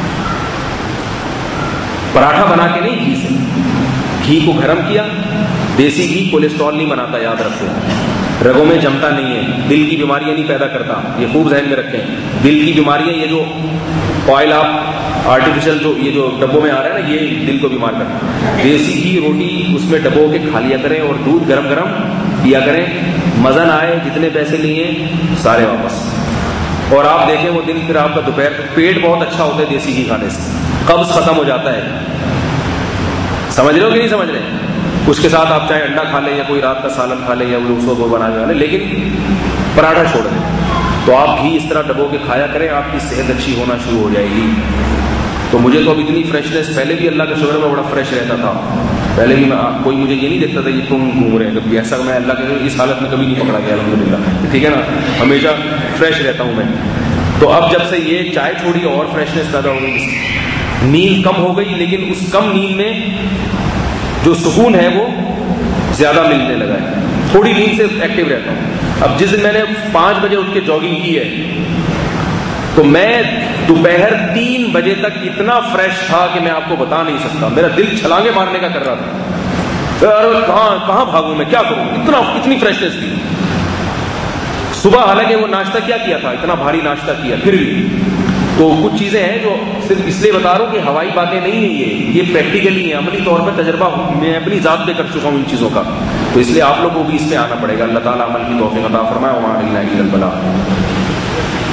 پراٹھا بنا کے نہیں, گھی سے, گھی کو گرم کیا. دیسی گھی کولیسٹرول نہیں بناتا, یاد رکھو. رگوں میں جمتا نہیں ہے, دل کی بیماریاں نہیں پیدا کرتا, یہ خوب ذہن میں رکھیں. دل کی بیماریاں, یہ جو آئل آپ آرٹیفیشل جو یہ جو ڈبوں میں آ رہا ہے نا, یہ دل کو بیمار کرتا ہے. دیسی گھی روٹی اس میں ڈبو کے کھا لیا کریں, اور دودھ گرم گرم پیا کریں. مزہ نہ آئے, جتنے پیسے لیے سارے واپس. اور آپ دیکھیں وہ دن پھر آپ کا دوپہر پیٹ بہت اچھا ہوتا ہے دیسی گھی کھانے سے, قبض ختم ہو جاتا ہے. سمجھ رہے ہو کہ نہیں سمجھ رہے؟ اس کے ساتھ آپ چاہے انڈا کھا لیں یا کوئی رات کا سالن کھا لیں یا وہ بنا کے کھا لیں, لیکن پراٹھا چھوڑ دیں. تو آپ گھی اس طرح ڈبو کے کھایا کریں, آپ کی صحت اچھی ہونا شروع ہو جائے گی. تو مجھے تو اب اتنی فریشنس, پہلے بھی اللہ کا شکر میں بڑا فریش رہتا تھا. پہلے بھی میں کوئی مجھے یہ نہیں دیکھتا تھا یہ تم گھوم رہے ہیں کبھی, ایسا میں اللہ کے اس حالت میں کبھی نہیں پکڑا گیا الحمدللہ, ٹھیک ہے نا. ہمیشہ فریش رہتا ہوں میں. تو اب جب سے یہ چائے چھوڑی اور فریشنس پیدا ہو گئی. نیند کم ہو گئی, لیکن اس کم نیند میں جو سکون ہے وہ زیادہ ملنے لگا ہے. تھوڑی نیند سے ایکٹیو رہتا ہوں. اب جس دن میں نے 5 بجے اٹھ کے جاگنگ کی ہے, تو میں دوپہر 3 بجے تک اتنا فریش تھا کہ میں آپ کو بتا نہیں سکتا. میرا دل چھلانگے مارنے کا کر رہا تھا, کہاں بھاگوں میں, کیا کروں, اتنی فریشنس تھی. صبح حالانکہ وہ ناشتہ کیا تھا, اتنا بھاری ناشتہ کیا, پھر بھی تو کچھ چیزیں ہیں جو صرف اس لیے بتا رہا ہوں کہ ہوائی باتیں نہیں ہیں, یہ پریکٹیکلی ہیں, عملی طور پر تجربہ میں اپنی ذات پہ کر چکا ہوں ان چیزوں کا. تو اس لیے آپ لوگوں کو بھی اس پہ آنا پڑے گا. اللہ تعالیٰ عمل کی توفیق عطا فرمائے. وما علینا الا البلاغ.